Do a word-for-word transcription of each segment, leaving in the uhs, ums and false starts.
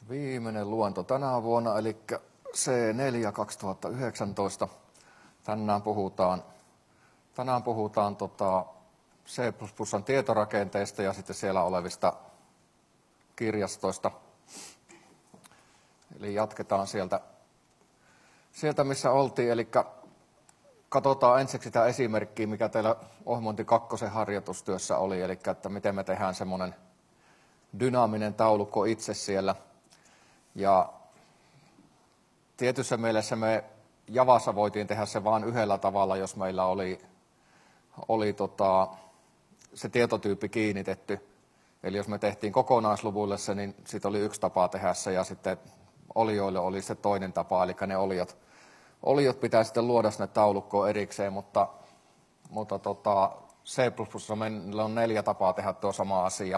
Viimeinen luento tänä vuonna, eli C neljä kaksituhattayhdeksäntoista. Tänään puhutaan, tänään puhutaan tota C plus plus tietorakenteista ja sitten siellä olevista kirjastoista. Eli jatketaan sieltä, sieltä missä oltiin. Eli katsotaan ensiksi sitä esimerkkiä, mikä teillä Ohjelmointi kakkosen harjoitustyössä oli, eli että miten me tehdään semmoinen dynaaminen taulukko itse siellä. Ja tietyssä mielessä me Javassa voitiin tehdä se vain yhdellä tavalla, jos meillä oli, oli tota, se tietotyyppi kiinnitetty. Eli jos me tehtiin kokonaisluvuille se, niin sitten oli yksi tapa tehdä se ja sitten olioille oli se toinen tapa, eli ne oliot. Oliot pitää sitten luoda sinne taulukkoon erikseen, mutta, mutta tota, C plus plus meillä on neljä tapaa tehdä tuo sama asia.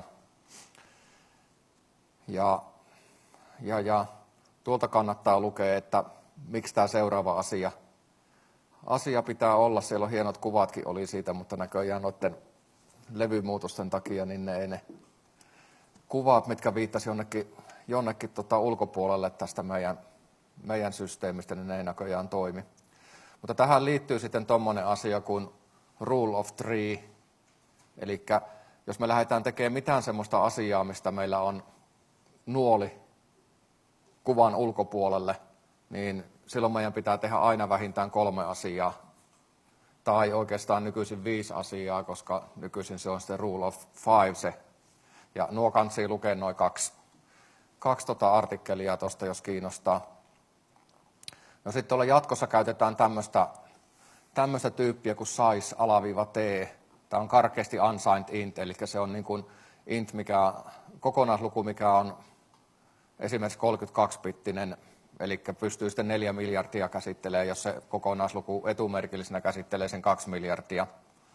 Ja, ja, ja tuolta kannattaa lukea, että miksi tämä seuraava asia, asia pitää olla. Siellä on hienot kuvatkin oli siitä, mutta näköjään noiden levymuutosten takia niin ne ei ne kuvat, mitkä viittasi jonnekin, jonnekin tota ulkopuolelle tästä meidän, meidän systeemistä, niin ne ei näköjään toimi. Mutta tähän liittyy sitten tuommoinen asia kuin rule of three. Eli jos me lähdetään tekemään mitään sellaista asiaa, mistä meillä on nuoli kuvan ulkopuolelle, niin silloin meidän pitää tehdä aina vähintään kolme asiaa. Tai oikeastaan nykyisin viisi asiaa, koska nykyisin se on sitten rule of five se. Ja nuo kansi lukea noin kaksi, kaksi tota artikkelia tuosta, jos kiinnostaa. No sitten tuolla jatkossa käytetään tämmöistä, tämmöistä tyyppiä kuin size-t. Tämä on karkeasti unsigned int, eli se on niin kuin int, mikä, kokonaisluku, mikä on esimerkiksi kolmekymmentäkaksi-bittinen, eli pystyy sitten neljä miljardia käsittelemään, jos se kokonaisluku etumerkillisenä käsittelee sen kaksi miljardia.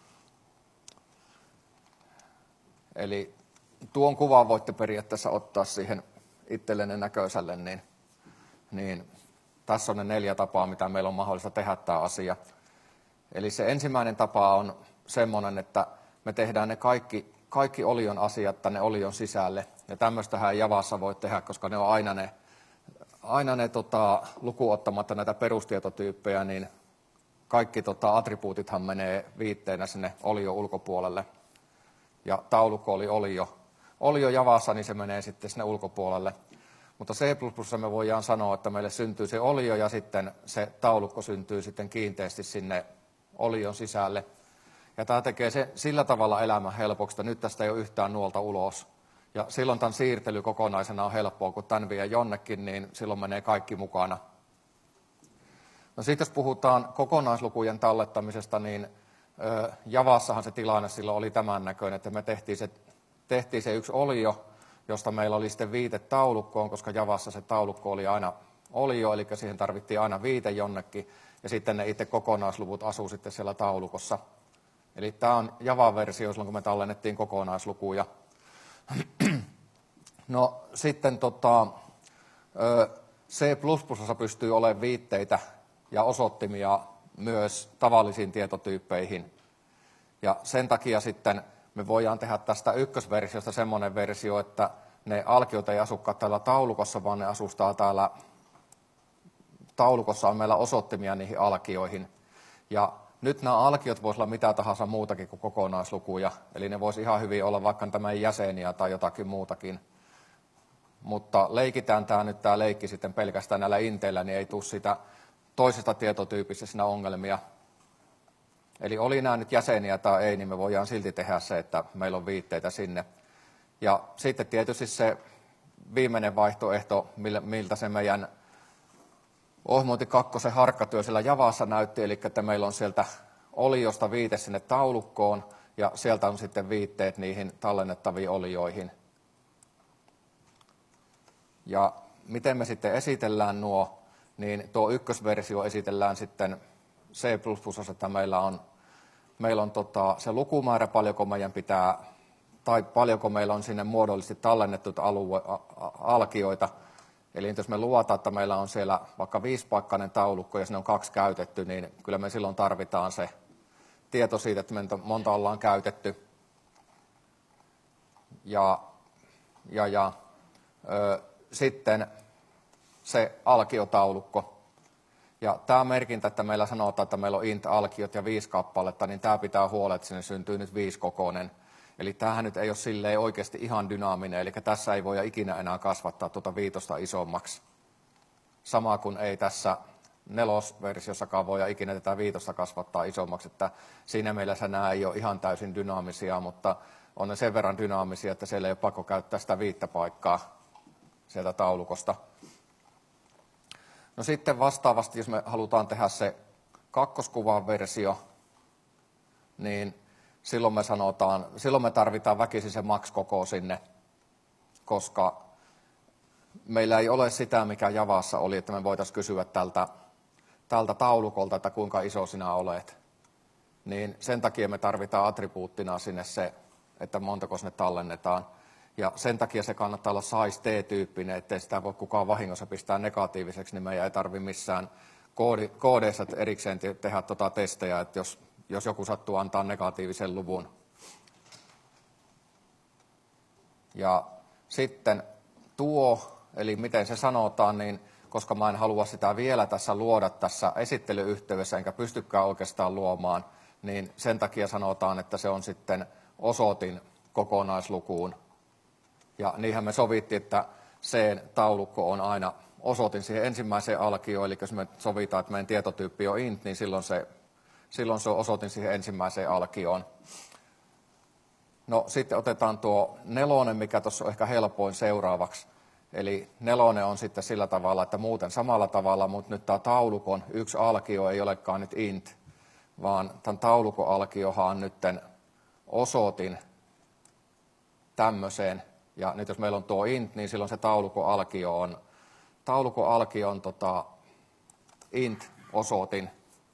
Eli tuon kuvan voitte periaatteessa ottaa siihen itsellenne näköiselle, niin, niin tässä on ne neljä tapaa, mitä meillä on mahdollista tehdä tämä asia. Eli se ensimmäinen tapa on semmoinen, että me tehdään ne kaikki, kaikki olion asiat tänne olion sisälle. Ja tämmöistähän Javassa voi tehdä, koska ne on aina ne, aina ne tota, lukuottamatta näitä perustietotyyppejä, niin kaikki tota, attribuutithan menee viitteenä sinne olion ulkopuolelle. Ja taulukko oli olio. Olio Javassa, niin se menee sitten sinne ulkopuolelle. Mutta C plus plus me voidaan sanoa, että meille syntyy se olio ja sitten se taulukko syntyy sitten kiinteästi sinne olion sisälle. Ja tämä tekee se sillä tavalla elämän helpoksi, että nyt tästä ei ole yhtään nuolta ulos. Ja silloin tämän siirtely kokonaisena on helppoa, kun tämän vie jonnekin, niin silloin menee kaikki mukana. No sitten jos puhutaan kokonaislukujen tallettamisesta, niin Javassahan se tilanne silloin oli tämän näköinen, että me tehtiin se, tehtiin se yksi olio, josta meillä oli sitten viite taulukkoon, koska Javassa se taulukko oli aina olio, eli siihen tarvittiin aina viite jonnekin, ja sitten ne itse kokonaisluvut asuu sitten siellä taulukossa. Eli tämä on Java-versio silloin, kun me tallennettiin kokonaislukuja. No sitten tota, C plus plus pystyy olemaan viitteitä ja osoittimia myös tavallisiin tietotyyppeihin. Ja sen takia sitten me voidaan tehdä tästä ykkösversiosta semmoinen versio, että ne alkiot ei asukaan täällä taulukossa, vaan ne asustaa täällä taulukossa on meillä osoittimia niihin alkioihin. Ja nyt nämä alkiot voisivat olla mitä tahansa muutakin kuin kokonaislukuja. Eli ne voisi ihan hyvin olla vaikka tämän jäseniä tai jotakin muutakin. Mutta leikitään tämä nyt tämä leikki sitten pelkästään näillä inteillä, niin ei tule sitä toisesta tietotyypistä siinä ongelmia. Eli oli nämä nyt jäseniä tai ei, niin me voidaan silti tehdä se, että meillä on viitteitä sinne. Ja sitten tietysti se viimeinen vaihtoehto, miltä se meidän Ohjelmointi kakkosen harkkatyö siellä Javassa näytti, eli että meillä on sieltä oliosta viite sinne taulukkoon, ja sieltä on sitten viitteet niihin tallennettaviin olioihin. Ja miten me sitten esitellään nuo, niin tuo ykkösversio esitellään sitten C plus plus, että meillä on, meillä on tota, se lukumäärä, paljonko meidän pitää, tai paljonko meillä on sinne muodollisesti tallennettuja alue, alkioita. Eli jos me luvataan, että meillä on siellä vaikka viisipaikkainen taulukko ja sinne on kaksi käytetty, niin kyllä me silloin tarvitaan se tieto siitä, että me monta ollaan käytetty. Ja, ja, ja ö, sitten se alkiotaulukko. Ja tämä merkintä, että meillä sanotaan, että meillä on int-alkiot ja viisi kappaletta, niin tämä pitää huolella, että sinne syntyy nyt viisi kokoinen. Eli tämähän nyt ei ole silleen oikeasti ihan dynaaminen, eli tässä ei voida ikinä enää kasvattaa tuota viitosta isommaksi. Sama kuin ei tässä nelosversiossakaan voida ikinä tätä viitosta kasvattaa isommaksi, että siinä mielessä nämä ei ole ihan täysin dynaamisia, mutta on ne sen verran dynaamisia, että siellä ei ole pakko käyttää sitä viittä paikkaa sieltä taulukosta. No sitten vastaavasti, jos me halutaan tehdä se kakkoskuvan versio, niin silloin me sanotaan, silloin me tarvitaan väkisin se max-koko sinne, koska meillä ei ole sitä, mikä Javassa oli, että me voitaisiin kysyä tältä, tältä taulukolta, että kuinka iso sinä olet. Niin sen takia me tarvitaan attribuuttina sinne se, että montako sinne tallennetaan. Ja sen takia se kannattaa olla size T-tyyppinen, ettei sitä voi kukaan vahingossa pistää negatiiviseksi, niin meidän ei tarvitse missään koodi, koodeissa erikseen tehdä tuota testejä, että jos, jos joku sattuu antaa negatiivisen luvun. Ja sitten tuo, eli miten se sanotaan, niin koska mä en halua sitä vielä tässä luoda tässä esittelyyhteydessä, enkä pystykään oikeastaan luomaan, niin sen takia sanotaan, että se on sitten osoitin kokonaislukuun. Ja niinhän me sovittiin, että C-taulukko on aina osoitin siihen ensimmäiseen alkioon, eli jos me sovitaan, että meidän tietotyyppi on int, niin silloin se, silloin se on osoitin siihen ensimmäiseen alkioon. No sitten otetaan tuo nelonen, mikä tuossa on ehkä helpoin seuraavaksi. Eli nelonen on sitten sillä tavalla, että muuten samalla tavalla, mutta nyt tämä taulukon yksi alkio ei olekaan nyt int, vaan tämän taulukon alkiohan on nyt osoitin tämmöiseen. Ja nyt jos meillä on tuo int, niin silloin se taulukon alkio on, taulukon alkio on tota int-osoitin.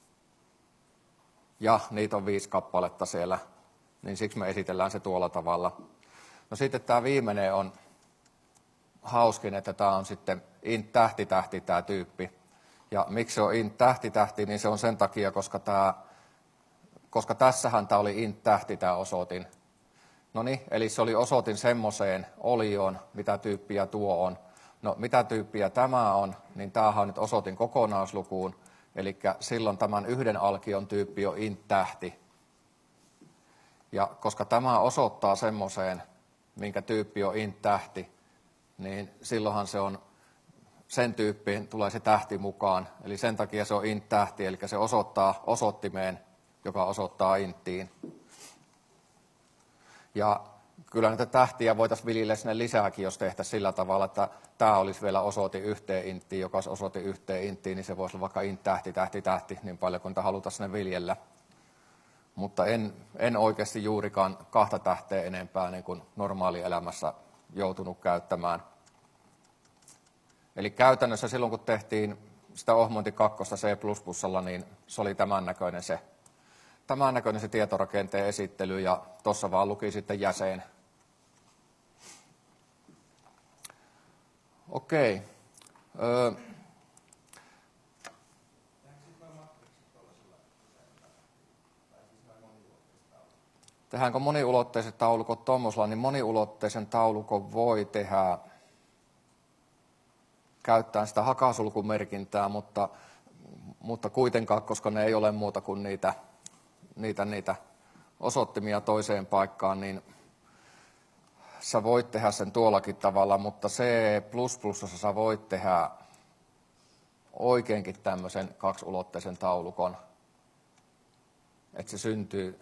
Ja niitä on viisi kappaletta siellä, niin siksi me esitellään se tuolla tavalla. No sitten tämä viimeinen on hauskin, että tämä on sitten int-tähti-tähti tämä tyyppi. Ja miksi se on int-tähti-tähti, niin se on sen takia, koska, tämä, koska tässähän tämä oli int-tähti tämä osoitin. No niin, eli se oli osoitin semmoiseen olioon, mitä tyyppiä tuo on. No mitä tyyppiä tämä on, niin tämähän on nyt osoitin kokonaislukuun. Eli silloin tämän yhden alkion tyyppi on int-tähti. Ja koska tämä osoittaa semmoiseen, minkä tyyppi on int-tähti, niin silloinhan se on, sen tyyppiin tulee se tähti mukaan. Eli sen takia se on int-tähti, eli se osoittaa osoittimeen, joka osoittaa inttiin. Ja kyllä näitä tähtiä voitaisiin viljellä sinne lisääkin, jos tehtäisiin sillä tavalla, että tämä olisi vielä osoitin yhteen inttiin, joka olisi osoitin yhteen inttiin, niin se voisi olla vaikka int-tähti, tähti, tähti, niin paljon kuin halutaan sinne viljellä. Mutta en, en oikeasti juurikaan kahta tähteä enempää niin kuin normaalielämässä joutunut käyttämään. Eli käytännössä silloin, kun tehtiin sitä Ohmonti kakkosta C plus plus, niin se oli tämän näköinen se, tämän näköinen se tietorakenteen esittely, ja tuossa vaan luki sitten jäsen. Okei. Öö. Tehdäänkö moniulotteiset taulukot tuommoisella, niin moniulotteisen taulukon voi tehdä käyttäen sitä hakasulkumerkintää, mutta, mutta kuitenkaan, koska ne ei ole muuta kuin niitä, niitä, niitä osoittimia toiseen paikkaan, niin sä voit tehdä sen tuollakin tavalla, mutta C plus plus sä voit tehdä oikeinkin tämmöisen kaksiulotteisen taulukon, että se syntyy.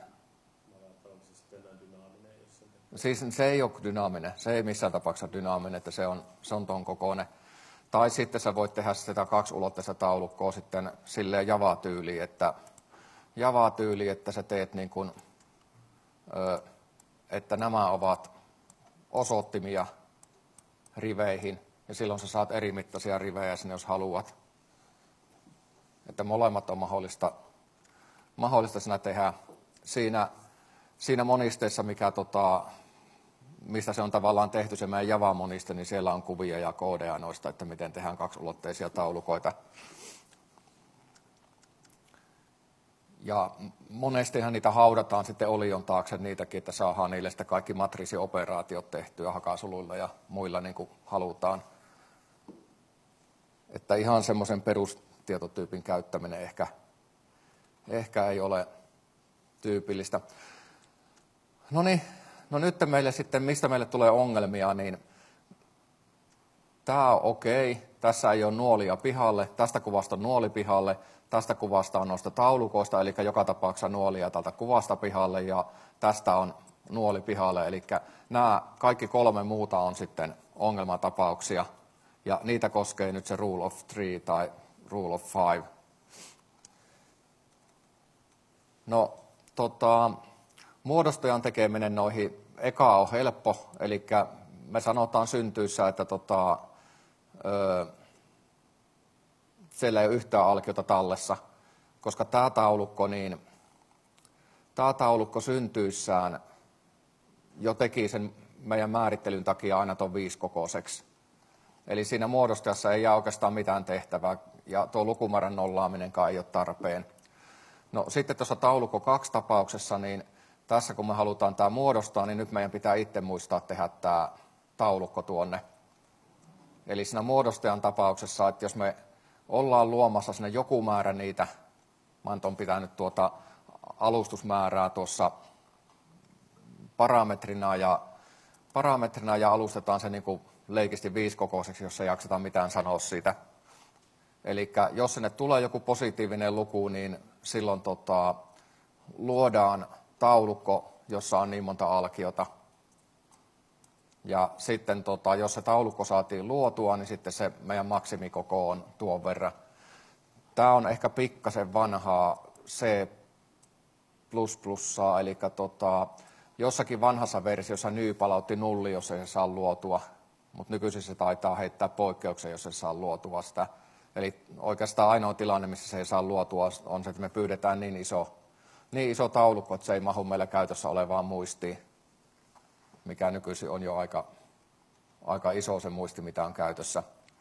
Siis se ei ole dynaaminen, se ei missään tapauksessa dynaaminen, että se on, se on ton kokoinen. Tai sitten sä voit tehdä sitä kaksiulotteista taulukkoa sitten silleen Java-tyyliin, että, Java-tyyliin, että sä teet niin kuin, että nämä ovat osoittimia riveihin, ja silloin sä saat eri mittaisia rivejä sinne, jos haluat. Että molemmat on mahdollista, mahdollista sinä tehdä siinä. Siinä monisteessa, mikä, tota, mistä se on tavallaan tehty, se meidän Java-moniste, niin siellä on kuvia ja koodeja noista, että miten tehdään kaksiulotteisia taulukoita. Ja monestihan niitä haudataan sitten olion taakse niitäkin, että saadaan niille sitten kaikki matriisioperaatiot tehtyä hakasuluilla ja muilla niin kuin halutaan. että ihan semmoisen perustietotyypin käyttäminen ehkä, ehkä ei ole tyypillistä. No niin, no nyt meille sitten, mistä meille tulee ongelmia, niin tämä on okei. Tässä ei ole nuolia pihalle, tästä kuvasta on nuoli pihalle, tästä kuvasta on noista taulukoista, eli joka tapauksessa nuolia tältä kuvasta pihalle, ja tästä on nuoli pihalle, eli nämä kaikki kolme muuta on sitten ongelmatapauksia, ja niitä koskee nyt se rule of three tai rule of five. No, tota, muodostajan tekeminen noihin eka on helppo, eli me sanotaan syntyissä, että tota, ö, siellä ei ole yhtään alkiota tallessa, koska tämä taulukko, niin, tämä taulukko syntyissään jo teki sen meidän määrittelyn takia aina tuon viisikokoiseksi. Eli siinä muodostajassa ei jää oikeastaan mitään tehtävää, ja tuo lukumäärän nollaaminenkaan ei ole tarpeen. No sitten tuossa taulukko kaksi tapauksessa, niin tässä kun me halutaan tämä muodostaa, niin nyt meidän pitää itse muistaa tehdä tämä taulukko tuonne. Eli siinä muodostajan tapauksessa, että jos me ollaan luomassa sinne joku määrä niitä, mä oon pitänyt tuota alustusmäärää tuossa parametrina ja, parametrina ja alustetaan se niin kuin leikisti viisikokoiseksi, jos ei jakseta mitään sanoa siitä. Eli jos sinne tulee joku positiivinen luku, niin silloin tota, luodaan taulukko, jossa on niin monta alkiota. Ja sitten tota, jos se taulukko saatiin luotua, niin sitten se meidän maksimikoko on tuon verran. Tämä on ehkä pikkasen vanhaa C plus plus, eli tota, jossakin vanhassa versiossa ny palautti nulli, jos ei se saa luotua, mutta nykyisin se taitaa heittää poikkeuksen, jos se saa luotua sitä. Eli oikeastaan ainoa tilanne, missä se ei saa luotua, on se, että me pyydetään niin iso, niin iso taulukko, että se ei mahu meillä käytössä olevaan muistiin, mikä nykyisin on jo aika, aika iso se muisti, mitä on käytössä.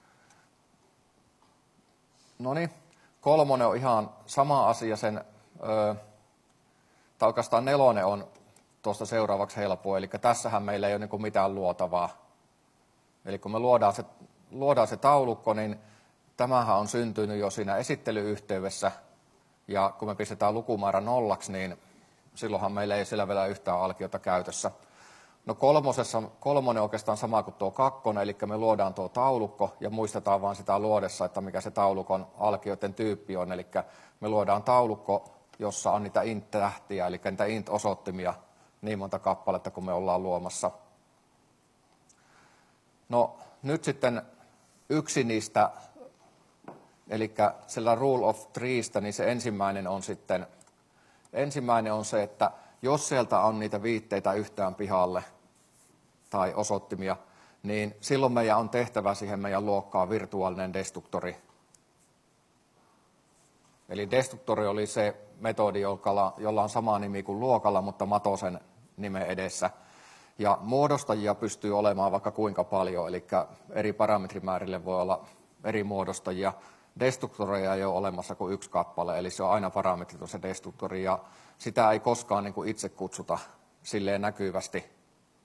No niin, kolmonen on ihan sama asia, sen, ö, tai oikeastaan nelonen on tuosta seuraavaksi helppo, eli tässähän meillä ei ole niin mitään luotavaa. Eli kun me luodaan se, luodaan se taulukko, niin tämähän on syntynyt jo siinä esittelyyhteydessä, ja kun me pistetään lukumäärä nollaksi, niin silloinhan meillä ei siellä vielä yhtään alkiota käytössä. No kolmosessa, kolmonen on oikeastaan sama kuin tuo kakkonen, eli me luodaan tuo taulukko ja muistetaan vaan sitä luodessa, että mikä se taulukon alkioiden tyyppi on. Eli me luodaan taulukko, jossa on niitä int-tähtiä, eli niitä int-osoittimia niin monta kappaletta, kun me ollaan luomassa. No nyt sitten yksi niistä, eli sillä rule of threestä, niin se ensimmäinen on sitten, ensimmäinen on se, että jos sieltä on niitä viitteitä yhtään pihalle tai osoittimia, niin silloin meidän on tehtävä siihen meidän luokkaan virtuaalinen destruktori. Eli destruktori oli se metodi, jolla on sama nimi kuin luokalla, mutta matosen nimen edessä. Ja muodostajia pystyy olemaan vaikka kuinka paljon, eli eri parametrimäärille voi olla eri muodostajia. Destruktoreja ei ole olemassa kuin yksi kappale, eli se on aina parametri se destruktori, ja sitä ei koskaan niin kuin itse kutsuta silleen näkyvästi.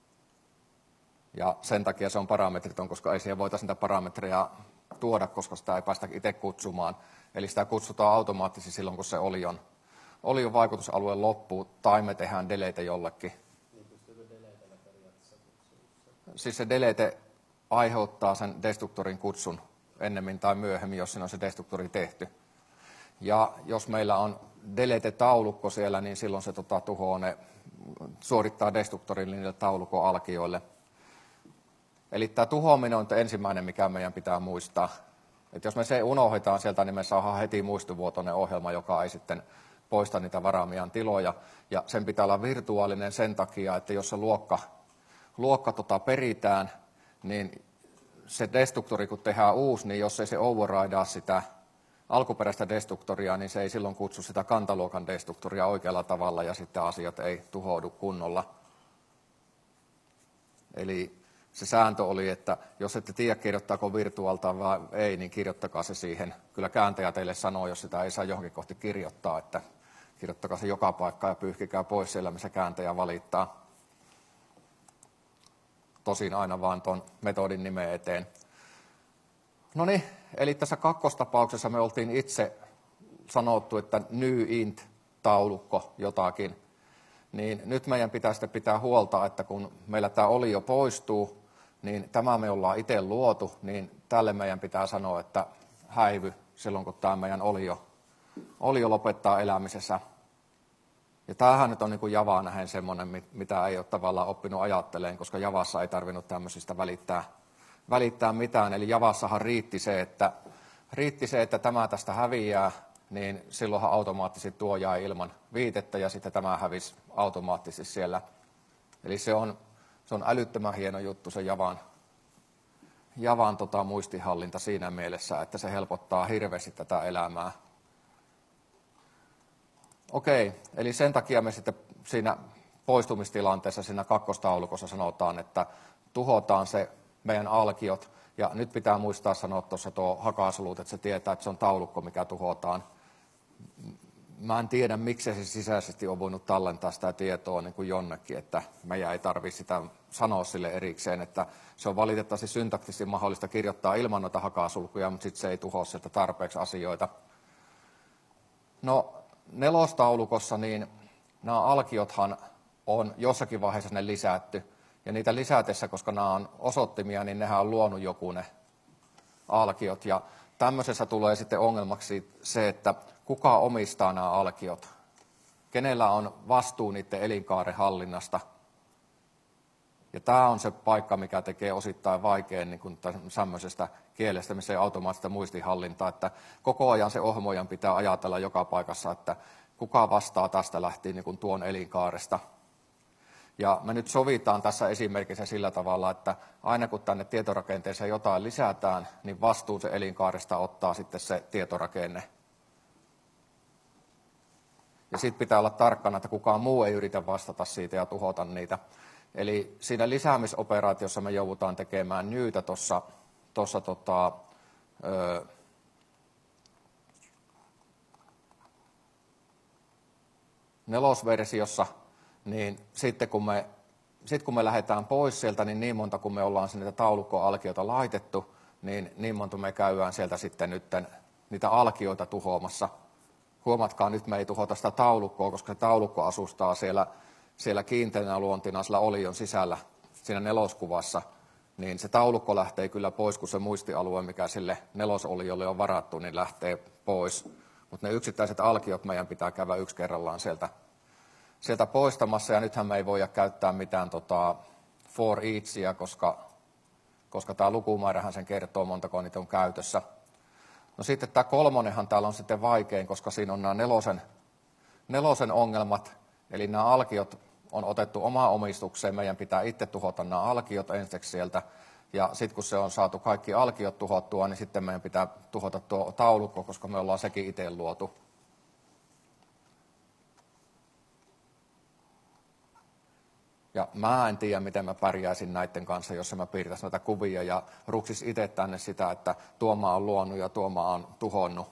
Ja sen takia se on parametriton, koska ei siihen voitaisiin niitä parametreja tuoda, koska sitä ei päästä itse kutsumaan. Eli sitä kutsutaan automaattisesti silloin, kun se olion, olion vaikutusalue loppuu, tai me tehdään delete jollekin. Niin pystyykö deletellä periaatteessa kutsumaan? Siis se delete aiheuttaa sen destruktorin kutsun ennemmin tai myöhemmin, jos siinä on se destruktori tehty. Ja jos meillä on delete-taulukko siellä, niin silloin se tota, tuhoaa ne, suorittaa destruktorin niille taulukon alkioille. Eli tämä tuhoaminen on ensimmäinen, mikä meidän pitää muistaa. Et jos me se unohdetaan sieltä, niin me saadaan heti muistivuotoinen ohjelma, joka ei sitten poista niitä varaamiaan tiloja. Ja sen pitää olla virtuaalinen sen takia, että jos se luokka, luokka tota peritään, niin se destruktori, kun tehdään uusi, niin jos ei se overridea sitä alkuperäistä destruktoria, niin se ei silloin kutsu sitä kantaluokan destruktoria oikealla tavalla, ja sitten asiat ei tuhoudu kunnolla. Eli se sääntö oli, että jos ette tiedä kirjoittaako virtuaalta vai ei, niin kirjoittakaa se siihen. Kyllä kääntäjä teille sanoo, jos sitä ei saa johonkin kohti kirjoittaa, että kirjoittakaa se joka paikkaan ja pyyhkikää pois siellä, missä kääntäjä valittaa. Tosin aina vaan tuon metodin nimen eteen. No niin, eli tässä kakkostapauksessa me oltiin itse sanottu, että new int-taulukko jotakin. Niin nyt meidän pitää sitten pitää huolta, että kun meillä tämä olio poistuu, niin tämä me ollaan itse luotu, niin tälle meidän pitää sanoa, että häivy silloin, kun tämä meidän olio, olio lopettaa elämisessä. Ja tämähän nyt on niin kuin Javaa nähen semmoinen, mitä ei ole tavallaan oppinut ajatteleen, koska Javassa ei tarvinnut tämmöisistä välittää, välittää mitään. Eli Javassahan riitti se, että, riitti se, että tämä tästä häviää, niin silloinhan automaattisesti tuo jäi ilman viitettä ja sitten tämä hävisi automaattisesti siellä. Eli se on, se on älyttömän hieno juttu se Javan, Javan tota, muistihallinta siinä mielessä, että se helpottaa hirveästi tätä elämää. Okei, eli sen takia me sitten siinä poistumistilanteessa siinä kakkostaulukossa sanotaan, että tuhotaan se meidän alkiot. Ja nyt pitää muistaa sanoa tuossa tuo hakasolut, että se tietää, että se on taulukko, mikä tuhotaan. Mä en tiedä, miksi se sisäisesti on voinut tallentaa sitä tietoa niin kuin jonnekin, että meidän ei tarvitse sitä sanoa sille erikseen, että se on valitettavasti syntaktisesti mahdollista kirjoittaa ilman noita hakasulkuja, mutta sitten se ei tuhoa sieltä tarpeeksi asioita. No nelostaulukossa niin nämä alkiothan on jossakin vaiheessa ne lisätty. Ja niitä lisätessä, koska nämä on osoittimia, niin nehän on luonut joku ne alkiot. Ja tämmöisessä tulee sitten ongelmaksi se, että kuka omistaa nämä alkiot. Kenellä on vastuu niiden elinkaaren hallinnasta. Ja tämä on se paikka, mikä tekee osittain vaikean niin kuin tämmöisestä kielestä, missä ei automaattista muistihallintaa. Että koko ajan se ohmojan pitää ajatella joka paikassa, että kuka vastaa tästä lähtien niin kuin tuon elinkaaresta. Ja me nyt sovitaan tässä esimerkissä sillä tavalla, että aina kun tänne tietorakenteeseen jotain lisätään, niin vastuun se elinkaaresta ottaa sitten se tietorakenne. Ja sitten pitää olla tarkkana, että kukaan muu ei yritä vastata siitä ja tuhota niitä. Eli siinä lisäämisoperaatiossa me joudutaan tekemään newtä tuossa tuossa tota, öö, nelosversiossa, niin sitten kun me, sit kun me lähdetään pois sieltä, niin niin monta kun me ollaan niitä taulukkoalkioita laitettu, niin niin monta me käydään sieltä sitten nytten niitä alkioita tuhoamassa. Huomatkaa, nyt me ei tuhota sitä taulukkoa, koska se taulukko asustaa siellä, siellä kiinteänä luontina sillä olion sisällä, siinä neloskuvassa, niin se taulukko lähtee kyllä pois, kun se muistialue, mikä sille nelosoliolle on varattu, niin lähtee pois. Mutta ne yksittäiset alkiot meidän pitää käydä yksi kerrallaan sieltä, sieltä poistamassa, ja nythän me ei voida käyttää mitään tota, for eachia, koska, koska tämä lukumäärähän sen kertoo, montako niitä on käytössä. No sitten tämä kolmonenhan täällä on sitten vaikein, koska siinä on nämä nelosen, nelosen ongelmat, eli nämä alkiot on otettu omaan omistukseen, meidän pitää itse tuhota nämä alkiot ensiksi sieltä, ja sitten kun se on saatu kaikki alkiot tuhottua, niin sitten meidän pitää tuhota tuo taulukko, koska me ollaan sekin itse luotu. Ja mä en tiedä, miten mä pärjäisin näiden kanssa, jos mä piirtäisin näitä kuvia ja ruksis itse tänne sitä, että tuo maa on luonut ja tuo maa on tuhonnut.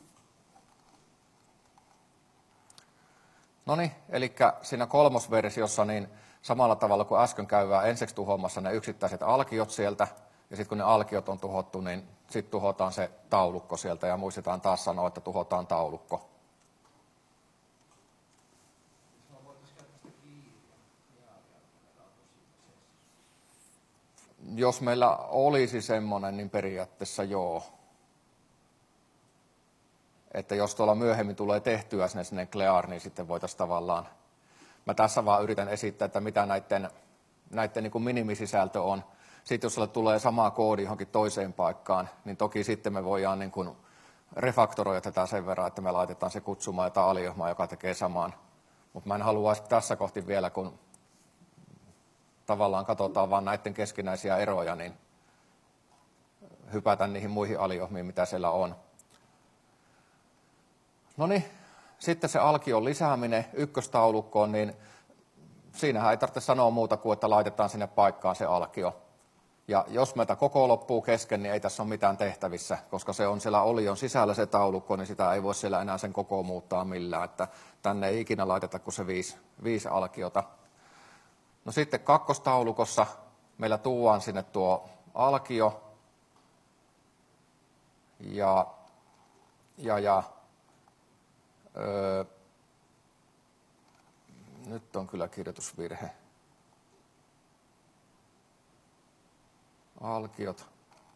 No niin, eli siinä kolmosversiossa niin samalla tavalla kuin äsken käydään ensiksi tuhoamassa ne yksittäiset alkiot sieltä, ja sitten kun ne alkiot on tuhottu, niin sitten tuhotaan se taulukko sieltä, ja muistetaan taas sanoa, että tuhotaan taulukko. Jos meillä olisi semmoinen, niin periaatteessa joo. Että jos tuolla myöhemmin tulee tehtyä sinne, sinne clear, niin sitten voitaisiin tavallaan... Mä tässä vaan yritän esittää, että mitä näiden, näiden niin kuin minimisisältö on. Sitten jos sulle tulee sama koodi johonkin toiseen paikkaan, niin toki sitten me voidaan niin kuin refaktoroida tätä sen verran, että me laitetaan se kutsumaan jotain aliohmaa, joka tekee samaan. Mutta mä en haluaisi tässä kohti vielä, kun tavallaan katsotaan vaan näiden keskinäisiä eroja, niin hypätä niihin muihin aliohmiin, mitä siellä on. No niin, sitten se alkion lisääminen ykköstaulukkoon, niin siinähän ei tarvitse sanoa muuta kuin, että laitetaan sinne paikkaan se alkio. Ja jos meiltä koko loppuu kesken, niin ei tässä ole mitään tehtävissä, koska se on siellä olion sisällä se taulukko, niin sitä ei voi siellä enää sen koko muuttaa millään, että tänne ei ikinä laiteta kuin se viisi, viisi alkiota. No sitten kakkostaulukossa meillä tuodaan sinne tuo alkio, ja, ja, ja öö, nyt on kyllä kirjoitusvirhe. Alkiot.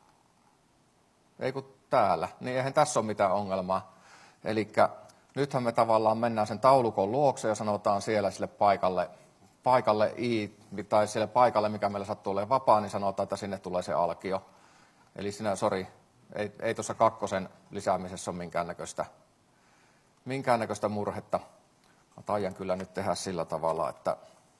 Ei kun täällä, niin eihän tässä ole mitään ongelmaa. Eli nythän me tavallaan mennään sen taulukon luokse ja sanotaan siellä sille paikalle, paikalle i, tai sille paikalle, mikä meillä sattuu olemaan vapaa, niin sanotaan, että sinne tulee se alkio. Eli sinä, sori, ei, ei tuossa kakkosen lisäämisessä ole minkäännäköistä, minkäännäköistä murhetta. Mä taian kyllä nyt tehdä sillä tavalla, että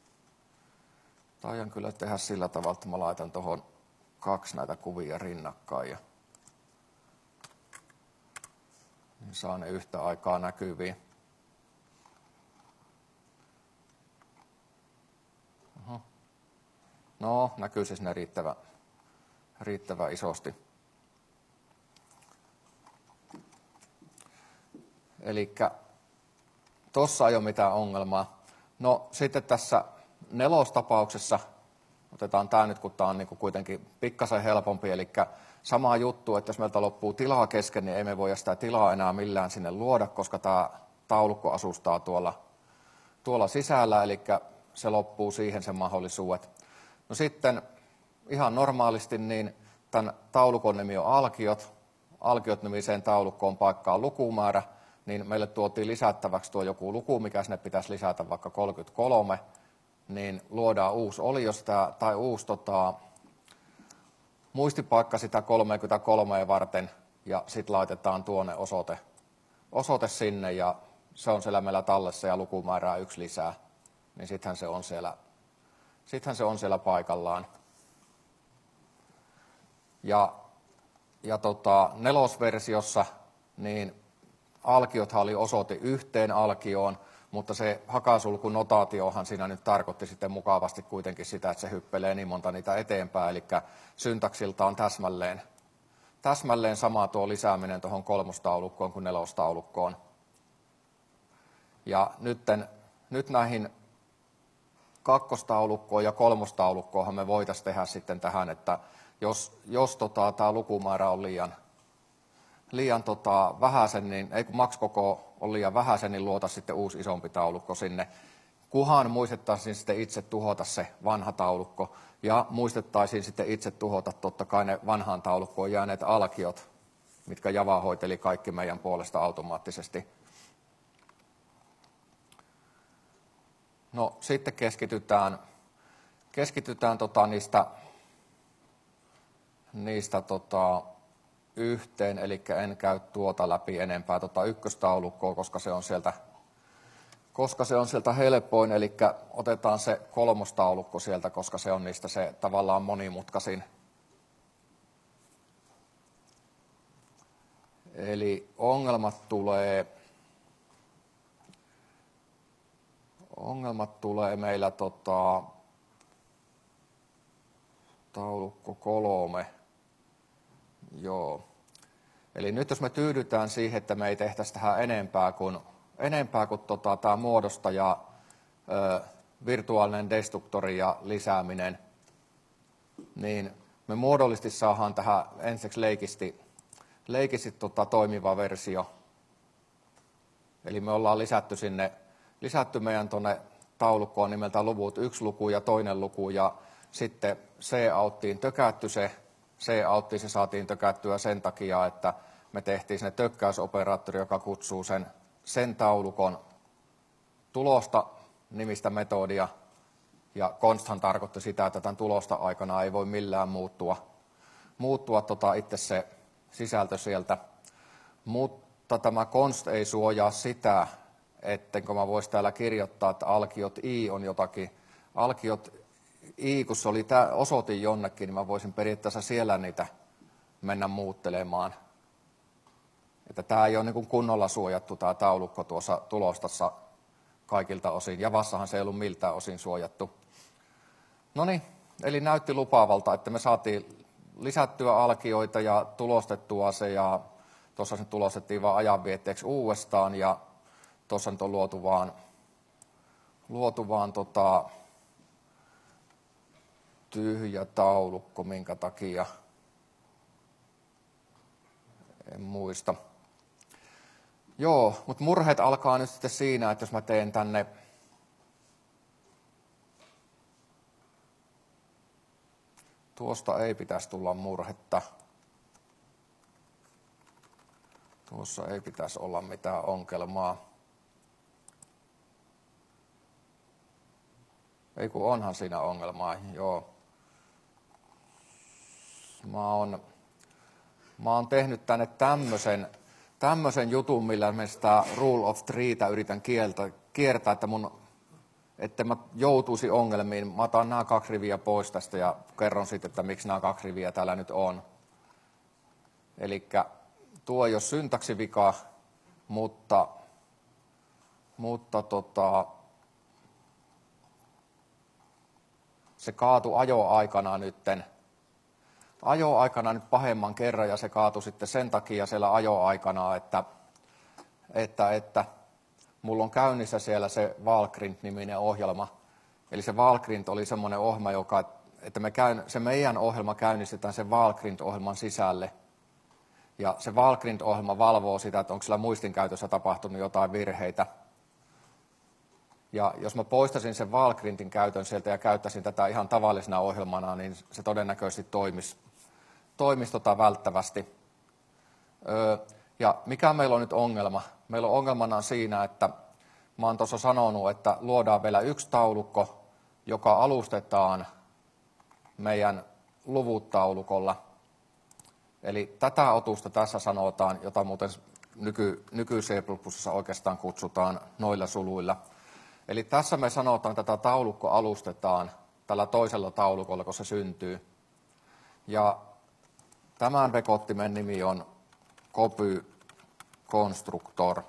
taian kyllä tehdä sillä tavalla, että mä laitan tuohon kaksi näitä kuvia rinnakkain ja niin saa ne yhtä aikaa näkyviin. Oho. No, näkyy siis ne riittävä, riittävä isosti. Elikkä tossa ei ole mitään ongelmaa. No sitten tässä nelostapauksessa, otetaan tämä nyt, kun tämä on niin kuin kuitenkin pikkasen helpompi, eli sama juttu, että jos meiltä loppuu tilaa kesken, niin ei me voida sitä tilaa enää millään sinne luoda, koska tämä taulukko asustaa tuolla, tuolla sisällä, eli se loppuu siihen sen mahdollisuudet. No sitten ihan normaalisti niin tämän taulukon nimi on alkiot, alkiot-nimiseen taulukkoon paikkaa lukumäärä, niin meille tuotiin lisättäväksi tuo joku luku, mikä sinne pitäisi lisätä vaikka kolmekymmentäkolme, niin luodaan uusi olio sitä, tai uusi tota, muistipaikka sitä kolmekymmentäkolme varten, ja sitten laitetaan tuonne osoite, osoite sinne, ja se on siellä meillä tallessa, ja lukumäärää yksi lisää, niin sittenhän se on siellä, sittenhän se on siellä paikallaan. Ja, ja tota, nelosversiossa, niin alkiothan oli osoite yhteen alkioon, mutta se hakasulkun notaatiohan siinä nyt tarkoitti sitten mukavasti kuitenkin sitä, että se hyppelee niin monta niitä eteenpäin, eli syntaksilta on täsmälleen, täsmälleen sama tuo lisääminen tuohon kolmostaulukkoon kuin nelostaulukkoon. Ja nytten, nyt näihin kakkostaulukkoon ja kolmostaulukkoonhan me voitaisiin tehdä sitten tähän, että jos, jos tota, tämä lukumäärä on liian, liian tota, vähäisen, niin ei kun max-koko on liian vähäisen, niin luota sitten uusi isompi taulukko sinne. Kuhan muistettaisiin sitten itse tuhota se vanha taulukko ja muistettaisiin sitten itse tuhota totta kai ne vanhaan taulukkoon jääneet alkiot, mitkä Java hoiteli kaikki meidän puolesta automaattisesti. No sitten keskitytään, keskitytään tota, niistä, niistä tota, yhteen, eli en käy tuota läpi enempää tuota ykköstaulukkoa, koska se on sieltä, koska se on sieltä helpoin, eli otetaan se kolmostaulukko sieltä, koska se on niistä se tavallaan monimutkaisin. Eli ongelmat tulee, ongelmat tulee meillä tota, taulukko kolme. Joo. Eli nyt jos me tyydytään siihen, että me ei tehtäisi tähän enempää kuin, enempää kuin tota, tämä muodosta ja ö, virtuaalinen destruktori ja lisääminen, niin me muodollisesti saadaan tähän ensiksi leikisti, leikisti tota, toimiva versio. Eli me ollaan lisätty sinne, lisätty meidän tuonne taulukkoon nimeltä luvut yksi luku ja toinen luku ja sitten C-outtiin tökätty se. C-outtiin se saatiin tökättyä sen takia, että me tehtiin sinne tökkäysoperaattori, joka kutsuu sen, sen taulukon tulosta nimistä metodia. Ja consthan tarkoitti sitä, että tämän tulosta aikana ei voi millään muuttua, muuttua tota itse se sisältö sieltä. Mutta tämä const ei suojaa sitä, ettenkö mä voisi täällä kirjoittaa, että alkiot i on jotakin. Alkiot i, kun se oli tämä osoitin jonnekin, niin mä voisin periaatteessa siellä niitä mennä muuttelemaan. Että tämä ei ole niin kuin kunnolla suojattu tämä taulukko tuossa tulostassa kaikilta osin. Javassahan se ei ollut miltään osin suojattu. No niin, eli näytti lupaavalta, että me saatiin lisättyä alkioita ja tulostettua se. Ja tuossa se tulostettiin vaan ajanvietteeksi uudestaan. Ja tuossa nyt on luotu vaan, luotu vaan tota, tyhjä taulukko, minkä takia en muista. Joo, mutta murheet alkaa nyt sitten siinä, että jos mä teen tänne tuosta ei pitäisi tulla murhetta. Tuossa ei pitäisi olla mitään ongelmaa. Ei kun onhan siinä ongelmaa, joo. Mä oon, mä oon tehnyt tänne tämmöisen, tämmöisen jutun, millä mä sitä rule of threetä yritän kieltä, kiertää, että mun, että mä joutuisi ongelmiin. Mä otan nämä kaksi riviä pois tästä ja kerron sitten, että miksi nämä kaksi riviä täällä nyt on. Elikkä tuo ei ole syntaksivika, mutta, mutta tota, se kaatui ajoaikana nytten. Ajoaikana nyt pahemman kerran ja se kaatui sitten sen takia siellä ajoaikana, että, että, että mulla on käynnissä siellä se Valgrind-niminen ohjelma. Eli se Valgrind oli semmoinen ohjelma, joka, että me käyn, se meidän ohjelma käynnistetään sen Valgrind-ohjelman sisälle. Ja se Valgrind-ohjelma valvoo sitä, että onko sillä muistinkäytössä tapahtunut jotain virheitä. Ja jos mä poistaisin sen Valgrindin käytön sieltä ja käyttäisin tätä ihan tavallisena ohjelmana, niin se todennäköisesti toimisi, toimisi tota välttävästi. Öö, ja mikä meillä on nyt ongelma? Meillä on ongelmana siinä, että mä oon tuossa sanonut, että luodaan vielä yksi taulukko, joka alustetaan meidän luvut-taulukolla. Eli tätä otusta tässä sanotaan, jota muuten nyky, nyky C plus plus oikeastaan kutsutaan noilla suluilla. Eli tässä me sanotaan, että tätä taulukko alustetaan tällä toisella taulukolla, kun se syntyy. Ja tämän vekottimen nimi on copy constructor.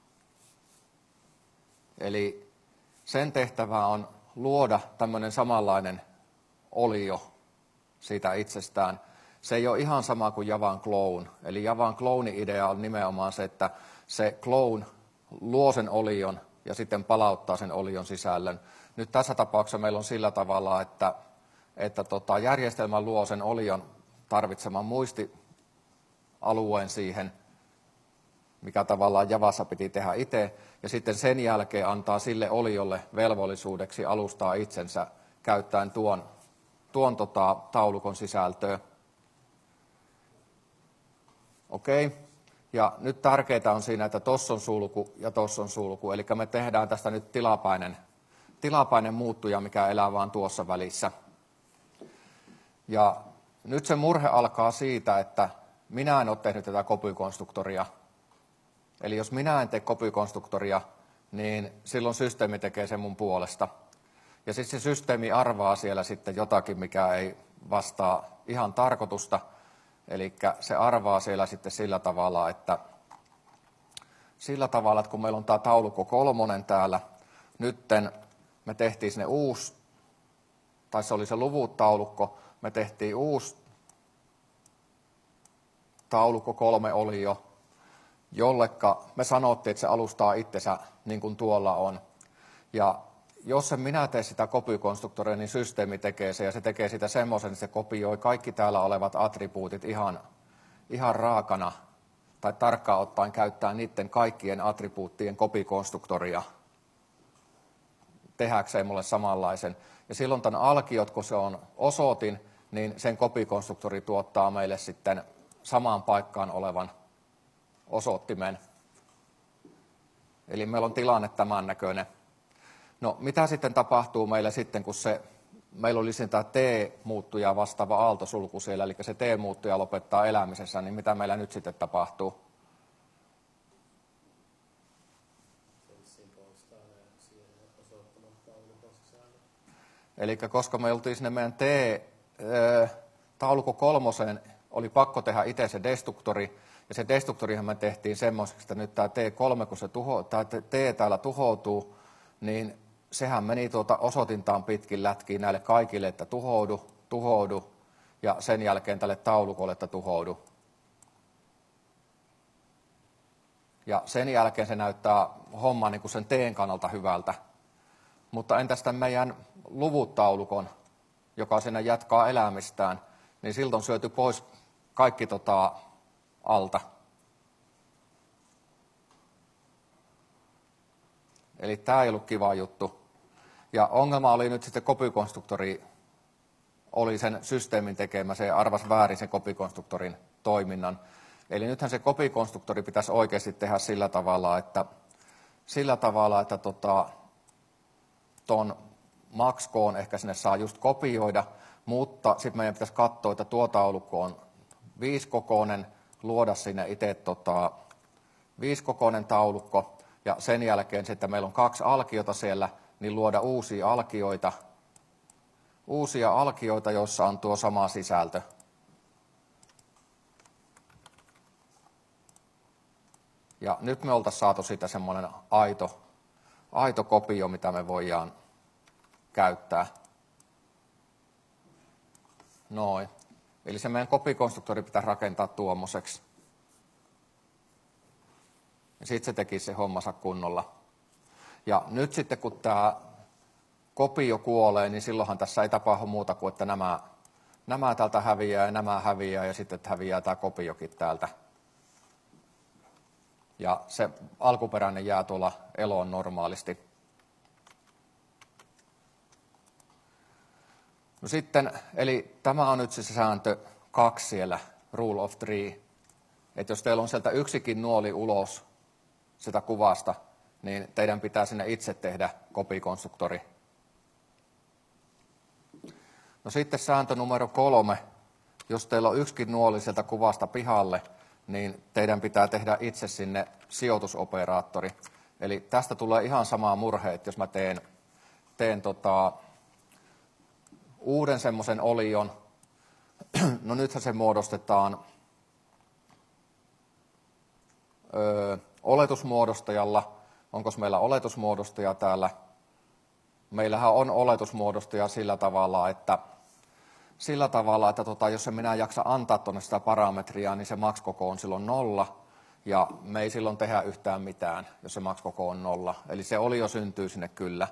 Eli sen tehtävä on luoda tämmöinen samanlainen olio siitä itsestään. Se ei ole ihan sama kuin Javan clone. Eli Javan clone-idea on nimenomaan se, että se clone luo sen olion ja sitten palauttaa sen olion sisällön. Nyt tässä tapauksessa meillä on sillä tavalla, että, että tota, järjestelmä luo sen olion tarvitseman muistialueen siihen, mikä tavallaan Javassa piti tehdä itse, ja sitten sen jälkeen antaa sille oliolle velvollisuudeksi alustaa itsensä käyttäen tuon, tuon tota, taulukon sisältöä. Okei. Okay. Ja nyt tärkeää on siinä, että tuossa on sulku ja tuossa on sulku. Eli me tehdään tästä nyt tilapäinen, tilapäinen muuttuja, mikä elää vaan tuossa välissä. Ja nyt se murhe alkaa siitä, että minä en ole tehnyt tätä copy-konstruktoria. Eli jos minä en tee copy-konstruktoria, niin silloin systeemi tekee sen mun puolesta. Ja sitten se systeemi arvaa siellä sitten jotakin, mikä ei vastaa ihan tarkoitusta. Eli se arvaa siellä sitten sillä tavalla, että sillä tavalla, että kun meillä on tämä taulukko kolmonen täällä, nytten me tehtiin sinne uusi, tai se oli se luvut-taulukko, me tehtiin uusi taulukko kolme olio, jollekka me sanottiin, että se alustaa itsensä niin kuin tuolla on. Ja jos en minä tee sitä copy-konstruktoria, niin systeemi tekee se, ja se tekee sitä semmoisen, että se kopioi kaikki täällä olevat attribuutit ihan, ihan raakana, tai tarkkaan ottaen käyttää niiden kaikkien attribuuttien copy-konstruktoria tehdäkseen mulle samanlaisen. Ja silloin tämän alkiot, kun se on osoitin, niin sen copy-konstruktori tuottaa meille sitten samaan paikkaan olevan osoittimen. Eli meillä on tilanne tämän näköinen. No, mitä sitten tapahtuu meillä sitten, kun se, meillä olisi tämä T-muuttuja vastaava aaltosulku siellä, eli se T-muuttuja lopettaa elämisessä, niin mitä meillä nyt sitten tapahtuu? Eli koska me oltiin sinne meidän T-taulukko kolmoseen, oli pakko tehdä itse se destruktori, ja se destruktorihan me tehtiin semmoiseksi, että nyt tämä T kolme, kun se tuho, tämä T täällä tuhoutuu, niin sehän meni tuota osoitintaan pitkin lätkiin näille kaikille, että tuhoudu, tuhoudu, ja sen jälkeen tälle taulukolle, että tuhoudu. Ja sen jälkeen se näyttää homma niin kuin sen teen kannalta hyvältä. Mutta entäs tämän meidän luvut-taulukon, joka siinä jatkaa elämistään, niin siltä on syöty pois kaikki tota alta. Eli tämä ei ollut kiva juttu. Ja ongelma oli nyt sitten kopikonstruktori, oli sen systeemin tekemä, se arvasi väärin sen kopikonstruktorin toiminnan. Eli nythän se kopikonstruktori pitäisi oikeasti tehdä sillä tavalla, että sillä tavalla, että tota, ton Max-koon ehkä sinne saa just kopioida, mutta sitten meidän pitäisi katsoa, että tuo taulukko on viisikokoinen, luoda sinne itse tota, viisikokoinen taulukko, ja sen jälkeen sitten meillä on kaksi alkiota siellä, niin luoda uusia alkioita, uusia alkioita, joissa on tuo sama sisältö. Ja nyt me oltaisiin saatu siitä semmoinen aito, aito kopio, mitä me voidaan käyttää. Noin. Eli se meidän kopikonstruktori pitää rakentaa tuommoiseksi. Ja sitten se teki se hommansa kunnolla. Ja nyt sitten kun tämä kopio kuolee, niin silloinhan tässä ei tapahdu muuta kuin, että nämä, nämä täältä häviää ja nämä häviää ja sitten häviää tämä kopiokin täältä. Ja se alkuperäinen jää tuolla eloon normaalisti. No sitten, eli tämä on nyt se sääntö kaksi siellä, rule of three. Että jos teillä on sieltä yksikin nuoli ulos sitä kuvasta, niin teidän pitää sinne itse tehdä kopikonstruktori. No sitten sääntö numero kolme. Jos teillä on yksikin nuoli sieltä kuvasta pihalle, niin teidän pitää tehdä itse sinne sijoitusoperaattori. Eli tästä tulee ihan samaa murhe, että jos mä teen, teen tota, uuden semmoisen olion, no nythän se muodostetaan öö, oletusmuodostajalla. Onko meillä oletusmuodostaja täällä? Meillähän on oletusmuodostaja sillä tavalla, että, sillä tavalla, että tota, jos en minä jaksa antaa tuonne sitä parametria, niin se max-koko on silloin nolla. Ja me ei silloin tehdä yhtään mitään, jos se max-koko on nolla. Eli se olio syntyy sinne kyllä.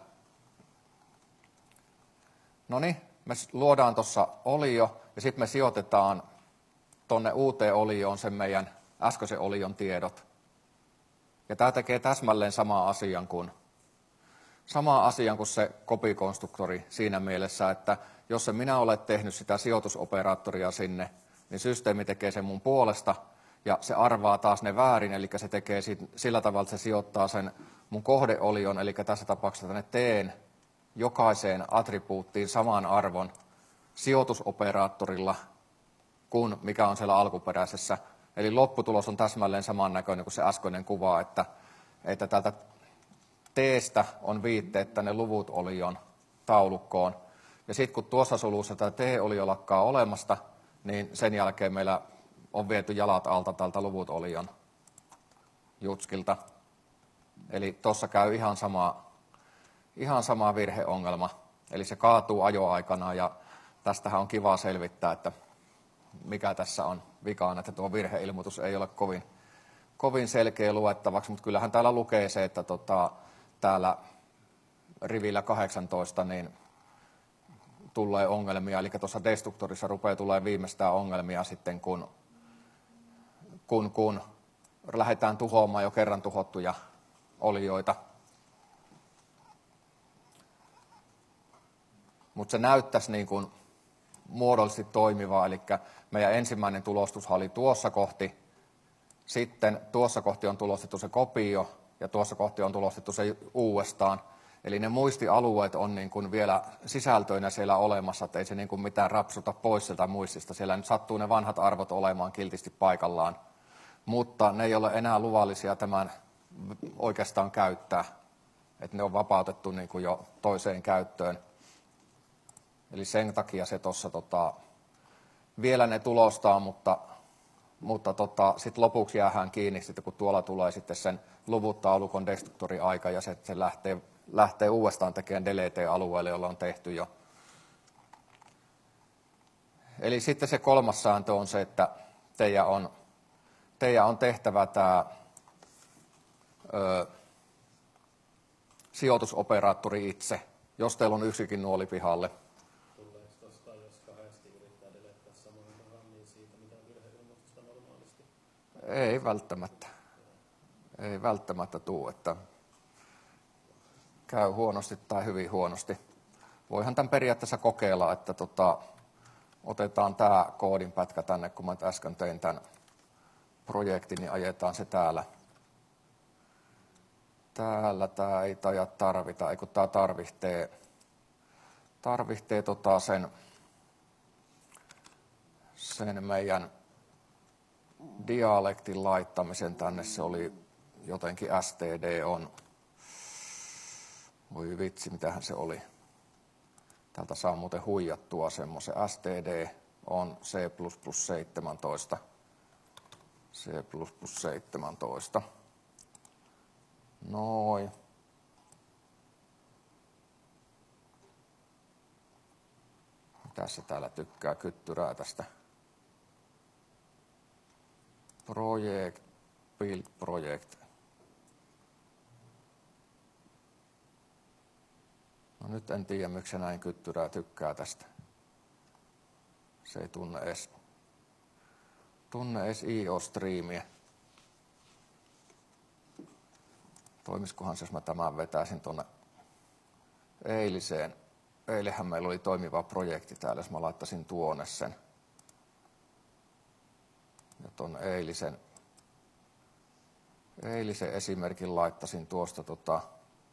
No niin, me luodaan tuossa olio ja sitten me sijoitetaan tuonne uuteen olioon sen meidän äskeisen olion tiedot. Ja tämä tekee täsmälleen sama asian kuin, sama asian kuin se kopikonstruktori siinä mielessä, että jos en minä ole tehnyt sitä sijoitusoperaattoria sinne, niin systeemi tekee sen mun puolesta ja se arvaa taas ne väärin, eli se tekee sillä tavalla, että se sijoittaa sen mun kohdeolion, eli tässä tapauksessa tänne teen jokaiseen attribuuttiin saman arvon sijoitusoperaattorilla kuin mikä on siellä alkuperäisessä. Eli lopputulos on täsmälleen samannäköinen kuin se äskeinen kuva, että, että täältä T:stä on viitteet tänne luvut olion taulukkoon. Ja sitten kun tuossa solussa tämä T-olio lakkaa olemasta, niin sen jälkeen meillä on viety jalat alta tältä luvut olion jutskilta. Eli tuossa käy ihan sama, ihan sama virheongelma. Eli se kaatuu ajoaikana ja tästähän on kiva selvittää, että mikä tässä on vikaan, että tuo virheilmoitus ei ole kovin, kovin selkeä luettavaksi, mutta kyllähän täällä lukee se, että tota, täällä rivillä kahdeksantoista niin tulee ongelmia, eli tuossa destruktorissa rupeaa tulee viimeistään ongelmia sitten, kun, kun, kun lähdetään tuhoamaan jo kerran tuhottuja olioita. Mutta se näyttäisi niin kuin muodollisesti toimivaa, eli meidän ensimmäinen tulostus oli tuossa kohti, sitten tuossa kohti on tulostettu se kopio, ja tuossa kohti on tulostettu se uudestaan. Eli ne muistialueet on niin kuin vielä sisältöinä siellä olemassa, että ei se niin kuin mitään rapsuta pois sieltä muistista. Siellä nyt sattuu ne vanhat arvot olemaan kiltisti paikallaan, mutta ne ei ole enää luvallisia tämän oikeastaan käyttää, että ne on vapautettu niin kuin jo toiseen käyttöön. Eli sen takia se tuossa tota, vielä ne tulostaa, mutta, mutta tota, sitten lopuksi jäähän kiinni, sitten, kun tuolla tulee sitten sen luvut-taulukon destruktori-aika ja se, se lähtee, lähtee uudestaan tekemään delete-alueelle, jolla on tehty jo. Eli sitten se kolmas sääntö on se, että teidän on, teidän on tehtävä tämä ö, sijoitusoperaattori itse, jos teillä on yksikin nuoli pihalle. Tuleeko tuosta, jos kahdesti yrittää delettää samoin rahan, niin siitä mitään virheilmoitusta normaalisti? Ei välttämättä. Ei välttämättä tule, että käy huonosti tai hyvin huonosti. Voihan tämän periaatteessa kokeilla, että tota, otetaan tämä koodinpätkä tänne, kun mä äsken tein tämän projektin, niin ajetaan se täällä. Täällä tämä ei taida tarvita, ei kun tämä tarvitsee, tarvitsee tota sen, sen meidän dialektin laittamisen tänne. Se oli jotenkin std on, voi vitsi, mitähän se oli. Täältä saa muuten huijattua semmoisen. std on C plus plus seitsemäntoista. C plus plus seitsemäntoista. Noin. Tässä täällä tykkää kyttyrää tästä. Project, build project. No nyt en tiedä, miksi se näin kyttyrää tykkää tästä. Se ei tunne edes, tunne edes I O-striimiä. Toimisikohan se, jos mä tämän vetäisin tuonne eiliseen. Eilenhän meillä oli toimiva projekti täällä, jos mä laittaisin tuonne sen. Ja tuon eilisen, eilisen esimerkin laittaisin tuosta, tota,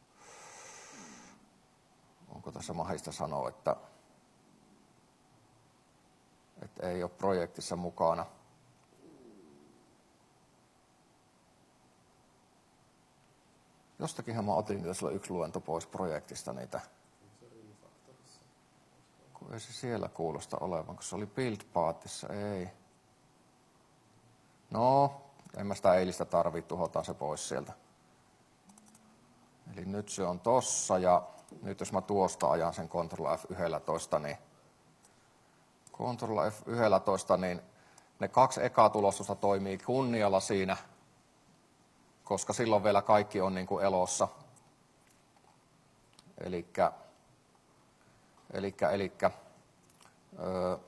onko tässä mahdollista sanoa, että, että ei ole projektissa mukana. Jostakinhan mä otin, jos oli yksi luento pois projektista niitä. Kun ei se siellä kuulosta olevan, kun se oli build pathissa, ei. No, en mä sitä eilistä tarvitse, tuhotaan se pois sieltä. Eli nyt se on tossa ja nyt jos mä tuosta ajan sen Ctrl F yksitoista, niin Ctrl F yksitoista, niin ne kaksi ekaa tulostusta toimii kunnialla siinä, koska silloin vielä kaikki on niin kuin elossa. Elikkä, elikkä, elikkä öö,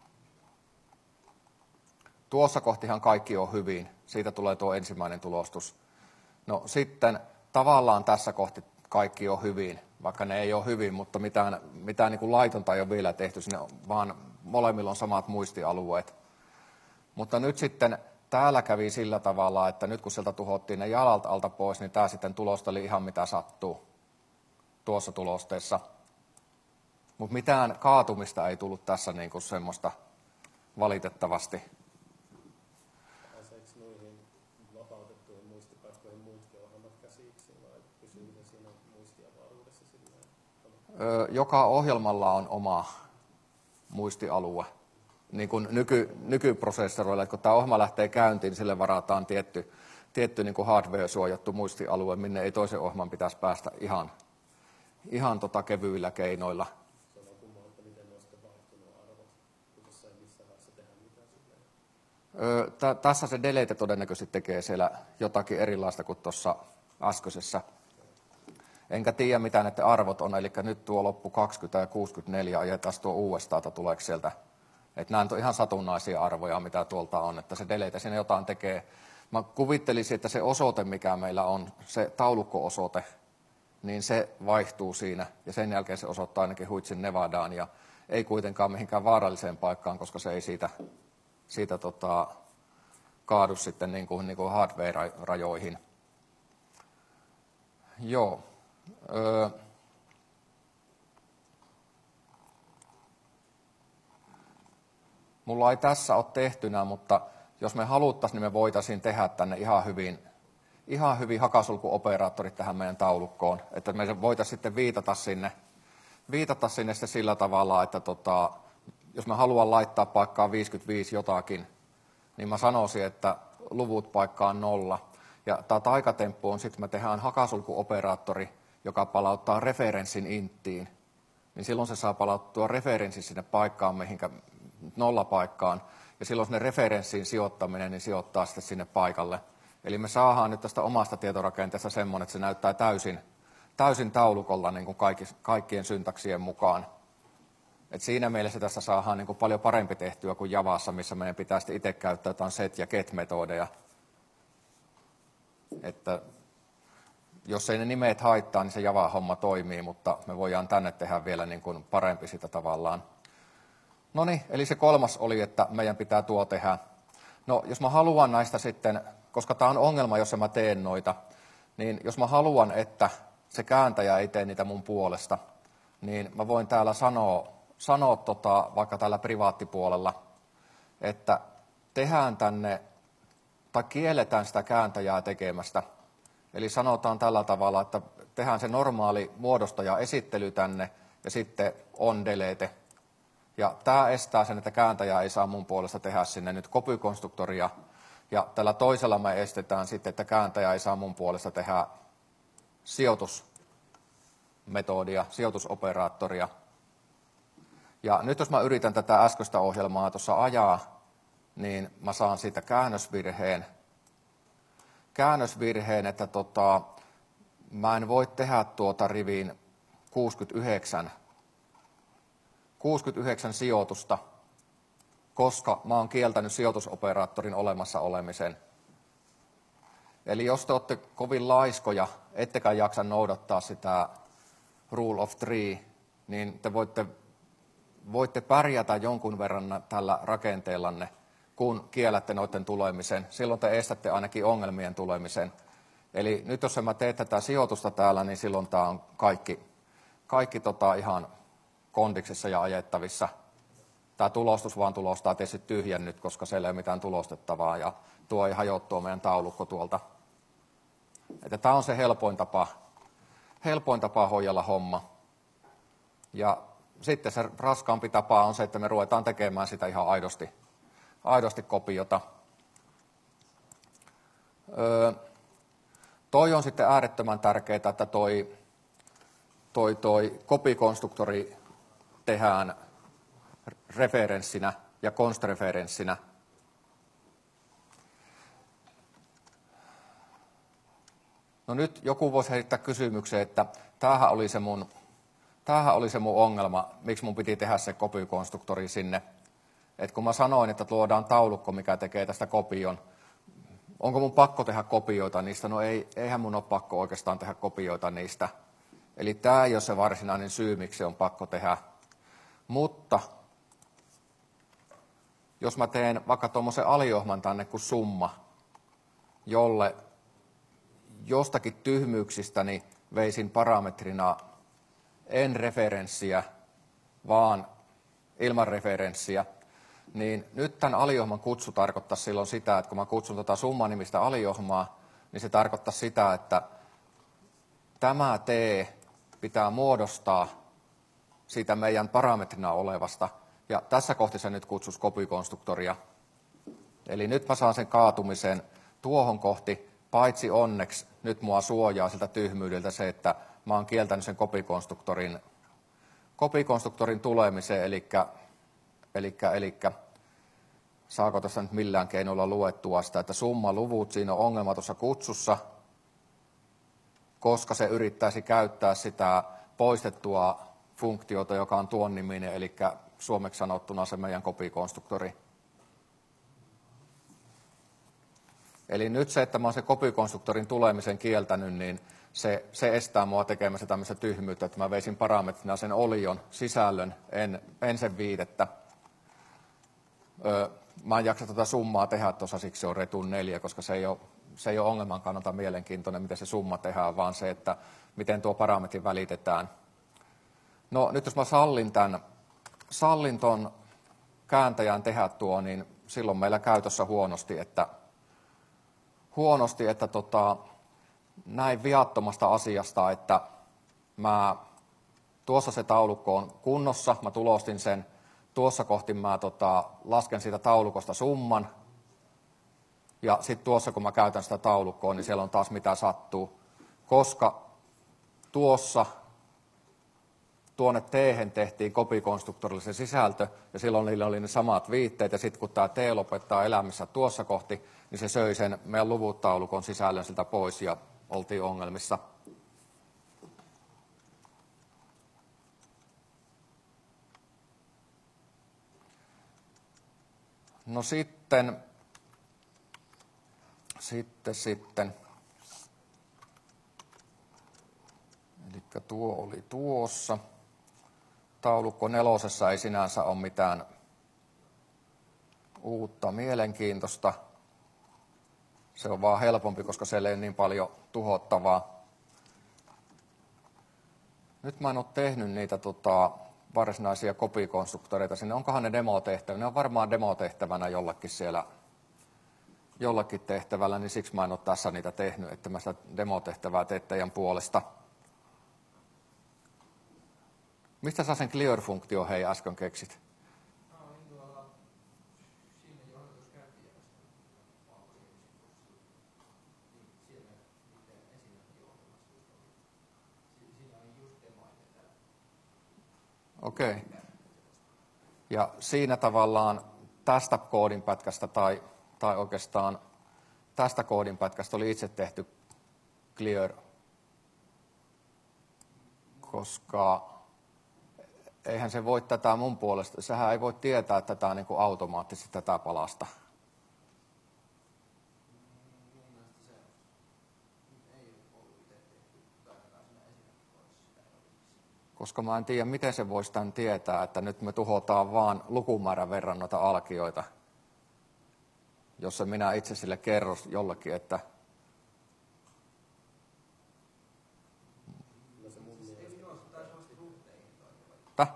tuossa kohtihan kaikki on hyvin. Siitä tulee tuo ensimmäinen tulostus. No sitten tavallaan tässä kohti kaikki on hyvin, vaikka ne ei ole hyvin, mutta mitään, mitään niin kuin laitonta ei ole vielä tehty sinne, vaan molemmilla on samat muistialueet. Mutta nyt sitten täällä kävi sillä tavalla, että nyt kun sieltä tuhottiin ne jalalta alta pois, niin tämä sitten tulosteli ihan mitä sattuu tuossa tulosteessa. Mutta mitään kaatumista ei tullut tässä niin kuin semmoista valitettavasti. Pääseekö noihin vapautettuihin muistipaikkoihin muutkin ohjelmat käsiksi vai pysyykö siinä muistiavaruudessa silleen? Öö, joka ohjelmalla on oma muistialue. Niin kuin nyky, nykyprosessoroilla, että kun tämä ohjelma lähtee käyntiin, niin sille varataan tietty, tietty niin kuin hardware-suojattu muistialue, minne ei toisen ohjelman pitäisi päästä ihan, ihan tota kevyillä keinoilla. Se on kummaa, että miten ne on sitten vaihtunut arvot, kun tässä ei missään vaiheessa tehdä mitään silleen. Öö, tä, tässä se delete todennäköisesti tekee siellä jotakin erilaista kuin tuossa äskeisessä. Enkä tiedä, mitä näiden arvot on, eli nyt tuo loppu kaksikymmentä ja kuusikymmentäneljä ajetaan tuo uudestaan, että tuleeko sieltä. Että nämä on ihan satunnaisia arvoja, mitä tuolta on, että se delete siinä jotain tekee. Mä kuvittelisin, että se osoite, mikä meillä on, se taulukko-osoite, niin se vaihtuu siinä. Ja sen jälkeen se osoittaa ainakin Huitsin Nevadaan ja ei kuitenkaan mihinkään vaaralliseen paikkaan, koska se ei siitä, siitä tota, kaadu sitten niin kuin, niin kuin hardware-rajoihin. Joo. Öö. Mulla ei tässä ole tehtynä, mutta jos me haluttaisiin, niin me voitaisiin tehdä tänne ihan hyvin, ihan hyvin hakasulkuoperaattorit tähän meidän taulukkoon. Että me voitaisiin sitten viitata sinne, viitata sinne sitten sillä tavalla, että tota, jos me haluan laittaa paikkaan viisikymmentäviisi jotakin, niin mä sanoisin, että luvut paikkaan nolla. Ja tämä taikatemppu on sitten, me tehdään hakasulkuoperaattori, joka palauttaa referenssin inttiin. Niin silloin se saa palauttua referenssin sinne paikkaan, mihinkä nollapaikkaan, ja silloin sinne referenssiin sijoittaminen, niin sijoittaa sitten sinne paikalle. Eli me saadaan nyt tästä omasta tietorakenteesta semmoinen, että se näyttää täysin, täysin taulukolla niin kuin kaikki, kaikkien syntaksien mukaan. Et siinä mielessä tässä saadaan niin kuin paljon parempi tehtyä kuin Javassa, missä meidän pitää sitten itse käyttää jotain set- ja get-metodeja. Että jos ei ne nimet haittaa, niin se Java-homma toimii, mutta me voidaan tänne tehdä vielä niin kuin parempi sitä tavallaan. No niin, eli se kolmas oli, että meidän pitää tuo tehdä. No, jos mä haluan näistä sitten, koska tämä on ongelma, jos mä teen noita, niin jos mä haluan, että se kääntäjä ei tee niitä mun puolesta, niin mä voin täällä sanoa, sanoa tota, vaikka täällä privaattipuolella, että tehdään tänne, tai kielletään sitä kääntäjää tekemästä. Eli sanotaan tällä tavalla, että tehdään se normaali muodostaja esittely tänne, ja sitten on delete. Ja tämä estää sen, että kääntäjä ei saa mun puolesta tehdä sinne nyt copy-konstruktoria. Ja tällä toisella me estetään sitten, että kääntäjä ei saa mun puolesta tehdä sijoitusmetodia, sijoitusoperaattoria. Ja nyt jos mä yritän tätä äskeistä ohjelmaa tuossa ajaa, niin mä saan siitä käännösvirheen. Käännösvirheen, että tota, mä en voi tehdä tuota rivin kuusikymmentäyhdeksän, kuusikymmentäyhdeksän sijoitusta, koska mä oon kieltänyt sijoitusoperaattorin olemassa olemisen. Eli jos te olette kovin laiskoja, ettekä jaksa noudattaa sitä rule of three, niin te voitte, voitte pärjätä jonkun verran tällä rakenteellanne, kun kiellätte noiden tulemisen. Silloin te estätte ainakin ongelmien tulemisen. Eli nyt jos mä teen tätä sijoitusta täällä, niin silloin tämä on kaikki, kaikki tota ihan kondiksessa ja ajettavissa. Tämä tulostus vaan tulostaa tietysti tyhjän nyt, koska siellä ei ole mitään tulostettavaa, ja tuo ei hajottua meidän taulukko tuolta. Että tämä on se helpoin tapa, helpoin tapa hoidella homma. Ja sitten se raskaampi tapa on se, että me ruvetaan tekemään sitä ihan aidosti, aidosti kopiota. Öö, toi on sitten äärettömän tärkeää, että toi, toi, toi copy-konstruktori tehdään referenssinä ja const-referenssinä. No nyt joku voisi heittää kysymyksen, että tämähän oli se mun, tämähän oli se mun ongelma, miksi mun piti tehdä se copy-konstruktori sinne. Et kun mä sanoin, että luodaan taulukko, mikä tekee tästä kopion, onko mun pakko tehdä kopioita niistä? No ei, eihän mun ole pakko oikeastaan tehdä kopioita niistä. Eli tämä ei ole se varsinainen syy, miksi se on pakko tehdä. Mutta jos mä teen vaikka tuommoisen aliohman tänne kuin summa, jolle jostakin tyhmyyksistäni veisin parametrina en referenssiä, vaan ilman referenssiä, niin nyt tämän aliohman kutsu tarkoittaa silloin sitä, että kun mä kutsun tuota summanimistä aliohmaa, niin se tarkoittaa sitä, että tämä T pitää muodostaa siitä meidän parametrina olevasta. Ja tässä kohti se nyt kutsuisi copy-konstruktoria. Eli nyt mä saan sen kaatumisen tuohon kohti, paitsi onneksi nyt mua suojaa siltä tyhmyydeltä se, että mä oon kieltänyt sen copy-konstruktorin, copy-konstruktorin tulemisen, eli, eli, eli saako tässä nyt millään keinoilla luettua sitä, että summaluvut, siinä on ongelma tuossa kutsussa, koska se yrittäisi käyttää sitä poistettua funktiota, joka on tuon niminen, eli suomeksi sanottuna se meidän copy-konstruktori. Eli nyt se, että mä oon se copy-konstruktorin tulemisen kieltänyt, niin se, se estää mua tekemässä tämmöistä tyhmyyttä, että mä veisin parametrina sen olion sisällön, en, en sen viitettä. Öö, mä en jaksa tätä summaa tehdä tuossa, siksi se on retun neljä, koska se ei ole, se ei ole ongelman kannalta mielenkiintoinen, miten se summa tehdään, vaan se, että miten tuo parametri välitetään. No nyt jos mä sallin tämän, sallin ton kääntäjän tehdä tuo, niin silloin meillä käytössä huonosti, että, huonosti, että tota, näin viattomasta asiasta, että mä, tuossa se taulukko on kunnossa, mä tulostin sen, tuossa kohti mä tota, lasken siitä taulukosta summan, ja sitten tuossa kun mä käytän sitä taulukkoa, niin siellä on taas mitä sattuu, koska tuossa tuonne T-hen tehtiin copy-konstruktorille se sisältö, ja silloin niillä oli ne samat viitteet, ja sitten kun tämä T lopettaa elämässä tuossa kohti, niin se söi sen meidän luvuttaulukon sisällön siltä pois, ja oltiin ongelmissa. No sitten, sitten, sitten. tuo oli tuossa. Taulukko nelosessa ei sinänsä ole mitään uutta mielenkiintoista. Se on vaan helpompi, koska siellä ei ole niin paljon tuhottavaa. Nyt mä en ole tehnyt niitä tota, varsinaisia kopikonstruktoreita sinne. Onkohan ne demotehtävänä? Ne on varmaan demotehtävänä jollakin siellä, jollakin tehtävällä, niin siksi mä en ole tässä niitä tehnyt, että mä sitä demotehtävää teen teidän puolesta. Mistä sä sen clear-funktio hei äsken keksit? Okei. Okay. Ja siinä tavallaan tästä koodinpätkästä tai, tai oikeastaan tästä koodinpätkästä oli itse tehty clear, koska eihän se voi tätä mun puolesta, sehän ei voi tietää tätä niin kuin automaattisesti tätä palasta. Koska mä en tiedä, miten se voisi tämän tietää, että nyt me tuhotaan vaan lukumäärän verran noita alkioita, jos minä itse sille kerron jollekin, että Täh?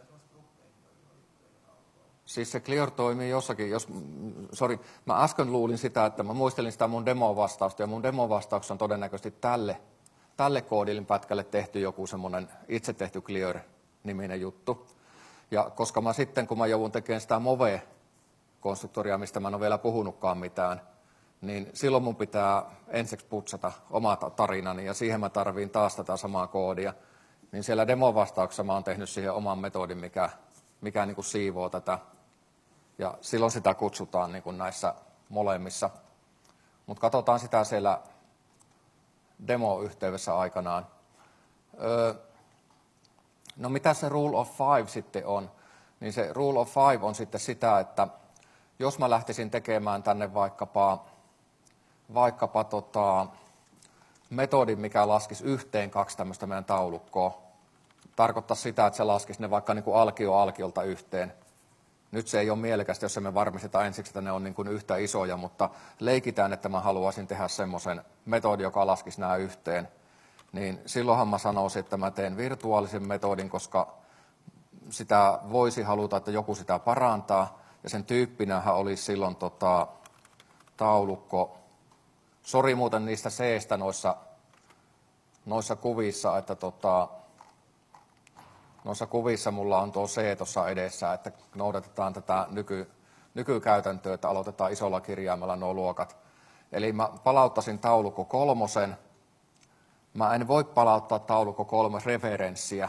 Siis se clear toimii jossakin, jos, sorry, mä äsken luulin sitä, että mä muistelin sitä mun demovastausta, ja mun demovastauksessa on todennäköisesti tälle, tälle koodilin pätkälle tehty joku semmoinen itse tehty clear-niminen juttu. Ja koska mä sitten, kun mä joudun tekemään sitä Move-konstruktoria, mistä mä en ole vielä puhunutkaan mitään, niin silloin mun pitää ensiksi putsata oma tarinani, ja siihen mä tarviin taas tätä samaa koodia. Niin siellä demovastauksessa mä oon tehnyt siihen oman metodin, mikä, mikä niin kuin siivoo tätä. Ja silloin sitä kutsutaan niin kuin näissä molemmissa. Mutta katsotaan sitä siellä demo-yhteydessä aikanaan. Öö, no mitä se rule of five sitten on? Niin se rule of five on sitten sitä, että jos mä lähtisin tekemään tänne vaikkapa, vaikkapa tota, metodin, mikä laskisi yhteen kaksi tämmöistä meidän taulukkoa, tarkoittaa sitä, että se laskisi ne vaikka niin kuin alkio alkiolta yhteen. Nyt se ei ole mielekästä, jos me varmistetaan ensiksi, että ne on niin kuin yhtä isoja, mutta leikitään, että mä haluaisin tehdä semmoisen metodin, joka laskisi nämä yhteen. Niin silloinhan mä sanoisin, että mä teen virtuaalisen metodin, koska sitä voisi haluta, että joku sitä parantaa. Ja sen tyyppinähän olisi silloin tota, taulukko. Sori muuten niistä C-stä noissa, noissa kuvissa, että tota, noissa kuvissa mulla on tuo C tuossa edessä, että noudatetaan tätä nyky, nykykäytäntöä, että aloitetaan isolla kirjaimella nuo luokat. Eli mä palauttaisin taulukko kolmosen. Mä en voi palauttaa taulukko kolme referenssiä,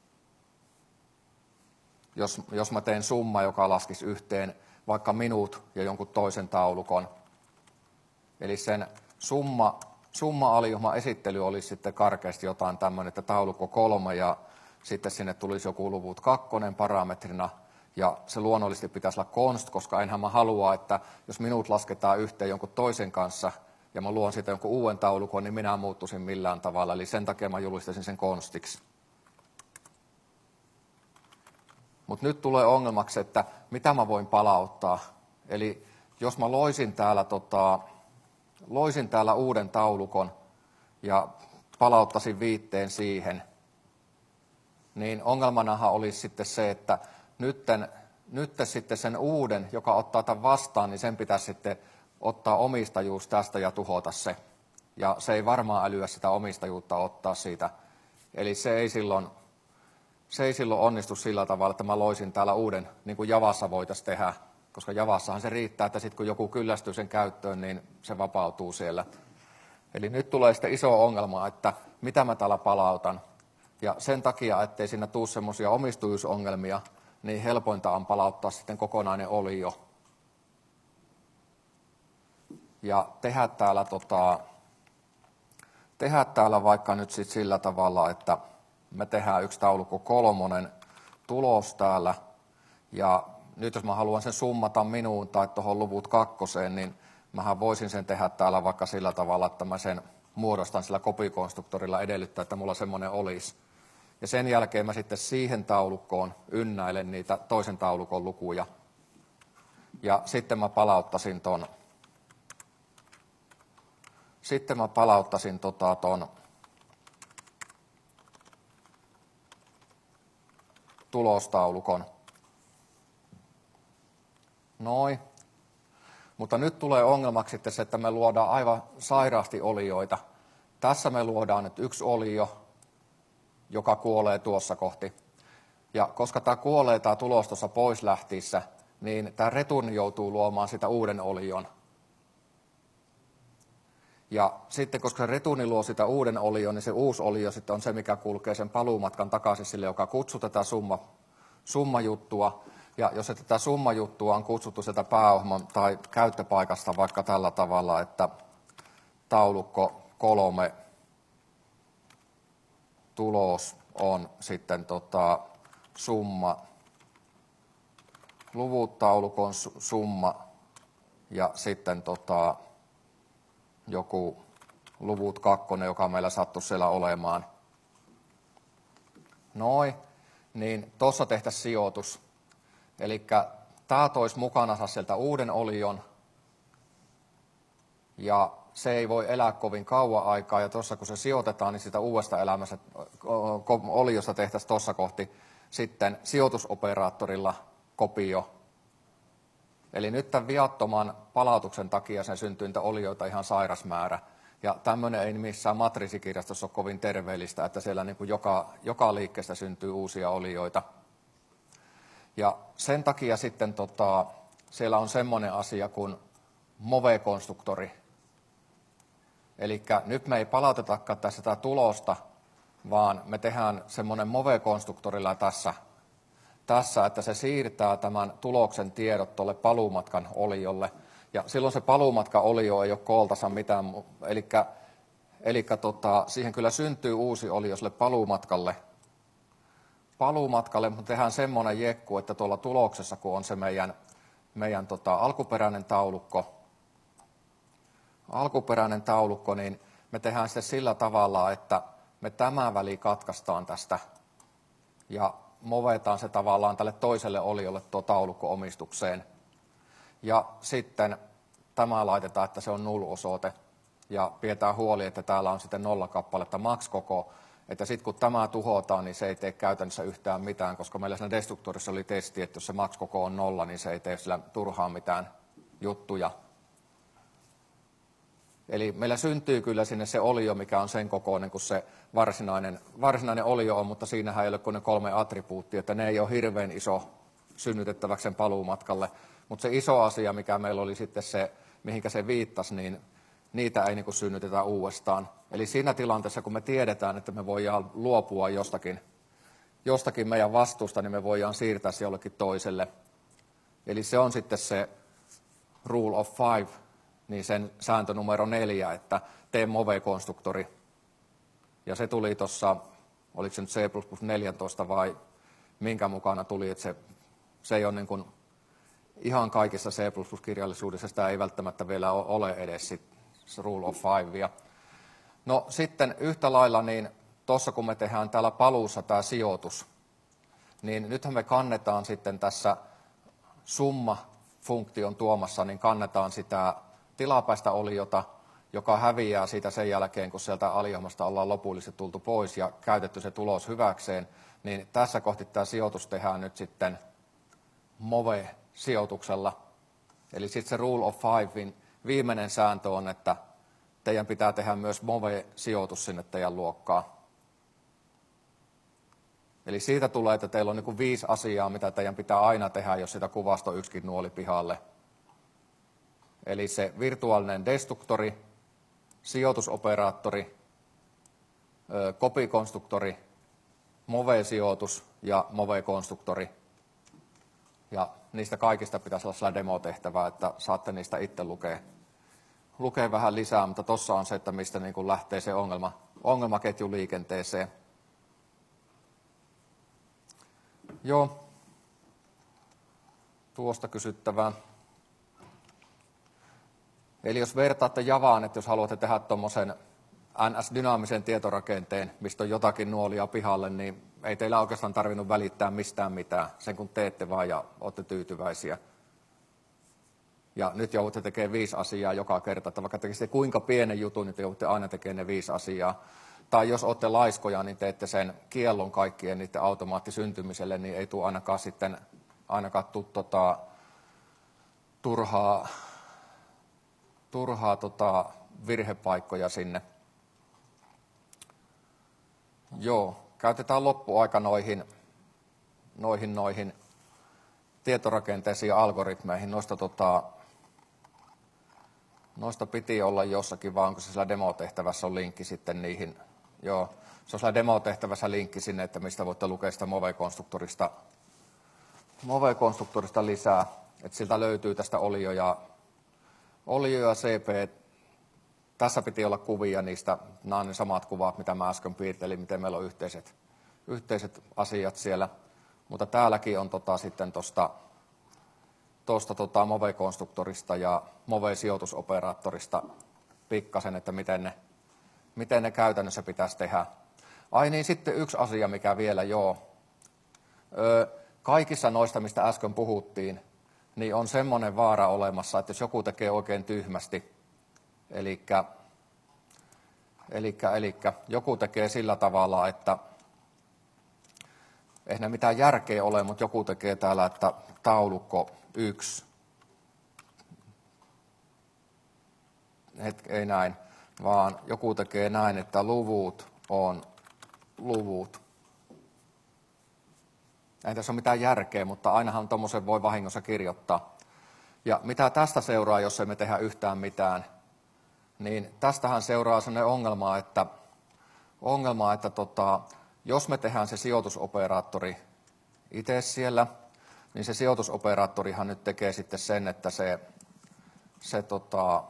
jos, jos mä teen summa, joka laskisi yhteen vaikka minut ja jonkun toisen taulukon. Eli sen summa, summa-alijumma esittely olisi sitten karkeasti jotain tämmöinen, että taulukko kolme ja sitten sinne tulisi joku luvut kakkonen parametrina. Ja se luonnollisesti pitäisi olla const, koska enhän mä halua, että jos minut lasketaan yhteen jonkun toisen kanssa ja mä luon siitä jonkun uuden taulukon, niin minä muuttuisin millään tavalla. Eli sen takia mä julistaisin sen constiksi. Mutta nyt tulee ongelmaksi, että mitä mä voin palauttaa. Eli jos mä loisin täällä, tota, loisin täällä uuden taulukon ja palauttaisin viitteen siihen, niin ongelmanahan olisi sitten se, että nytten, nytten sitten sen uuden, joka ottaa tämän vastaan, niin sen pitäisi sitten ottaa omistajuus tästä ja tuhota se. Ja se ei varmaan älyä sitä omistajuutta ottaa siitä. Eli se ei silloin, se ei silloin onnistu sillä tavalla, että mä loisin täällä uuden, niin kuin Javassa voitaisiin tehdä. Koska Javassahan se riittää, että sitten kun joku kyllästyy sen käyttöön, niin se vapautuu siellä. Eli nyt tulee sitten iso ongelma, että mitä mä täällä palautan. Ja sen takia, ettei siinä tule semmoisia omistujuusongelmia, niin helpointa on palauttaa sitten kokonainen olio. Ja tehdä täällä, tota, tehdä täällä vaikka nyt sit sillä tavalla, että me tehdään yksi taulukko kolmonen tulos täällä. Ja nyt jos mä haluan sen summata minuun tai tuohon luvut kakkoseen, niin mähän voisin sen tehdä täällä vaikka sillä tavalla, että mä sen muodostan sillä kopikonstruktorilla edellyttää, että mulla semmoinen olisi. Ja sen jälkeen mä sitten siihen taulukkoon ynnäilen niitä toisen taulukon lukuja. Ja sitten mä palauttaisin ton, sitten mä palauttaisin tota ton tulostaulukon. Noin. Mutta nyt tulee ongelmaksi sitten se, että me luodaan aivan sairaasti olioita. Tässä me luodaan nyt yksi olio, joka kuolee tuossa kohti. Ja koska tämä kuolee tämä tulos tuossa pois lähtiessä, niin tämä return joutuu luomaan sitä uuden olion. Ja sitten koska se returni luo sitä uuden olion, niin se uusi olio sitten on se, mikä kulkee sen paluumatkan takaisin sille, joka kutsuu tätä summa, summajuttua. Ja jos tätä summajuttua on kutsuttu sieltä pääohjelman tai käyttöpaikasta vaikka tällä tavalla, että taulukko kolme tulos on sitten tota summa, luvut taulukon summa ja sitten tota joku luvut kakkonen, joka meillä sattui siellä olemaan. Noin, niin tuossa tehtäisiin sijoitus. Eli tämä toisi mukanansa sieltä uuden olion, ja se ei voi elää kovin kauan aikaa, ja tuossa kun se sijoitetaan, niin sitä uudesta elämästä oliosta tehtäisiin tuossa kohti sitten sijoitusoperaattorilla kopio. Eli nyt tämän viattoman palautuksen takia sen syntyy niitä olioita ihan sairas määrä. Ja tämmöinen ei missään matriisikirjastossa ole kovin terveellistä, että siellä niin kuin joka, joka liikkeestä syntyy uusia olioita. Ja sen takia sitten tota, siellä on semmoinen asia kuin Move-konstruktori. Eli nyt me ei palautetakaan tässä tätä tulosta, vaan me tehdään semmoinen Move-konstruktorilla tässä, tässä, että se siirtää tämän tuloksen tiedot tuolle paluumatkan oliolle. Ja silloin se paluumatkan olio ei ole kooltansa mitään, eli, eli tota, siihen kyllä syntyy uusi olio sille paluumatkalle. Paluumatkalle mutta tehdään semmoinen jekku, että tuolla tuloksessa, kun on se meidän, meidän tota, alkuperäinen taulukko, alkuperäinen taulukko, niin me tehdään sitten sillä tavalla, että me tämä väli katkaistaan tästä ja movetaan se tavallaan tälle toiselle oliolle tuo taulukko-omistukseen. Ja sitten tämä laitetaan, että se on null-osoite ja pidetään huoli, että täällä on sitten nolla kappaletta max-koko. Että sitten kun tämä tuhotaan, niin se ei tee käytännössä yhtään mitään, koska meillä siinä destruktorissa oli testi, että jos se max-koko on nolla, niin se ei tee sillä turhaan mitään juttuja. Eli meillä syntyy kyllä sinne se olio, mikä on sen kokoinen kuin se varsinainen, varsinainen olio on, mutta siinähän ei ole kuin ne kolme attribuuttia, että ne ei ole hirveän iso synnytettäväksi sen paluumatkalle. Mutta se iso asia, mikä meillä oli sitten se, mihinkä se viittasi, niin niitä ei niin kuin synnytetä uudestaan. Eli siinä tilanteessa, kun me tiedetään, että me voidaan luopua jostakin, jostakin meidän vastuusta, niin me voidaan siirtää se jollekin toiselle. Eli se on sitten se rule of five, niin sen sääntö numero neljä, että tee Move-konstruktori. Ja se tuli tuossa, oliko se nyt C plus plus neljätoista vai minkä mukana tuli, että se, se ei ole niin kuin ihan kaikissa C plus plus-kirjallisuudessa, sitä ei välttämättä vielä ole edes sit rule of five. No sitten yhtä lailla, niin tuossa kun me tehdään täällä paluussa tämä sijoitus, niin nythän me kannetaan sitten tässä summa-funktion tuomassa, niin kannetaan sitä tilapäistä oliota, joka häviää siitä sen jälkeen, kun sieltä aliohjelmasta ollaan lopullisesti tultu pois ja käytetty se tulos hyväkseen, niin tässä kohti tämä sijoitus tehdään nyt sitten Move-sijoituksella. Eli sitten se rule of fivein viimeinen sääntö on, että teidän pitää tehdä myös Move-sijoitus sinne teidän luokkaan. Eli siitä tulee, että teillä on niin kuin viisi asiaa, mitä teidän pitää aina tehdä, jos sitä kuvasta on yksikin nuoli pihalle. Eli se virtuaalinen destruktori, sijoitusoperaattori, kopikonstruktori, Move-sijoitus ja Move-konstruktori. Ja niistä kaikista pitäisi olla sellainen demotehtävä, että saatte niistä itse lukea, lukea vähän lisää, mutta tuossa on se, että mistä niin kuin lähtee se ongelma, ongelmaketju liikenteeseen. Joo, tuosta kysyttävää. Eli jos vertaatte Javaan, että jos haluatte tehdä tuommoisen N S-dynaamisen tietorakenteen, mistä on jotakin nuolia pihalle, niin ei teillä oikeastaan tarvinnut välittää mistään mitään, sen kun teette vaan ja olette tyytyväisiä. Ja nyt joudutte tekemään viisi asiaa joka kerta, että vaikka tekisitte kuinka pienen jutun, niin te joudutte aina tekemään ne viisi asiaa. Tai jos olette laiskoja, niin teette sen kiellon kaikkien niiden automaattisyntymiselle, niin ei tule ainakaan sitten ainakaan tuu, tota, turhaa, turhaa tota, virhepaikkoja sinne. Joo, käytetään loppuaika noihin, noihin, noihin tietorakenteisiin ja algoritmeihin. Noista, tota, noista piti olla jossakin, vaan onko se siellä demotehtävässä on linkki sitten niihin. Joo, se on siellä demotehtävässä linkki sinne, että mistä voitte lukea sitä Move-konstruktorista, Move-konstruktorista lisää. Että siltä löytyy tästä Olio ja, Olio ja C P. Tässä piti olla kuvia niistä, nämä on ne samat kuvat, mitä mä äsken piirtelin, miten meillä on yhteiset, yhteiset asiat siellä. Mutta täälläkin on tota, sitten tuosta tosta, tota, Move-konstruktorista ja Move-sijoitusoperaattorista pikkasen, että miten ne, miten ne käytännössä pitäisi tehdä. Ai niin, sitten yksi asia, mikä vielä, joo. Öö, kaikissa noista, mistä äsken puhuttiin, niin on semmoinen vaara olemassa, että jos joku tekee oikein tyhmästi, elikkä, elikkä, elikkä joku tekee sillä tavalla, että ei ne mitään järkeä ole, mutta joku tekee täällä, että taulukko yksi. Hetki, ei näin, vaan joku tekee näin, että luvut on luvut. Ei tässä ole mitään järkeä, mutta ainahan tuommoisen voi vahingossa kirjoittaa. Ja mitä tästä seuraa, jos emme tehdä yhtään mitään, niin tästähän seuraa sellainen ongelma, että, ongelma, että tota, jos me tehdään se sijoitusoperaattori itse siellä, niin se sijoitusoperaattorihan nyt tekee sitten sen, että se, se tota,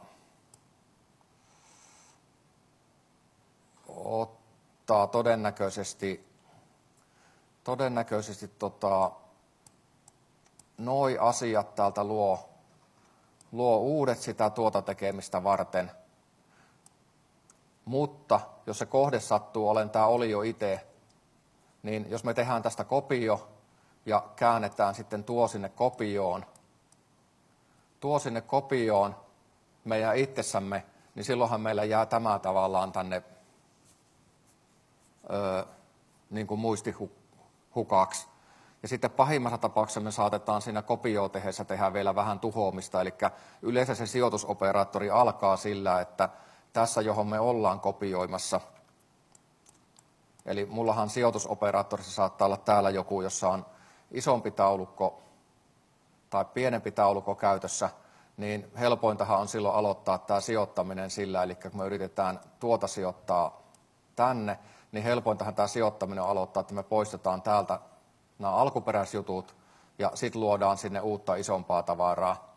ottaa todennäköisesti, todennäköisesti tota, noi asiat täältä luo, luo uudet sitä tuota tekemistä varten. Mutta jos se kohde sattuu olen tämä Olio itse, niin jos me tehdään tästä kopio ja käännetään sitten tuo sinne kopioon, tuo sinne kopioon meidän itsessämme, niin silloinhan meillä jää tämä tavallaan tänne öö, niin kuin muistihukaksi. Ja sitten pahimmassa tapauksessa me saatetaan siinä kopioon tehdessä tehdä vielä vähän tuhoamista, eli yleensä se sijoitusoperaattori alkaa sillä, että tässä johon me ollaan kopioimassa, eli mullahan sijoitusoperaattorissa saattaa olla täällä joku, jossa on isompi taulukko tai pienempi taulukko käytössä, niin helpointahan on silloin aloittaa tämä sijoittaminen sillä, eli kun me yritetään tuota sijoittaa tänne, niin helpointahan tämä sijoittaminen on aloittaa, että me poistetaan täältä nämä alkuperäisjutut ja sitten luodaan sinne uutta isompaa tavaraa,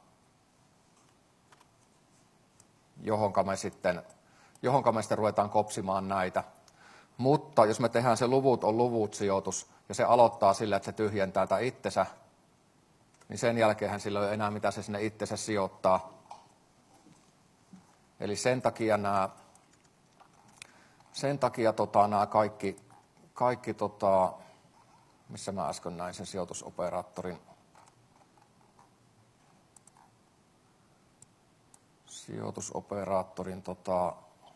johonka me sitten, johonka me sitten ruvetaan kopsimaan näitä. Mutta jos me tehdään se luvut on luvut sijoitus ja se aloittaa sillä, että se tyhjentää tätä itsensä, niin sen jälkeen sillä ei ole enää mitä se sinne itsensä sijoittaa. Eli sen takia nämä, sen takia tota, nämä kaikki, kaikki tota, missä mä äsken näin sen sijoitusoperaattorin, sijoitusoperaattorin tota,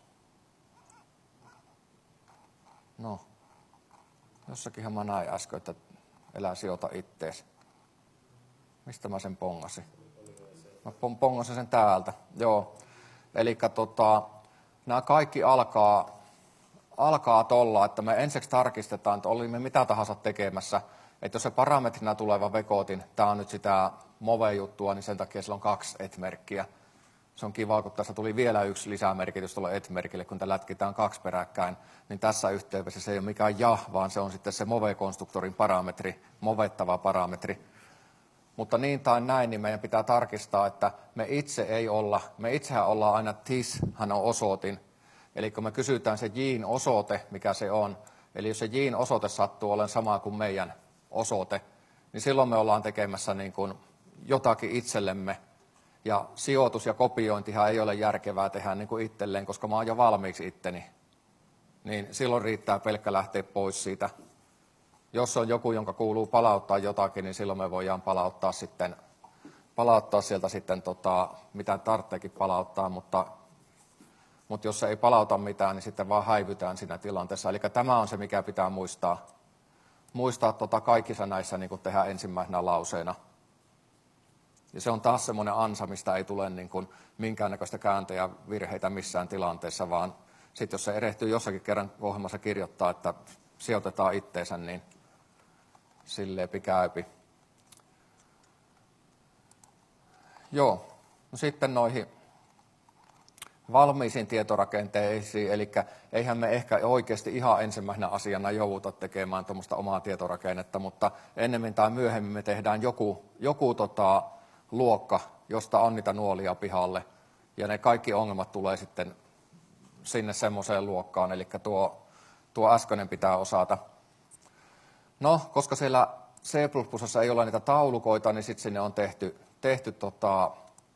no, jossakinhan mä näin äsken, että elää sijoita ittees. Mistä mä sen pongasin? Mä pongasin sen täältä, joo. Eli tota, nämä kaikki alkaa, alkaa tolla, että me ensiksi tarkistetaan, että olimme mitä tahansa tekemässä. Että jos se parametrina tuleva vekotin, tämä on nyt sitä Move-juttua, niin sen takia sillä on kaksi et-merkkiä. Se on kiva, kun tässä tuli vielä yksi lisämerkitys tuolle et-merkille, kun tämä lätkitään kaksi peräkkäin, niin tässä yhteydessä se ei ole mikään ja, vaan se on sitten se Move-konstruktorin parametri, movettava parametri. Mutta niin tai näin, niin meidän pitää tarkistaa, että me itse ei olla, me itsehän ollaan aina this, hän on osoitin. Eli kun me kysytään se jin osoite, mikä se on, eli jos se jin osoite sattuu olemaan sama kuin meidän osoite, niin silloin me ollaan tekemässä niin kuin jotakin itsellemme. Ja sijoitus ja kopiointihan ei ole järkevää tehdä niin kuin itselleen, koska mä oon jo valmiiksi itteni. Niin silloin riittää pelkkä lähteä pois siitä, jos on joku, jonka kuuluu palauttaa jotakin, niin silloin me voidaan palauttaa sitten palauttaa sieltä sitten, tota, mitä tarvitseekin palauttaa, mutta, mutta jos se ei palauta mitään, niin sitten vaan häivytään siinä tilanteessa. Eli tämä on se, mikä pitää muistaa, muistaa tota kaikissa näissä niin kuin tehdään ensimmäisenä lauseena. Ja se on taas semmoinen ansa, mistä ei tule niin kuin minkäännäköistä kääntöjä virheitä missään tilanteessa, vaan sitten jos se erehtyy jossakin kerran ohjelmassa kirjoittaa, että sijoitetaan itteensä, niin silleepi käypi. Joo, no sitten noihin valmiisiin tietorakenteisiin, eli eihän me ehkä oikeasti ihan ensimmäisenä asiana jouduta tekemään tuommoista omaa tietorakennetta, mutta ennemmin tai myöhemmin me tehdään joku, joku tota, luokka, josta on niitä nuolia pihalle, ja ne kaikki ongelmat tulee sitten sinne semmoiseen luokkaan, eli tuo, tuo äskeinen pitää osata. No, koska siellä C plus plus ei ole niitä taulukoita, niin sitten sinne on tehty, tehty tota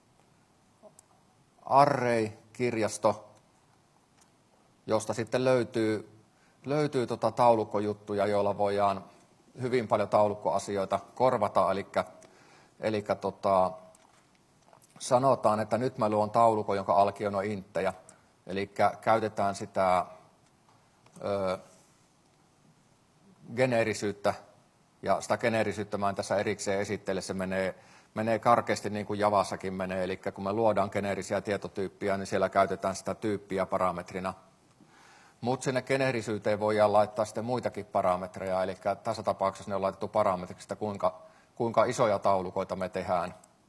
Array-kirjasto, josta sitten löytyy, löytyy tota taulukkojuttuja, joilla voidaan hyvin paljon taulukkoasioita korvata. Eli, eli tota, sanotaan, että nyt mä luon taulukon, jonka alkion on inttejä. Eli käytetään sitä ö, geneerisyyttä, ja sitä geneerisyyttä mä en tässä erikseen esittele, se menee, menee karkeasti niin kuin Javassakin menee, eli kun me luodaan geneerisiä tietotyyppiä, niin siellä käytetään sitä tyyppiä parametrina. Mutta sinne geneerisyyteen voidaan laittaa sitten muitakin parametreja, eli tässä tapauksessa ne on laitettu parametriksi, kuinka, kuinka isoja taulukoita me tehdään.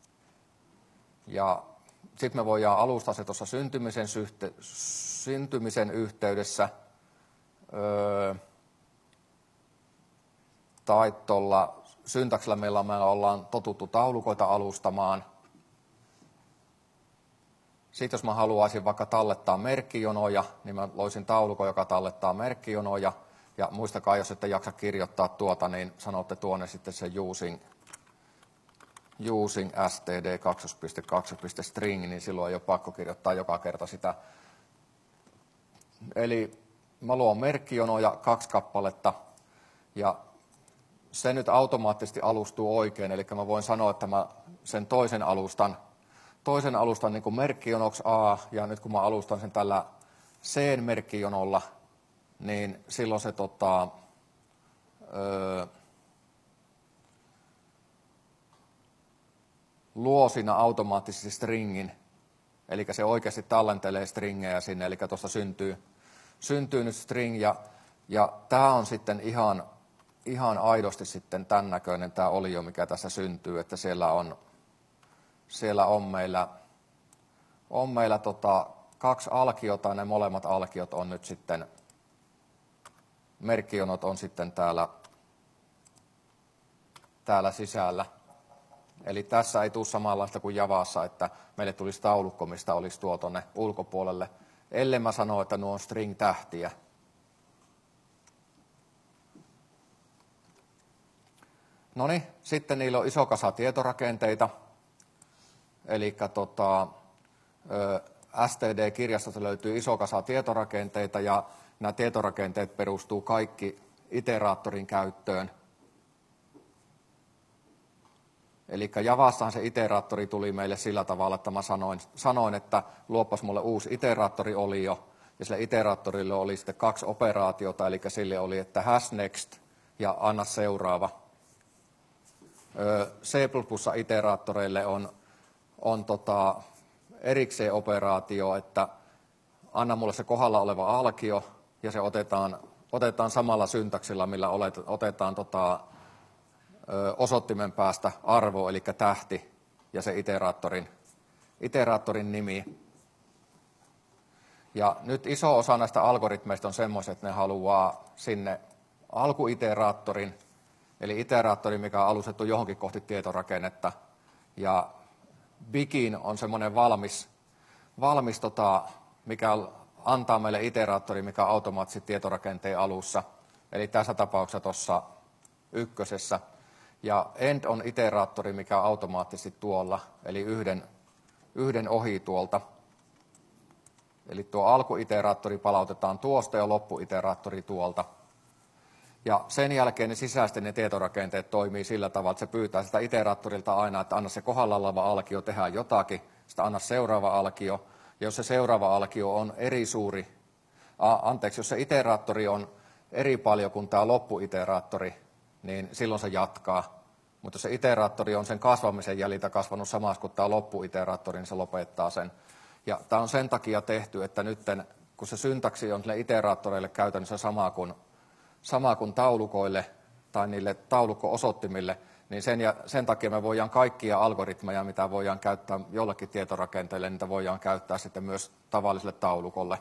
Ja sitten me voidaan alusta-asetossa syntymisen, syhte, syntymisen yhteydessä öö, tai tuolla syntaksilla meillä, meillä ollaan totuttu taulukoita alustamaan. Sitten jos mä haluaisin vaikka tallettaa merkkijonoja, niin mä loisin taulukon, joka tallettaa merkkijonoja. Ja muistakaa, jos ette jaksa kirjoittaa tuota, niin sanotte tuonne sitten se using, using std kaksi piste kaksi piste string, niin silloin ei ole pakko kirjoittaa joka kerta sitä. Eli mä luon merkkijonoja kaksi kappaletta, ja se nyt automaattisesti alustuu oikein, eli mä voin sanoa, että mä sen toisen alustan, toisen alustan niin kuin merkkijonoksi A, ja nyt kun mä alustan sen tällä C-merkkijonolla, niin silloin se tota, öö, luo siinä automaattisesti stringin, eli se oikeasti tallentelee stringejä sinne, eli tuosta syntyy, syntyy nyt string, ja, ja tämä on sitten ihan, ihan aidosti sitten tämän näköinen tämä olio, mikä tässä syntyy, että siellä on, siellä on meillä, on meillä tota kaksi alkiota, ja ne molemmat alkiot on nyt sitten, merkkijonot on sitten täällä, täällä sisällä. Eli tässä ei tule samanlaista kuin Javassa, että meille tulisi taulukko, mistä olisi tuo tuonne ulkopuolelle, ellei mä sano, että nuo on string-tähtiä. No niin, sitten niillä on iso kasa tietorakenteita, eli tota, S T D-kirjastosta löytyy iso kasa tietorakenteita, ja nämä tietorakenteet perustuu kaikki iteraattorin käyttöön. Eli Javassahan se iteraattori tuli meille sillä tavalla, että mä sanoin, sanoin että luoppas mulle uusi iteraattoriolio, ja sille iteraattorille oli sitten kaksi operaatiota, eli sille oli, että hash next ja anna seuraava. C plus plus iteraattoreille on, on tota erikseen operaatio, että anna mulle se kohdalla oleva alkio, ja se otetaan, otetaan samalla syntaksilla, millä olet, otetaan tota, osoittimen päästä arvo, eli tähti, ja se iteraattorin, iteraattorin nimi. Ja nyt iso osa näistä algoritmeista on semmoiset, että ne haluaa sinne alkuiteraattorin, eli iteraattori, mikä on alustettu johonkin kohti tietorakennetta, ja begin on semmoinen valmis, valmis tota, mikä antaa meille iteraattori, mikä on automaattisesti tietorakenteen alussa, eli tässä tapauksessa tuossa ykkösessä. Ja end on iteraattori, mikä on automaattisesti tuolla, eli yhden, yhden ohi tuolta. Eli tuo alkuiteraattori palautetaan tuosta ja loppuiteraattori tuolta. Ja sen jälkeen ne sisäisesti ne tietorakenteet toimii sillä tavalla, että se pyytää sitä iteraattorilta aina, että anna se kohdalla oleva alkio, tehdään jotakin, sitten anna seuraava alkio. Ja jos se seuraava alkio on eri suuri, a, anteeksi, jos se iteraattori on eri paljon kuin tämä loppuiteraattori, niin silloin se jatkaa. Mutta jos se iteraattori on sen kasvamisen jäljiltä kasvanut samassa kuin tämä loppuiteraattori, niin se lopettaa sen. Ja tämä on sen takia tehty, että nyt kun se syntaksi on sille iteraattoreille käytännössä sama kuin, sama kuin taulukoille tai niille taulukko-osoittimille, niin sen, ja, sen takia me voidaan kaikkia algoritmeja, mitä voidaan käyttää jollekin tietorakenteelle, niitä voidaan käyttää sitten myös tavalliselle taulukolle.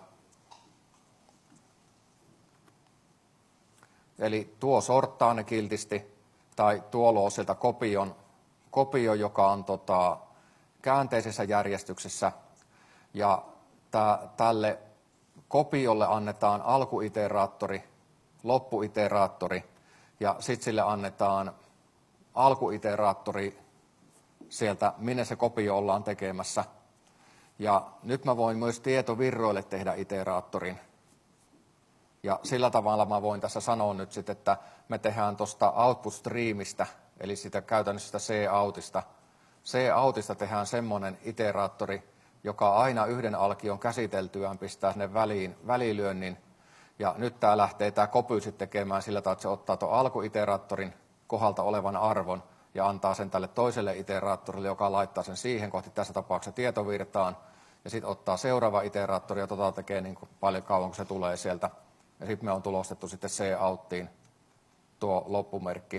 Eli tuo sorttaa ne kiltisti, tai tuo luo sieltä kopion, kopio, joka on tota, käänteisessä järjestyksessä, ja tää, tälle kopiolle annetaan alkuiteraattori, loppuiteraattori, ja sitten sille annetaan alkuiteraattori sieltä, minne se kopio ollaan tekemässä. Ja nyt mä voin myös tietovirroille tehdä iteraattorin. Ja sillä tavalla mä voin tässä sanoa nyt sitten, että me tehdään tuosta output-streamistä, eli sitä käytännössä sitä C-outista. C-outista tehdään semmoinen iteraattori, joka aina yhden alkion käsiteltyään pistää sinne väliin, välilyönnin. Ja nyt tämä lähtee tämä copy sitten tekemään sillä tavalla, että se ottaa tuon alkuiteraattorin kohdalta olevan arvon ja antaa sen tälle toiselle iteraattorille, joka laittaa sen siihen kohti tässä tapauksessa tietovirtaan. Ja sitten ottaa seuraava iteraattori ja tota tekee niin kuin paljon kauan, kun se tulee sieltä. Ja sitten me on tulostettu sitten C-outtiin tuo loppumerkki.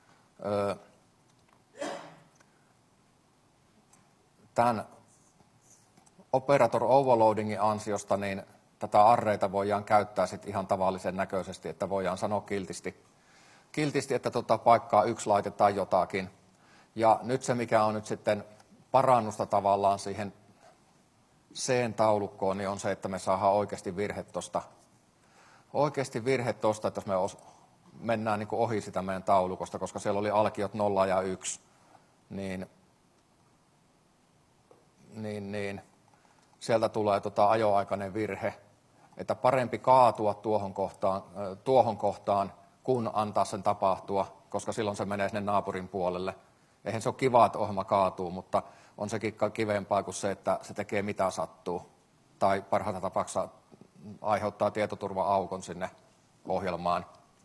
Tämän operator overloadingin ansiosta niin tätä arreita voidaan käyttää sitten ihan tavallisen näköisesti, että voidaan sanoa kiltisti, kiltisti että tota paikkaa yksi laitetaan jotakin. Ja nyt se, mikä on nyt sitten parannusta tavallaan siihen C-taulukkoon, niin on se, että me saadaan oikeasti virhe tuosta. Oikeasti virhe tuosta, että jos me os, mennään niin kuin ohi sitä meidän taulukosta, koska siellä oli alkiot nolla ja yksi, niin, niin, niin sieltä tulee tota ajoaikainen virhe, että parempi kaatua tuohon kohtaan, tuohon kohtaan, kun antaa sen tapahtua, koska silloin se menee sinne naapurin puolelle. Eihän se ole kiva, että ohjelma kaatuu, mutta on sekin kivempaa kuin se, että se tekee mitä sattuu. Tai parhaita tapauksessa aiheuttaa tietoturva-aukon sinne ohjelmaan.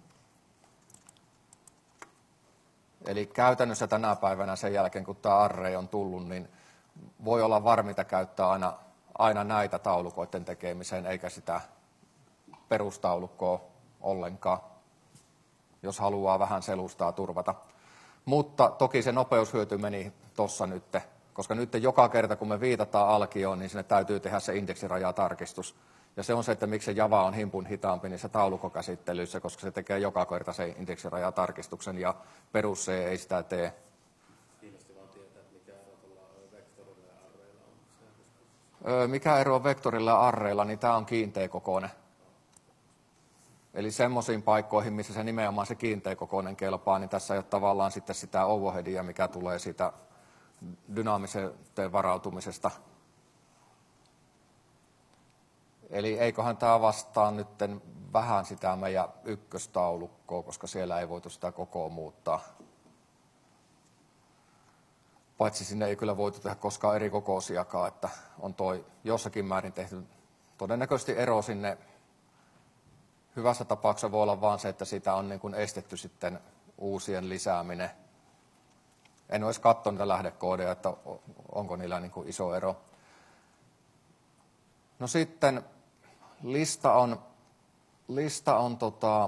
Eli käytännössä tänä päivänä sen jälkeen, kun tämä array on tullut, niin voi olla varminta käyttää aina, aina näitä taulukoiden tekemiseen, eikä sitä perustaulukkoa ollenkaan, jos haluaa vähän selustaa turvata. Mutta toki se nopeushyöty meni tuossa nyt, koska nyt joka kerta kun me viitataan alkioon, niin sinne täytyy tehdä se indeksirajatarkistus. Ja se on se, että miksi se Java on himpun hitaampi niissä taulukkokäsittelyissä, koska se tekee joka kerta sen indeksirajatarkistuksen ja perus C ei sitä tee. Kiinnosti vaan tietää, että mikä ero tuolla vektorilla ja arreilla on. Öö, mikä ero on vektorilla ja arreilla, niin tämä on kiinteäkokoinen. Eli semmoisiin paikkoihin, missä se nimenomaan se kiinteäkokoinen kelpaa, niin tässä ei ole tavallaan sitten sitä overheadia, mikä tulee siitä dynaamiseen varautumisesta. Eli eiköhän tämä vastaa nyt vähän sitä meidän ykköstaulukkoa, koska siellä ei voitu sitä kokoa muuttaa. Paitsi sinne ei kyllä voitu tehdä koskaan eri kokoisiakaan, että on toi jossakin määrin tehty todennäköisesti ero sinne. Hyvässä tapauksessa voi olla vaan se, että sitä on niin kuin estetty sitten uusien lisääminen. En ole edes katsonut niitä lähdekoodeja, että onko niillä niin kuin iso ero. No sitten lista on, lista on tota,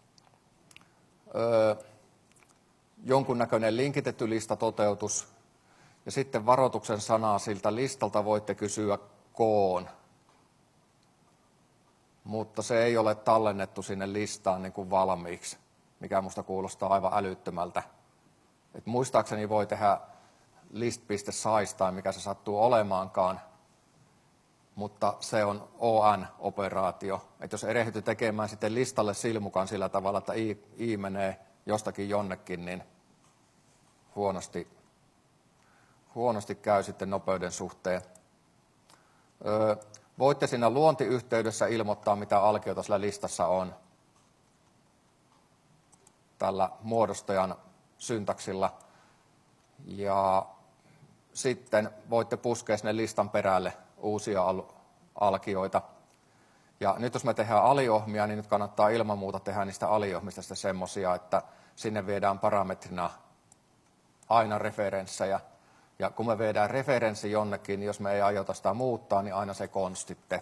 ö, jonkunnäköinen linkitetty listatoteutus. Ja sitten varoituksen sanaa siltä listalta voitte kysyä koon. Mutta se ei ole tallennettu sinne listaan niin kuin valmiiksi, mikä musta kuulostaa aivan älyttömältä. Et muistaakseni voi tehdä list.size tai mikä se sattuu olemaankaan, mutta se on O N-operaatio. Et jos erehdyt tekemään sitten listalle silmukan sillä tavalla, että i, i menee jostakin jonnekin, niin huonosti, huonosti käy sitten nopeuden suhteen. Öö, Voitte siinä luontiyhteydessä ilmoittaa, mitä alkioita sillä listassa on. tällä muodostajan syntaksilla. Ja sitten voitte puskea sinne listan perälle uusia al- alkioita. Ja nyt jos me tehdään aliohmia, niin nyt kannattaa ilman muuta tehdä niistä aliohmista sitten semmoisia, että sinne viedään parametrina aina referenssejä. Ja kun me viedään referenssi jonnekin, niin jos me ei aiota sitä muuttaa, niin aina se konstitte.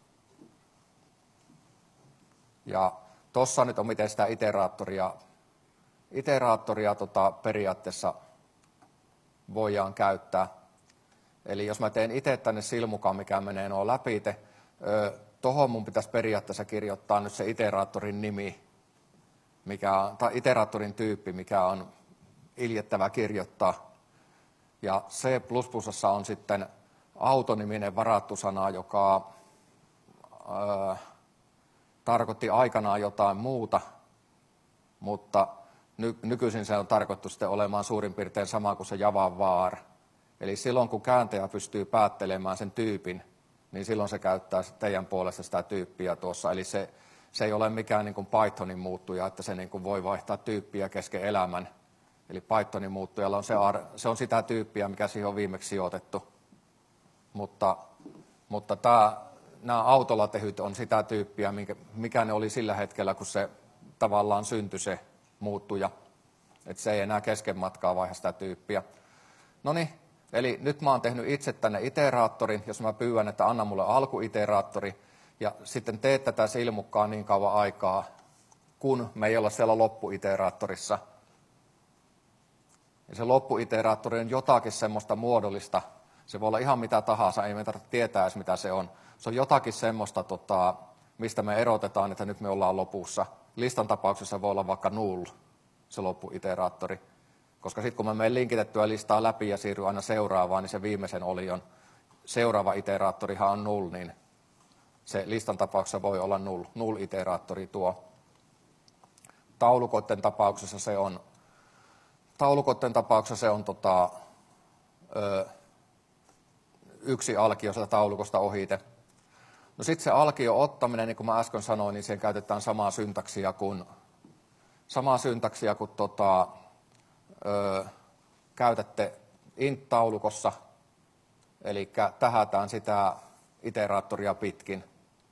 Ja tuossa nyt on miten sitä iteraattoria, iteraattoria tota, periaatteessa voidaan käyttää. Eli jos mä teen itse tänne silmukaan, mikä menee nuo läpi, tuohon mun pitäisi periaatteessa kirjoittaa nyt se iteraattorin nimi, mikä on, tai iteraattorin tyyppi, mikä on iljettävä kirjoittaa. Ja C plus plus on sitten autoniminen varattu sana, joka ää, tarkoitti aikanaan jotain muuta, mutta ny, nykyisin se on tarkoittu sitten olemaan suurin piirtein sama kuin se Java var. Eli silloin kun kääntäjä pystyy päättelemään sen tyypin, niin silloin se käyttää teidän puolesta sitä tyyppiä tuossa. Eli se, se ei ole mikään niin kuin Pythonin muuttuja, että se niin kuin voi vaihtaa tyyppiä kesken elämän. Eli Pythonin muuttujalla on se, se on sitä tyyppiä, mikä siihen on viimeksi sijoitettu. Mutta, mutta tämä, nämä autolla tehyt on sitä tyyppiä, mikä ne oli sillä hetkellä, kun se tavallaan syntyi se muuttuja. Että se ei enää kesken matkaa vaiha sitä tyyppiä. No niin, eli nyt mä oon tehnyt itse tänne iteraattorin, jos mä pyydän, että anna mulle alkuiteraattori, ja sitten teet tätä silmukkaa niin kauan aikaa, kun me ei olla siellä loppuiteraattorissa. Ja se loppuiteraattori on jotakin semmoista muodollista, se voi olla ihan mitä tahansa, ei me tarvitse tietää edes mitä se on. Se on jotakin semmoista, tota, mistä me erotetaan, että nyt me ollaan lopussa. Listan tapauksessa voi olla vaikka null, se loppuiteraattori. Koska sitten kun mä menen linkitettyä listaa läpi ja siirryn aina seuraavaan, niin se viimeisen olion seuraava iteraattorihan on null, niin se listan tapauksessa voi olla null, null-iteraattori tuo. Taulukoiden tapauksessa se on, taulukoiden tapauksessa se on tota, ö, yksi alkio sitä taulukosta ohite. No sitten se alkio ottaminen, niin kuin mä äsken sanoin, niin siihen käytetään samaa syntaksia kuin, samaa syntaksia kuin tota, ö, käytätte int-taulukossa, eli tähätään sitä iteraattoria pitkin.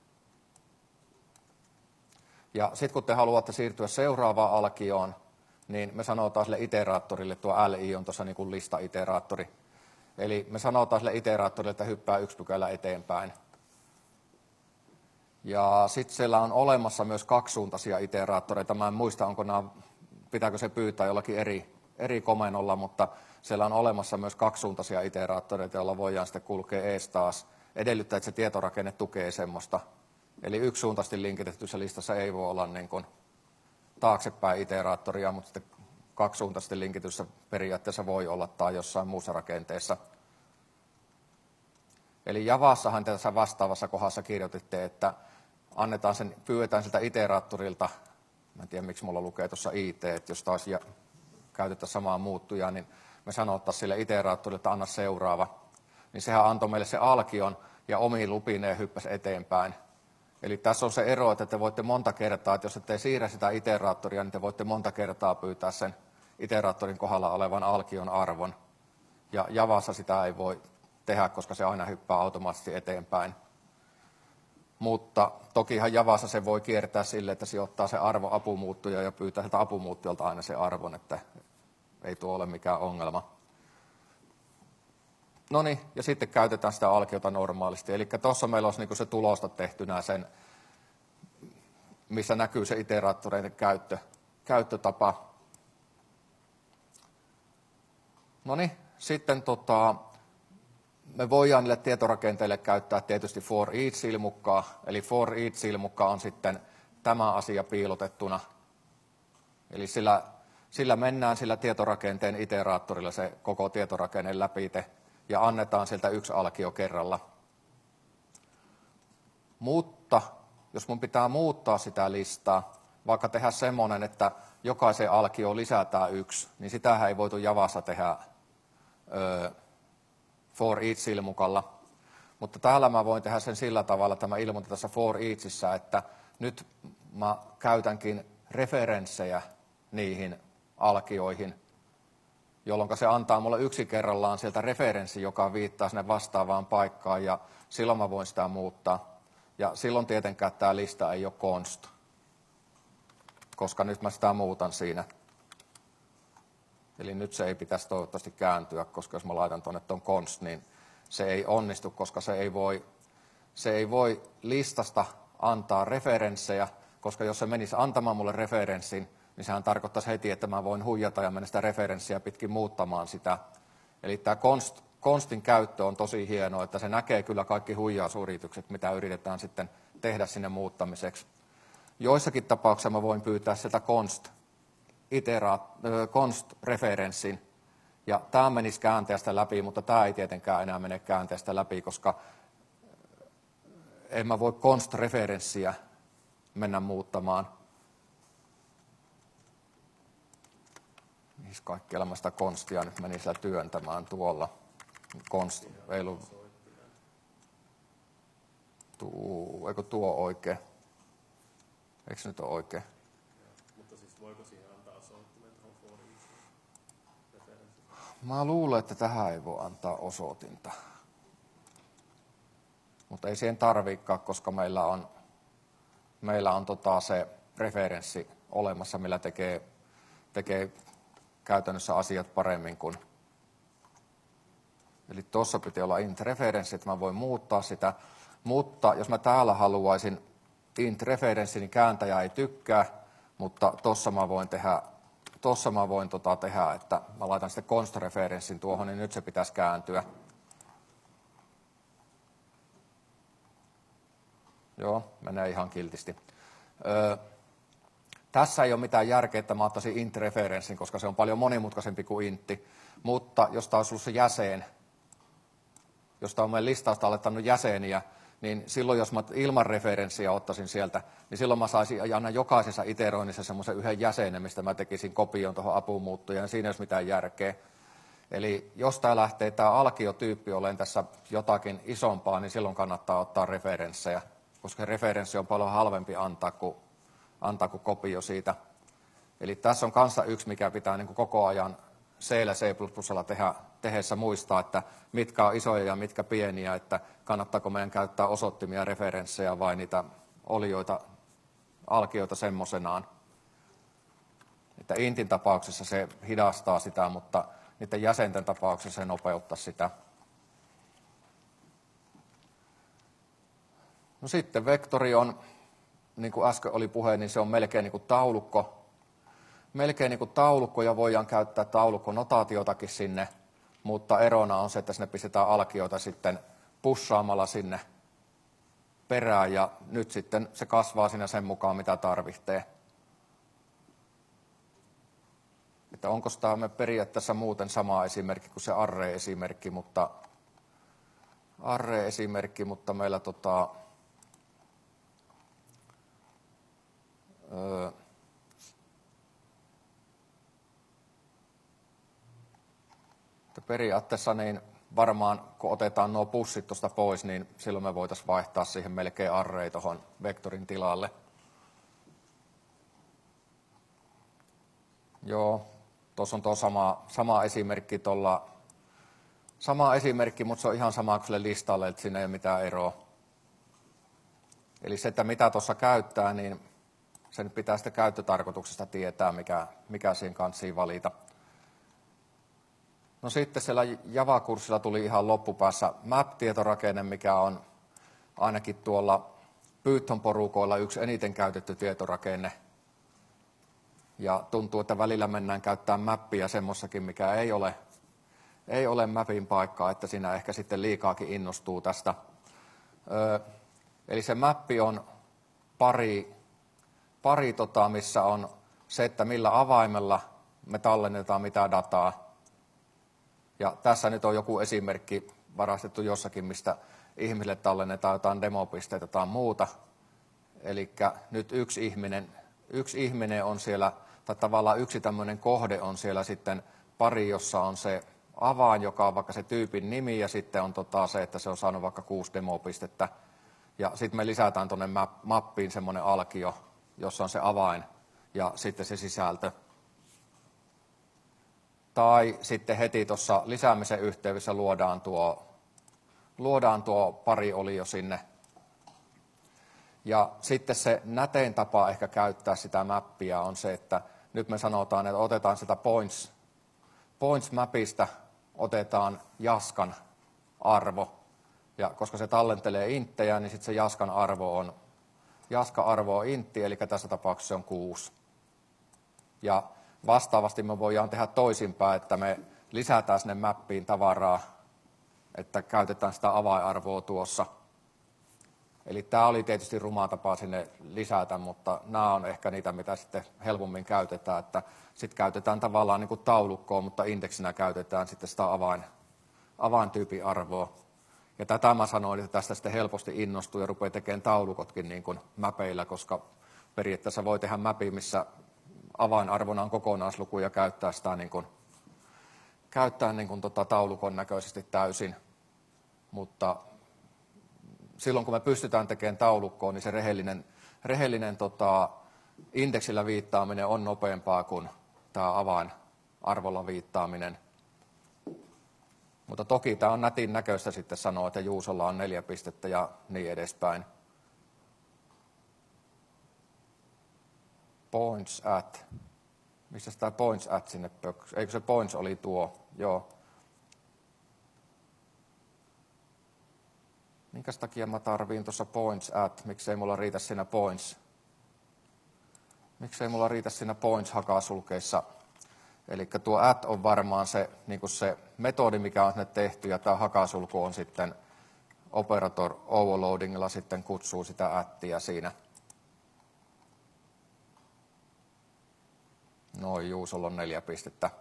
Ja sitten kun te haluatte siirtyä seuraavaan alkioon, niin me sanotaan sille iteraattorille, tuo li on tuossa niin kuin lista-iteraattori. Eli me sanotaan sille iteraattorille, että hyppää yksi pykälä eteenpäin. Ja sitten siellä on olemassa myös kaksisuuntaisia iteraattoreita. Mä en muista, onko nämä, pitääkö se pyytää jollakin eri, eri komennolla, mutta siellä on olemassa myös kaksisuuntaisia iteraattoreita, joilla voidaan sitten kulkea ees taas. Edellyttää, että se tietorakenne tukee semmoista. Eli yksisuuntaisesti linkitettyssä listassa ei voi olla niin kuin taaksepäin iteraattoria, mutta sitten kaksisuuntaisesti linkityssä periaatteessa voi olla tai jossain muussa rakenteessa. Eli Javassahan tässä vastaavassa kohdassa kirjoititte, että annetaan sen, pyydetään siltä iteraattorilta, mä en tiedä miksi mulla lukee tuossa it, että jos taas käytetään samaa muuttujaa, niin me sanottaisiin sille iteraattorille, että anna seuraava. Niin sehän antoi meille se alkion ja omiin lupineen hyppäsi eteenpäin. Eli tässä on se ero, että te voitte monta kertaa, että jos ette siirrä sitä iteraattoria, niin te voitte monta kertaa pyytää sen iteraattorin kohdalla olevan alkion arvon. Ja Javassa sitä ei voi tehdä, koska se aina hyppää automaattisesti eteenpäin. Mutta tokihan Javassa se voi kiertää sille, että se ottaa se arvo apumuuttuja ja pyytää sieltä apumuuttujalta aina se arvon, että ei tuo ole mikään ongelma. No niin, ja sitten käytetään sitä alkiota normaalisti. Eli tuossa meillä olisi niin se tulosta tehtynä sen, missä näkyy se iteraattoreiden käyttö, käyttötapa. No niin, sitten tota, me voidaan niille tietorakenteille käyttää tietysti for each-silmukkaa. Eli for each-silmukka on sitten tämä asia piilotettuna. Eli sillä, sillä mennään sillä tietorakenteen iteraattorilla se koko tietorakenne läpite. Ja annetaan sieltä yksi alkio kerralla. Mutta jos mun pitää muuttaa sitä listaa, vaikka tehdä semmoinen, että jokaiseen alkioon lisätään yksi, niin sitähän ei voitu Javassa tehdä ö, for each-silmukalla. Mutta täällä mä voin tehdä sen sillä tavalla, että mä ilmoitan tässä for eachissä, että nyt mä käytänkin referenssejä niihin alkioihin, jolloin se antaa mulle yksi kerrallaan sieltä referenssi, joka viittaa sinne vastaavaan paikkaan, ja silloin mä voin sitä muuttaa. Ja silloin tietenkään tämä lista ei ole const, koska nyt mä sitä muutan siinä. Eli nyt se ei pitäisi toivottavasti kääntyä, koska jos mä laitan tuonne tuon const, niin se ei onnistu, koska se ei voi, se ei voi listasta antaa referenssejä, koska jos se menisi antamaan mulle referenssin, niin sehän tarkoittaisi heti, että mä voin huijata ja mennä sitä referenssiä pitkin muuttamaan sitä. Eli tämä const, constin käyttö on tosi hienoa, että se näkee kyllä kaikki huijausyritykset, mitä yritetään sitten tehdä sinne muuttamiseksi. Joissakin tapauksissa mä voin pyytää sieltä const, iteraat, const-referenssin, ja tämä menisi käänteestä läpi, mutta tämä ei tietenkään enää mene käänteestä läpi, koska en mä voi const-referenssiä mennä muuttamaan. Mihin kaikkialla mä sitä constia nyt meni siellä työntämään tuolla. Const, ei ollut. Tuo, eikö tuo oikein? Eikö se nyt ole oikein? Mutta siis voiko siihen antaa osoittimen tuohon for each? Mä luulen, että tähän ei voi antaa osoitinta. Mutta ei siihen tarviikaan, koska meillä on, meillä on tota se referenssi olemassa, millä tekee, tekee käytännössä asiat paremmin kuin. Eli tuossa piti olla int referenssi, että mä voin muuttaa sitä. Mutta jos mä täällä haluaisin int referenssi, niin kääntäjä ei tykkää, mutta tuossa mä voin tehdä, tossa mä voin tota tehdä, että mä laitan sitten const referenssin tuohon, niin nyt se pitäisi kääntyä. Joo, menee ihan kiltisti. Öö, tässä ei ole mitään järkeä, että mä ottaisin int-referenssin, koska se on paljon monimutkaisempi kuin intti. Mutta jos tämä olisi ollut se jäsen, jos tämä on meidän listausta alettanut jäseniä, niin silloin jos mä ilman referenssiä ottaisin sieltä, niin silloin mä saisin aina jokaisessa iteroinnissa semmoisen yhden jäsenen, mistä mä tekisin kopion tuohon apumuuttujaan, ja siinä ei olisi mitään järkeä. Eli jos tämä lähtee tämä alkiotyyppi olemaan tässä jotakin isompaa, niin silloin kannattaa ottaa referenssejä, koska referenssi on paljon halvempi antaa kuin, antaa kuin kopio siitä. Eli tässä on kanssa yksi, mikä pitää niin kuin koko ajan C ja C plus plus tehdä, tehdessä muistaa, että mitkä on isoja ja mitkä pieniä, että kannattaako meidän käyttää osoittimia, referenssejä vai niitä olioita, alkioita semmoisenaan. Että intin tapauksessa se hidastaa sitä, mutta niiden jäsenten tapauksessa se nopeuttaa sitä. No sitten vektori on, niin kuin äsken oli puhe, niin se on melkein niin kuin taulukko. Melkein niin kuin taulukko ja voidaan käyttää taulukkonotaatiotakin sinne, mutta erona on se, että sinne pistetään alkioita sitten pussaamalla sinne perään ja nyt sitten se kasvaa siinä sen mukaan, mitä tarvitsee. Että onko tämä periaatteessa muuten sama esimerkki kuin se array-esimerkki, mutta array-esimerkki, mutta meillä tota, öö, periaatteessa niin varmaan, kun otetaan nuo pussit tuosta pois, niin silloin me voitaisiin vaihtaa siihen melkein array tuohon vektorin tilalle. Joo, tuossa on tuo sama, sama esimerkki tuolla, sama esimerkki, mutta se on ihan sama kuin sille listalle, että siinä ei ole mitään eroa. Eli se, että mitä tuossa käyttää, niin sen pitää sitten käyttötarkoituksesta tietää, mikä, mikä siihen kanssa valita. No sitten siellä Java-kurssilla tuli ihan loppupäässä map-tietorakenne, mikä on ainakin tuolla Python-porukoilla yksi eniten käytetty tietorakenne. Ja tuntuu, että välillä mennään käyttämään mappia semmoissakin, mikä ei ole, ei ole mapin paikkaa, että siinä ehkä sitten liikaakin innostuu tästä. Öö, eli se mappi on pari, pari tota, missä on se, että millä avaimella me tallennetaan mitä dataa. Ja tässä nyt on joku esimerkki varastettu jossakin, mistä ihmisille tallennetaan jotain demopisteitä tai muuta. Eli nyt yksi ihminen, yksi ihminen on siellä, tai tavallaan yksi tämmöinen kohde on siellä sitten pari, jossa on se avain, joka on vaikka se tyypin nimi, ja sitten on tota se, että se on saanut vaikka kuusi demopistettä. Ja sitten me lisätään tuonne mappiin semmoinen alkio, jossa on se avain ja sitten se sisältö. Tai sitten heti tuossa lisäämisen yhteydessä luodaan tuo, luodaan tuo pari olio sinne. Ja sitten se nätein tapa ehkä käyttää sitä mappia on se, että nyt me sanotaan, että otetaan sitä points, points mapista, otetaan jaskan arvo. Ja koska se tallentelee inttejä, niin sitten se jaskan arvo on, jaska-arvo on intti, eli tässä tapauksessa se on kuusi. Ja vastaavasti me voidaan tehdä toisinpäin, että me lisätään sinne mappiin tavaraa, että käytetään sitä avainarvoa tuossa. Eli tämä oli tietysti ruma tapa sinne lisätä, mutta nämä on ehkä niitä, mitä sitten helpommin käytetään. Että sitten käytetään tavallaan niin kuin taulukkoa, mutta indeksinä käytetään sitten sitä avain, avaintyypin arvoa. Ja tätä mä sanoin, että tästä sitten helposti innostuu ja rupeaa tekemään taulukotkin niin kuin mapeilla, koska periaatteessa voi tehdä mapi, missä avainarvona on kokonaisluku ja käyttää sitä niin kuin, käyttää niin kuin tota taulukon näköisesti täysin. Mutta silloin kun me pystytään tekemään taulukkoon, niin se rehellinen, rehellinen tota, indeksillä viittaaminen on nopeampaa kuin tämä avainarvolla viittaaminen. Mutta toki tämä on nätin näköistä sitten sanoa, että Juusolla on neljä pistettä ja niin edespäin. Points at. Missä tämä points at sinne pöks? Eikö se points oli tuo? Joo. Minkäs takia mä tarviin tuossa points at? Miksei mulla riitä siinä points? Miksei mulla riitä siinä points hakasulkeissa? Eli tuo at on varmaan se, niin kuin se metodi, mikä on sinne tehty, ja tämä hakasulku on sitten operator overloadingilla sitten kutsuu sitä attia siinä. Noin, Juusolla on neljä pistettä.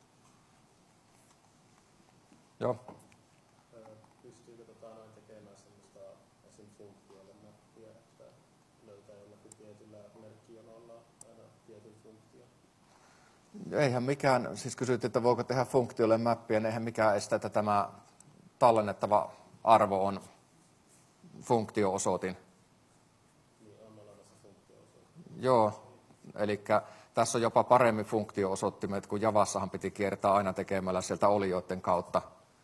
Joo. Pystyykö tota noin tekemään semmoista esim. Funktioille mappia, että löytää jollakin tietyllä merkkijonolla aina tietyn funktion? Eihän mikään, siis kysyttiin, että voiko tehdä funktioille mappia, niin eihän mikään estä, että tämä tallennettava arvo on funktio-osoitin. Niin on olemassa funktio-osoitin. Joo, eli tässä on jopa paremmin funktio-osoittimet, kun Javassahan piti kiertää aina tekemällä sieltä olioiden kautta.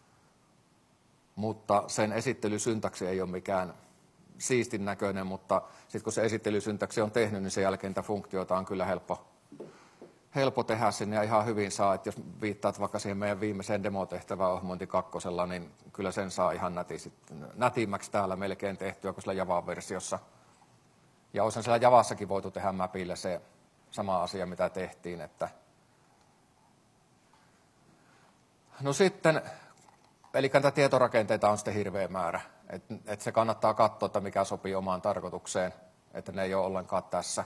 Mutta sen esittelysyntaksi ei ole mikään siistin näköinen, mutta sitten kun se esittelysyntaksi on tehnyt, niin sen jälkeen niitä funktioita on kyllä helppo, helppo tehdä sinne ja ihan hyvin saa. Että jos viittaat vaikka siihen meidän viimeiseen demotehtävään Ohmointi kakkosella, niin kyllä sen saa ihan nätimmäksi täällä melkein tehtyä kuin sillä Java-versiossa. Ja olisihan siellä Javassakin voitu tehdä mapille se sama asia, mitä tehtiin. Että no sitten, eli näitä tietorakenteita on sitten hirveä määrä. Että et se kannattaa katsoa, että mikä sopii omaan tarkoitukseen, että ne ei ole ollenkaan tässä.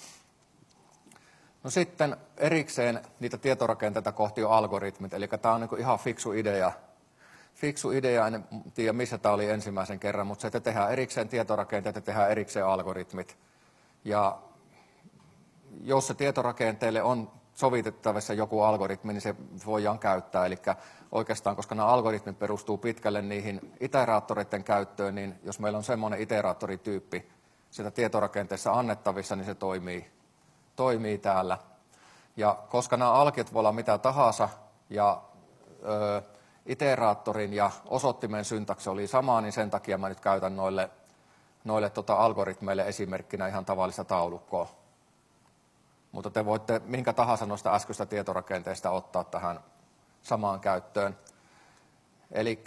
No sitten erikseen niitä tietorakenteita kohti on algoritmit, eli tämä on niin ihan fiksu idea. Fiksu idea, en tiedä missä tämä oli ensimmäisen kerran, mutta se, että tehdään erikseen tietorakenteet ja tehdään erikseen algoritmit. Ja jos se tietorakenteelle on sovitettavissa joku algoritmi, niin se voidaan käyttää. Eli oikeastaan, koska nämä algoritmit perustuu pitkälle niihin iteraattoreiden käyttöön, niin jos meillä on semmoinen iteraattorityyppi sitä tietorakenteessa annettavissa, niin se toimii, toimii täällä. Ja koska nämä alkiot voi olla mitä tahansa, ja ö, iteraattorin ja osoittimen syntaksi oli sama, niin sen takia mä nyt käytän noille, noille tota algoritmeille esimerkkinä ihan tavallista taulukkoa. Mutta te voitte minkä tahansa noista äskeistä tietorakenteista ottaa tähän samaan käyttöön. Eli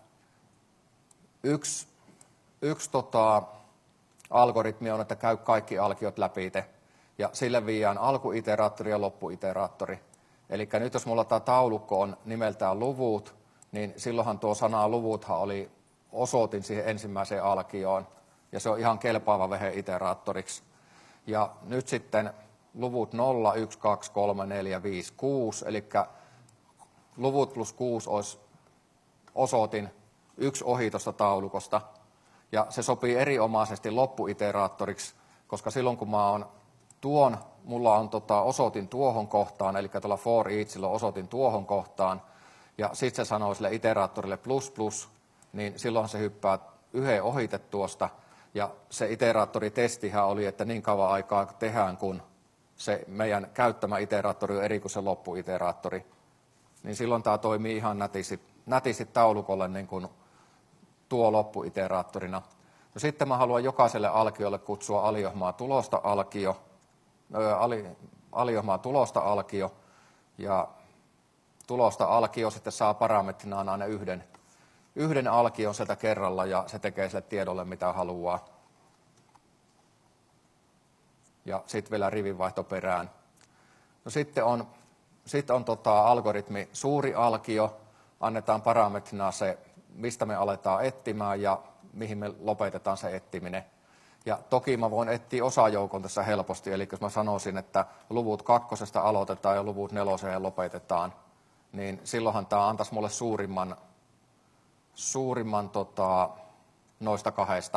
yksi, yksi tota, algoritmi on, että käy kaikki alkiot läpi te, ja sille viiään alkuiteraattori ja loppuiteraattori. Eli nyt jos mulla tämä taulukko on nimeltään luvut, niin silloinhan tuo sana luvuthan oli osoitin siihen ensimmäiseen alkioon, ja se on ihan kelpaava vehe iteraattoriksi. Ja nyt sitten luvut nolla, yksi, kaksi, kolme, neljä, viisi, kuusi, eli luvut plus kuusi olisi osoitin yksi ohi tuosta taulukosta, ja se sopii erinomaisesti loppuiteraattoriksi, koska silloin kun mä oon tuon, mulla on tota osoitin tuohon kohtaan, eli tuolla for eachillä osoitin tuohon kohtaan, ja sitten se sanoo sille iteraattorille plus plus, niin silloin se hyppää yhden ohite tuosta, ja se iteraattoritestihän oli, että niin kauan aikaa tehdään, kun se meidän käyttämä iteraattori on eri kuin se loppuiteraattori. niin silloin tämä toimii ihan nätisti, nätisti taulukolle niin kuin tuo loppuiteraattorina. No sitten mä haluan jokaiselle alkiolle kutsua aliohmaa tulosta alkio, ää, ali, aliohmaa tulosta alkio, ja tulosta alkio sitten saa parametrinaan aina yhden, yhden alkion sieltä kerralla, ja se tekee sille tiedolle mitä haluaa. Ja sitten vielä rivinvaihto perään. No sitten on, sitten on tota algoritmi suuri alkio, annetaan parametrina se, mistä me aletaan etsimään ja mihin me lopetetaan se etsiminen. Ja toki mä voin etsiä osajoukon tässä helposti, eli jos mä sanoisin, että luvut kakkosesta aloitetaan ja luvut neloseen lopetetaan, niin silloinhan tämä antaisi mulle suurimman, suurimman tota, noista kahdesta.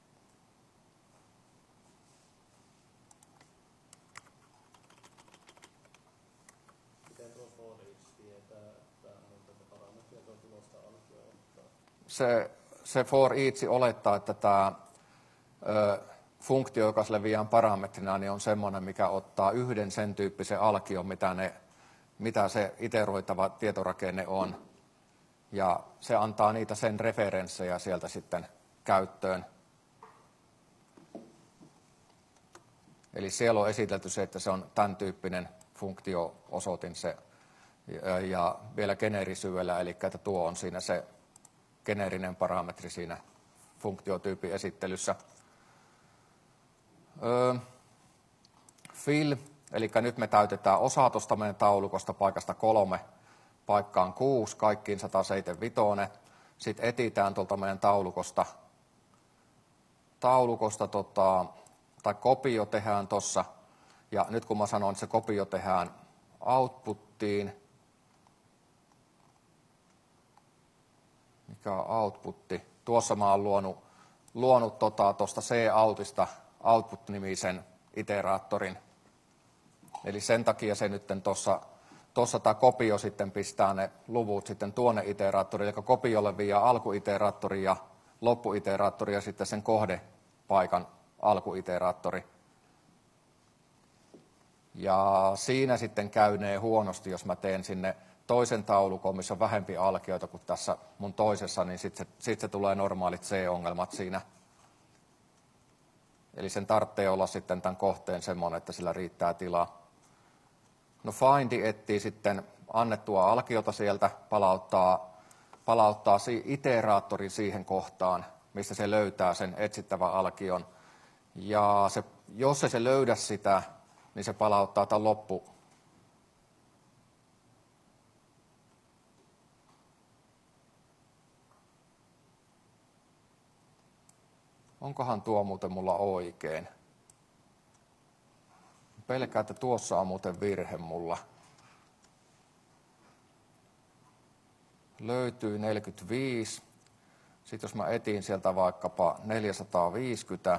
Se, se for each olettaa, että tämä ö, funktio, joka sille viedään parametrina, niin on semmoinen, mikä ottaa yhden sen tyyppisen alkion, mitä, ne, mitä se iteroitava tietorakenne on. Ja se antaa niitä sen referenssejä sieltä sitten käyttöön. Eli siellä on esitelty se, että se on tämän tyyppinen funktio-osoitin se, ja, ja vielä geneerisyydellä, eli että tuo on siinä se geneerinen parametri siinä funktiotyypin esittelyssä. Öö, fill, eli nyt me täytetään osa tuosta meidän taulukosta paikasta kolme paikkaan kuusi, kaikkiin sata seitsemänkymmentäviisi. Sitten etitään tuolta meidän taulukosta, taulukosta tota, tai kopio tehdään tuossa. Ja nyt kun mä sanon, että se kopio tehdään outputtiin, mikä on outputti. Tuossa mä oon luonut, luonut tuosta tota, C-outista output-nimisen iteraattorin. Eli sen takia se nyt tuossa, tuossa tämä kopio sitten pistää ne luvut sitten tuonne iteraattoriin, eli kopiolle vie alkuiteraattori ja loppuiteraattori ja sitten sen kohdepaikan alkuiteraattori. Ja siinä sitten käynee huonosti, jos mä teen sinne toisen taulukon, missä on vähempi alkioita kuin tässä mun toisessa, niin sitten se, sit se tulee normaalit C-ongelmat siinä. Eli sen tarvitsee olla sitten tämän kohteen semmoinen, että sillä riittää tilaa. No findi etsii sitten annettua alkiota sieltä, palauttaa, palauttaa iteraattorin siihen kohtaan, mistä se löytää sen etsittävän alkion. Ja se, jos se, se löydä sitä, niin se palauttaa tämän loppu. Onkohan tuo muuten mulla oikein? Pelkää, että tuossa on muuten virhe mulla. Löytyy neljäkymmentäviisi. Sitten jos mä etin sieltä vaikkapa neljäsataaviisikymmentä.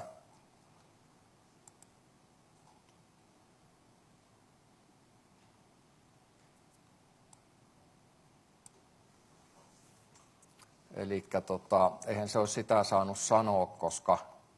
Eli tota, eihän se olisi sitä saanut sanoa, koska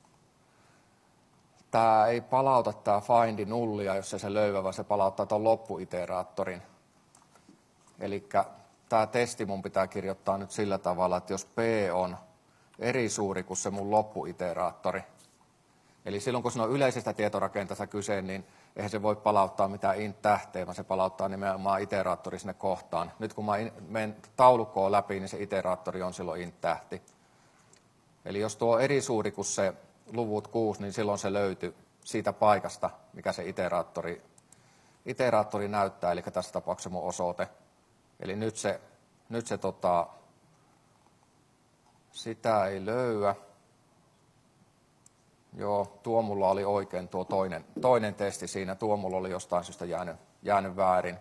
tämä ei palauta tämä findi nullia, jos se se löyvä, vaan se palauttaa tuon loppuiteraattorin. Eli tämä testi mun pitää kirjoittaa nyt sillä tavalla, että jos P on eri suuri kuin se mun loppuiteraattori, eli silloin kun siinä on yleisestä tietorakenteesta kyse, niin eihän se voi palauttaa mitään int-tähteä, vaan se palauttaa nimenomaan iteraattori sinne kohtaan. Nyt kun mä menen taulukkoon läpi, niin se iteraattori on silloin int-tähti. Eli jos tuo on eri suuri kuin se luvut kuusi, niin silloin se löytyy siitä paikasta, mikä se iteraattori, iteraattori näyttää, eli tässä tapauksessa mun osoite. Eli nyt se, nyt se tota, sitä ei löyä. Joo, tuo mulla oli oikein tuo toinen, toinen testi siinä, tuo mulla oli jostain syystä jäänyt, jäänyt väärin.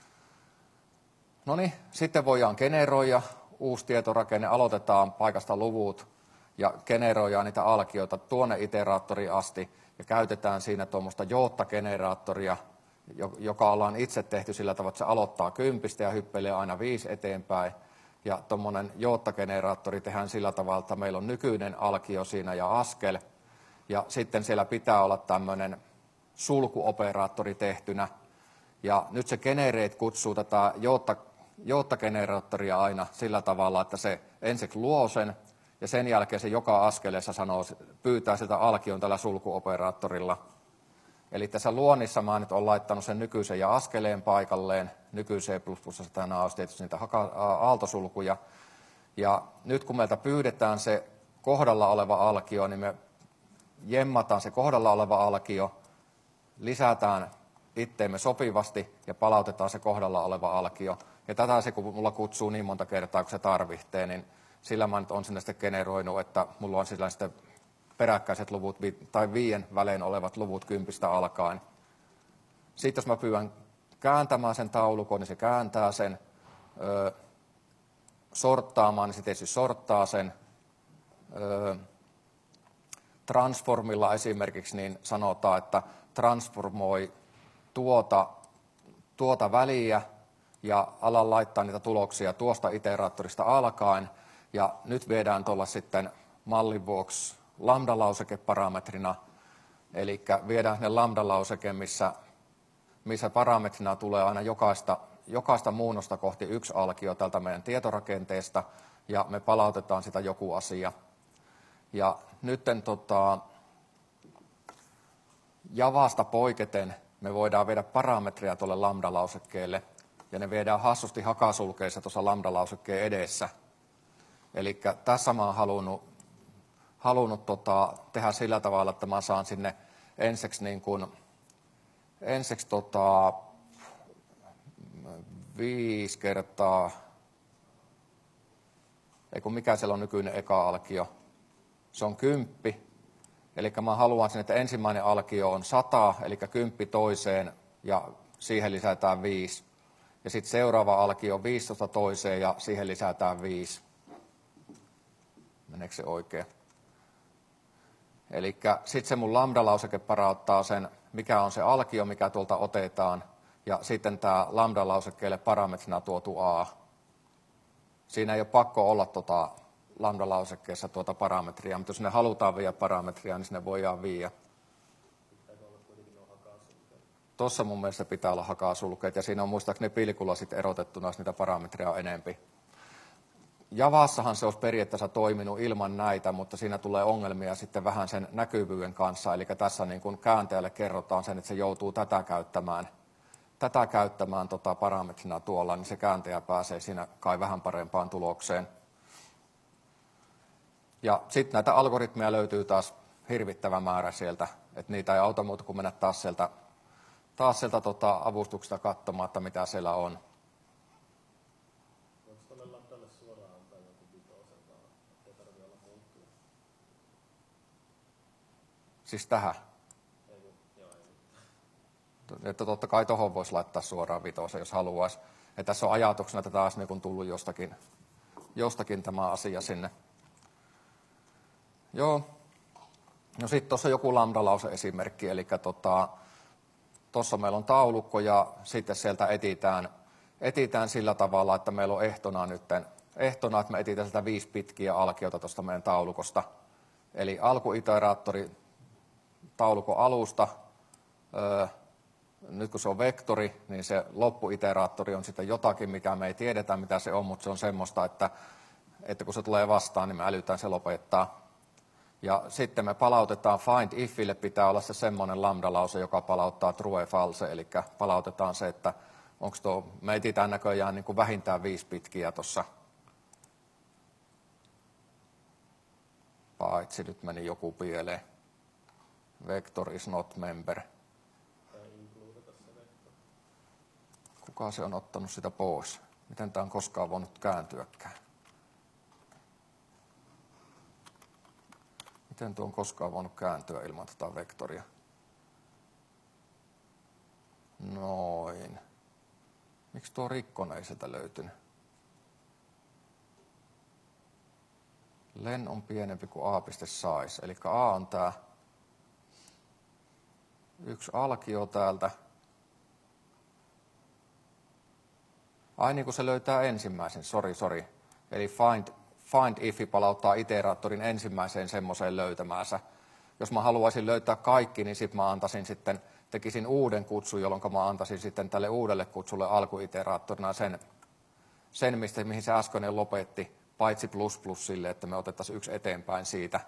No niin, sitten voidaan generoida uusi tietorakenne, aloitetaan paikasta luvut ja generoidaan niitä alkioita tuonne iteraattoriin asti ja käytetään siinä tuommoista jootta-generaattoria, joka ollaan itse tehty sillä tavalla, että se aloittaa kympistä ja hyppelee aina viisi eteenpäin. Ja tuommoinen jootta-generaattori tehdään sillä tavalla, että meillä on nykyinen alkio siinä ja askel. Ja sitten siellä pitää olla tämmöinen sulkuoperaattori tehtynä. Ja nyt se generate kutsuu tätä jouttageneraattoria aina sillä tavalla, että se ensiksi luo sen, ja sen jälkeen se joka askeleessa sanoo, pyytää sitä alkion tällä sulkuoperaattorilla. Eli tässä luonnissa mä nyt olen laittanut sen nykyisen ja askeleen paikalleen. Nykyiseen plus plus tänään on tietysti niitä haka- aaltosulkuja. Ja nyt kun meiltä pyydetään se kohdalla oleva alkio, niin me jemmataan se kohdalla oleva alkio, lisätään itteemme sopivasti ja palautetaan se kohdalla oleva alkio. Ja tätä se, kun mulla kutsuu niin monta kertaa, kun se tarvitsee, niin sillä mä nyt on sinne sitten generoinut, että mulla on sillä sitten peräkkäiset luvut tai viien välein olevat luvut kympistä alkaen. Sitten jos mä pyydän kääntämään sen taulukon, niin se kääntää sen. Öö, sorttaamaan, niin se tietysti sorttaa sen. Öö, transformilla esimerkiksi niin sanotaan, että transformoi tuota, tuota väliä ja ala laittaa niitä tuloksia tuosta iteraattorista alkaen. Ja nyt viedään tuolla sitten mallin vuoksi lambda-lauseke-parametrina, eli viedään ne lambda-lauseke, missä, missä parametrina tulee aina jokaista, jokaista muunnosta kohti yksi alkio tältä meidän tietorakenteesta, ja me palautetaan sitä joku asia. Ja nytten tota, Javasta poiketen me voidaan viedä parametria tuolle lambda-lausekkeelle, ja ne viedään hassusti hakasulkeissa tuossa lambda-lausekkeen edessä. Eli tässä mä oon halunnut, halunnut tota, tehdä sillä tavalla, että mä saan sinne ensiksi, niin kun, ensiksi tota, viisi kertaa, ei kun mikä siellä on nykyinen eka alkio, se on kymppi. Eli mä haluan sinne, että ensimmäinen alkio on sata, eli kymppi toiseen ja siihen lisätään viisi. Ja sitten seuraava alkio on viisitoista toiseen ja siihen lisätään viisi. Meneekö se oikein? Eli sitten se mun lambda-lauseke parauttaa sen, mikä on se alkio, mikä tuolta otetaan. Ja sitten tämä lambda-lausekkeelle parametrina tuotu A. Siinä ei ole pakko olla tuota lambda-lausekkeessa tuota parametria, mutta jos ne halutaan viedä parametria, niin sinne voidaan viedä. Tuossa mun mielestä pitää olla hakasulkeet, ja siinä on muistaakseni pilkulla sitten erotettuna, jos niitä parametria on enempi. Javassahan se olisi periaatteessa toiminut ilman näitä, mutta siinä tulee ongelmia sitten vähän sen näkyvyyden kanssa. Eli tässä niin kuin kääntäjälle kerrotaan sen, että se joutuu tätä käyttämään, tätä käyttämään tota parametrina tuolla, niin se kääntäjä pääsee siinä kai vähän parempaan tulokseen. Ja sitten näitä algoritmeja löytyy taas hirvittävä määrä sieltä, että niitä ei auta muuta kuin mennä taas sieltä, taas sieltä tota avustuksesta katsomaan, että mitä siellä on. Siis tähän. Että totta kai tuohon voisi laittaa suoraan vitosen, jos haluaisi. Ja tässä on ajatuksena, että taas niin tullut jostakin, jostakin tämä asia sinne. Joo. No sitten tuossa joku lambda-lause-esimerkki, eli tuossa tota, meillä on taulukko ja sitten sieltä etitään, etitään sillä tavalla, että meillä on ehtona nyt, ehtona, että me etitään sieltä viisi pitkiä alkiota tuosta meidän taulukosta. Eli alkuiteraattori taulukon alusta, öö, nyt kun se on vektori, niin se loppuiteraattori on sitten jotakin, mikä me ei tiedetä, mitä se on, mutta se on semmoista, että, että kun se tulee vastaan, niin me älytään se lopettaa. Ja sitten me palautetaan find ifille, pitää olla se semmoinen lambda-lause, joka palauttaa true false, eli palautetaan se, että onko tuo, me etsitään näköjään niin kuin vähintään viisi pitkiä tuossa. Paitsi nyt meni joku pieleen. Vector is not member. Kuka se on ottanut sitä pois? Miten tämä on koskaan voinut kääntyäkään? Miten tuo on koskaan voinut kääntyä ilman tätä vektoria? Noin. Miksi tuo rikkonen ei sieltä löytynyt? Len on pienempi kuin a.size, eli a on tämä yksi alkio täältä. Ai niin kuin se löytää ensimmäisen, sori, sori. Eli find, find if palauttaa iteraattorin ensimmäiseen semmoiseen löytämäänsä. Jos mä haluaisin löytää kaikki, niin sitten mä antaisin sitten, tekisin uuden kutsun, jolloin mä antaisin sitten tälle uudelle kutsulle alkuiteraattorina sen, sen, mistä, mihin se äskeinen lopetti, paitsi plus plus sille, että me otettaisiin yksi eteenpäin siitä.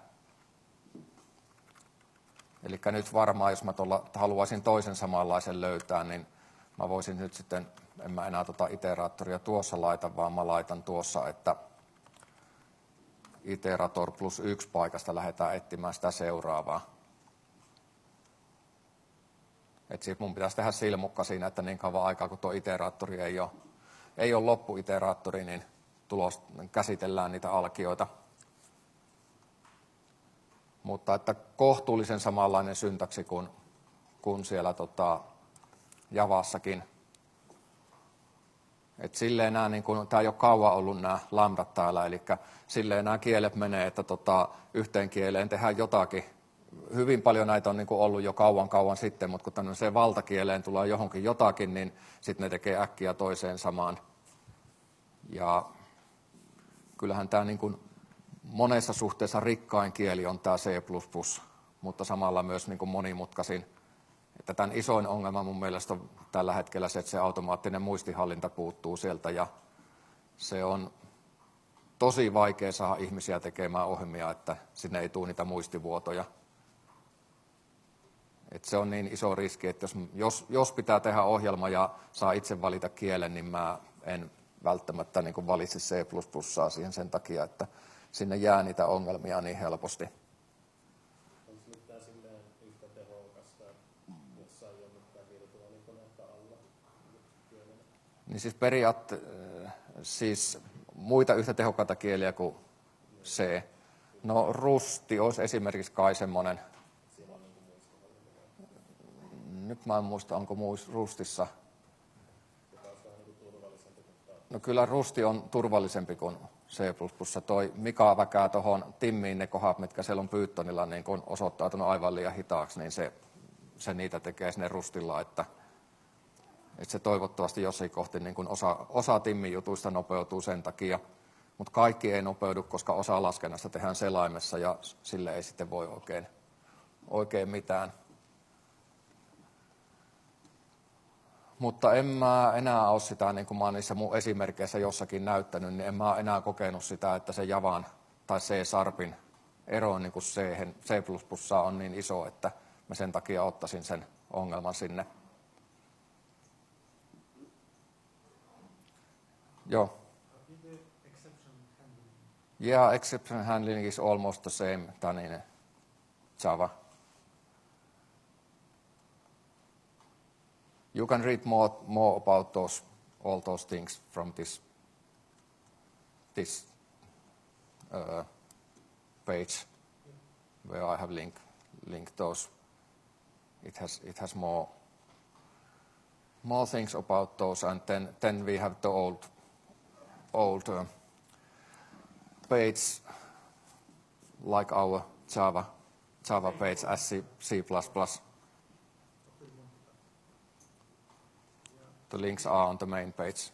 Eli nyt varmaan, jos mä tuolla haluaisin toisen samanlaisen löytää, niin mä voisin nyt sitten, en mä enää tota iteraattoria tuossa laita, vaan mä laitan tuossa, että iterator plus yksi paikasta lähdetään etsimään sitä seuraavaa. Että siis mun pitäisi tehdä silmukka siinä, että niin kauan aikaa, kun tuo iteraattori ei ole, ei ole loppuiteraattori, niin tulos, käsitellään niitä alkioita. Mutta että kohtuullisen samanlainen syntaksi kuin, kuin siellä tota, Javassakin. Et silleen nämä, niin kun, tämä ei ole kauan ollut nämä lambdat täällä, eli silleen nämä kielet menee, että tota, yhteen kieleen tehdään jotakin. Hyvin paljon näitä on niin kuin ollut jo kauan kauan sitten, mutta kun tämmöiseen valtakieleen tulee johonkin jotakin, niin sitten ne tekee äkkiä toiseen samaan. Ja kyllähän tämä niin kuin monessa suhteessa rikkain kieli on tämä C plus plus, mutta samalla myös niin kuin monimutkaisin. Että tämän isoin ongelma mun mielestä on tällä hetkellä se, että se automaattinen muistihallinta puuttuu sieltä ja se on tosi vaikea saada ihmisiä tekemään ohjelmia, että sinne ei tule niitä muistivuotoja. Et se on niin iso riski, että jos, jos, jos pitää tehdä ohjelma ja saa itse valita kielen, niin mä en välttämättä niin kuin valitse C plus plusaa siihen sen takia, että sinne jää niitä ongelmia niin helposti. Onko mitään silleen yhtä tehokasta jossain jonnekin virtuaalikoneetta alla? Niin siis periaatteessa siis muita yhtä tehokkaita kieliä kuin C. No Rusti olisi esimerkiksi kai semmoinen. Nyt mä en muista, onko Rustissa. No kyllä Rusti on turvallisempi kuin C plus plus. Toi Mika väkää tuohon timmiin ne kohdat, mitkä siellä on Pythonilla niin kun osoittautunut aivan liian hitaaksi, niin se, se niitä tekee sinne Rustilla, että, että se toivottavasti jossain kohti niin kun osa, osa timmin jutuista nopeutuu sen takia, mutta kaikki ei nopeudu, koska osa laskennasta tehdään selaimessa ja sille ei sitten voi oikein, oikein mitään. Mutta en mä enää ole sitä, niin kuin mä oon niissä mun esimerkkeissä jossakin näyttänyt, niin en mä ole enää kokenut sitä, että se Javan tai C-Sharpin ero niin kuin C plus plus on niin iso, että mä sen takia ottaisin sen ongelman sinne. Joo. Yeah, exception handling is almost the same than in Java. You can read more, more about those, all those things from this, this uh, page where I have link, linked those. It has, it has more, more things about those, and then, then we have the old, old uh, page like our Java, Java page as C, C plus plus. The links are on the main page.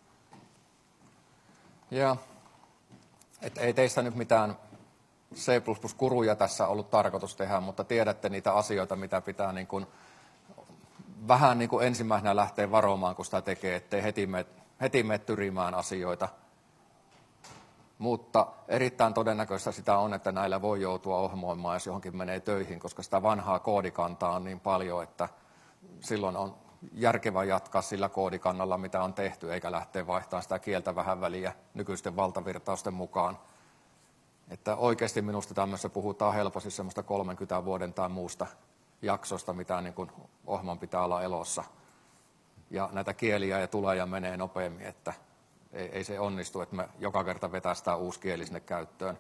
Ja, et ei teistä nyt mitään C plus plus-kuruja tässä ollut tarkoitus tehdä, mutta tiedätte niitä asioita, mitä pitää niin kuin vähän niin kuin ensimmäisenä lähteä varomaan, kun sitä tekee, ettei heti mene, heti mene tyrimään asioita. Mutta erittäin todennäköistä sitä on, että näillä voi joutua ohjelmoimaan, jos johonkin menee töihin, koska sitä vanhaa koodikantaa on niin paljon, että silloin on järkevä jatkaa sillä koodikannalla, mitä on tehty, eikä lähteä vaihtamaan sitä kieltä vähän väliä nykyisten valtavirtausten mukaan. Että oikeasti minusta tämmöisessä puhutaan helposti semmoista kolmenkymmenen vuoden tai muusta jaksosta, mitä niin kuin ohjelman pitää olla elossa. Ja näitä kieliä ja tulee ja menee nopeammin, että ei, ei se onnistu, että me joka kerta vetästään uusi kieli sinne käyttöön.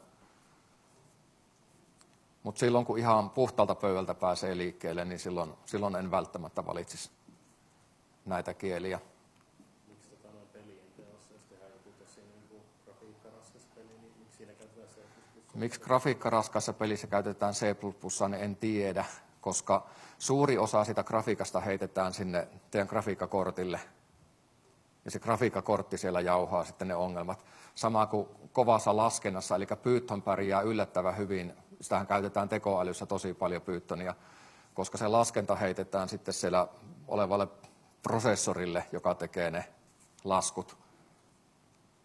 Mutta silloin, kun ihan puhtaalta pöydältä pääsee liikkeelle, niin silloin, silloin en välttämättä valitsisi näitä kieliä. Miksi tota noin pelien teossa, jos tehdään joku tosi niin grafiikkaraskas peli, niin miksi siinä käytetään C plus plus? Miksi grafiikkaraskassa pelissä käytetään C plus plus, niin en tiedä, koska suuri osa sitä grafiikasta heitetään sinne teidän grafiikkakortille. Ja se grafiikkakortti siellä jauhaa sitten ne ongelmat. Sama kuin kovassa laskennassa, eli Python pärjää yllättävän hyvin. Sitähän käytetään tekoälyssä tosi paljon Pythonia, koska se laskenta heitetään sitten siellä olevalle prosessorille, joka tekee ne laskut.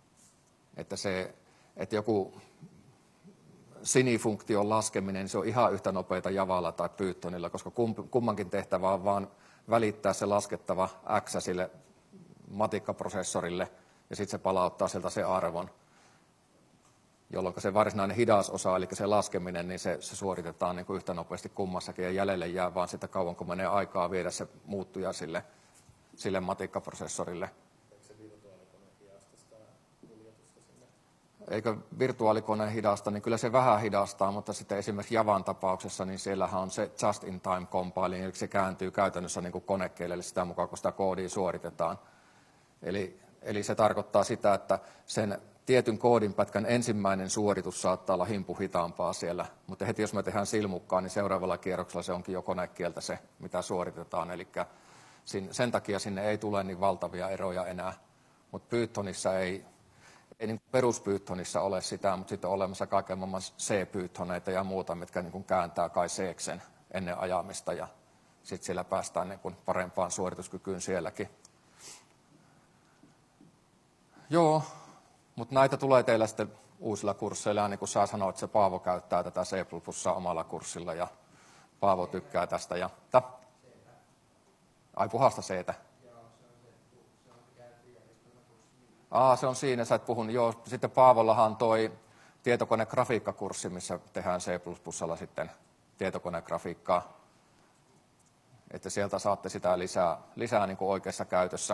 Että, se, että joku sinifunktion laskeminen, niin se on ihan yhtä nopeata Javalla tai Pythonilla, koska kummankin tehtävä on vaan välittää se laskettava X sille matikkaprosessorille, ja sitten se palauttaa sieltä se arvon, jolloin se varsinainen hidas osa, eli se laskeminen, niin se, se suoritetaan niin kuin yhtä nopeasti kummassakin, ja jäljelle jää vaan sitä kauan, kun menee aikaa viedä se muuttuja sille, sille matikkaprosessorille. Eikö se virtuaalikone hidasta sitä kuljetusta sinne? Eikö virtuaalikone hidasta, niin kyllä se vähän hidastaa, mutta sitten esimerkiksi Javan tapauksessa, niin siellähän on se just-in-time compiling, eli se kääntyy käytännössä niin kuin konekielelle sitä mukaan, kun sitä koodia suoritetaan. Eli, eli se tarkoittaa sitä, että sen tietyn koodinpätkän ensimmäinen suoritus saattaa olla himpu hitaampaa siellä, mutta heti jos me tehdään silmukkaan, niin seuraavalla kierroksella se onkin jo konekieltä se, mitä suoritetaan. Eli sen takia sinne ei tule niin valtavia eroja enää, mutta Pythonissa ei, ei niin peruspythonissa ole sitä, mutta sitten on olemassa kaiken maailman C-pythoneita ja muuta, mitkä niin kääntää kai C-ksen ennen ajamista, ja sitten siellä päästään niin parempaan suorituskykyyn sielläkin. Joo, mutta näitä tulee teillä sitten uusilla kursseilla, niin kuin sä sanoit, se Paavo käyttää tätä C plus plus omalla kurssilla, ja Paavo tykkää tästä. Ja, ta? Ai puhasta C-tä? Aa, se on siinä, sä et puhunut. Joo, sitten Paavollahan toi tietokonegrafiikkakurssi, missä tehdään C plus plusalla sitten tietokonegrafiikkaa. Että sieltä saatte sitä lisää, lisää niin kuin oikeassa käytössä.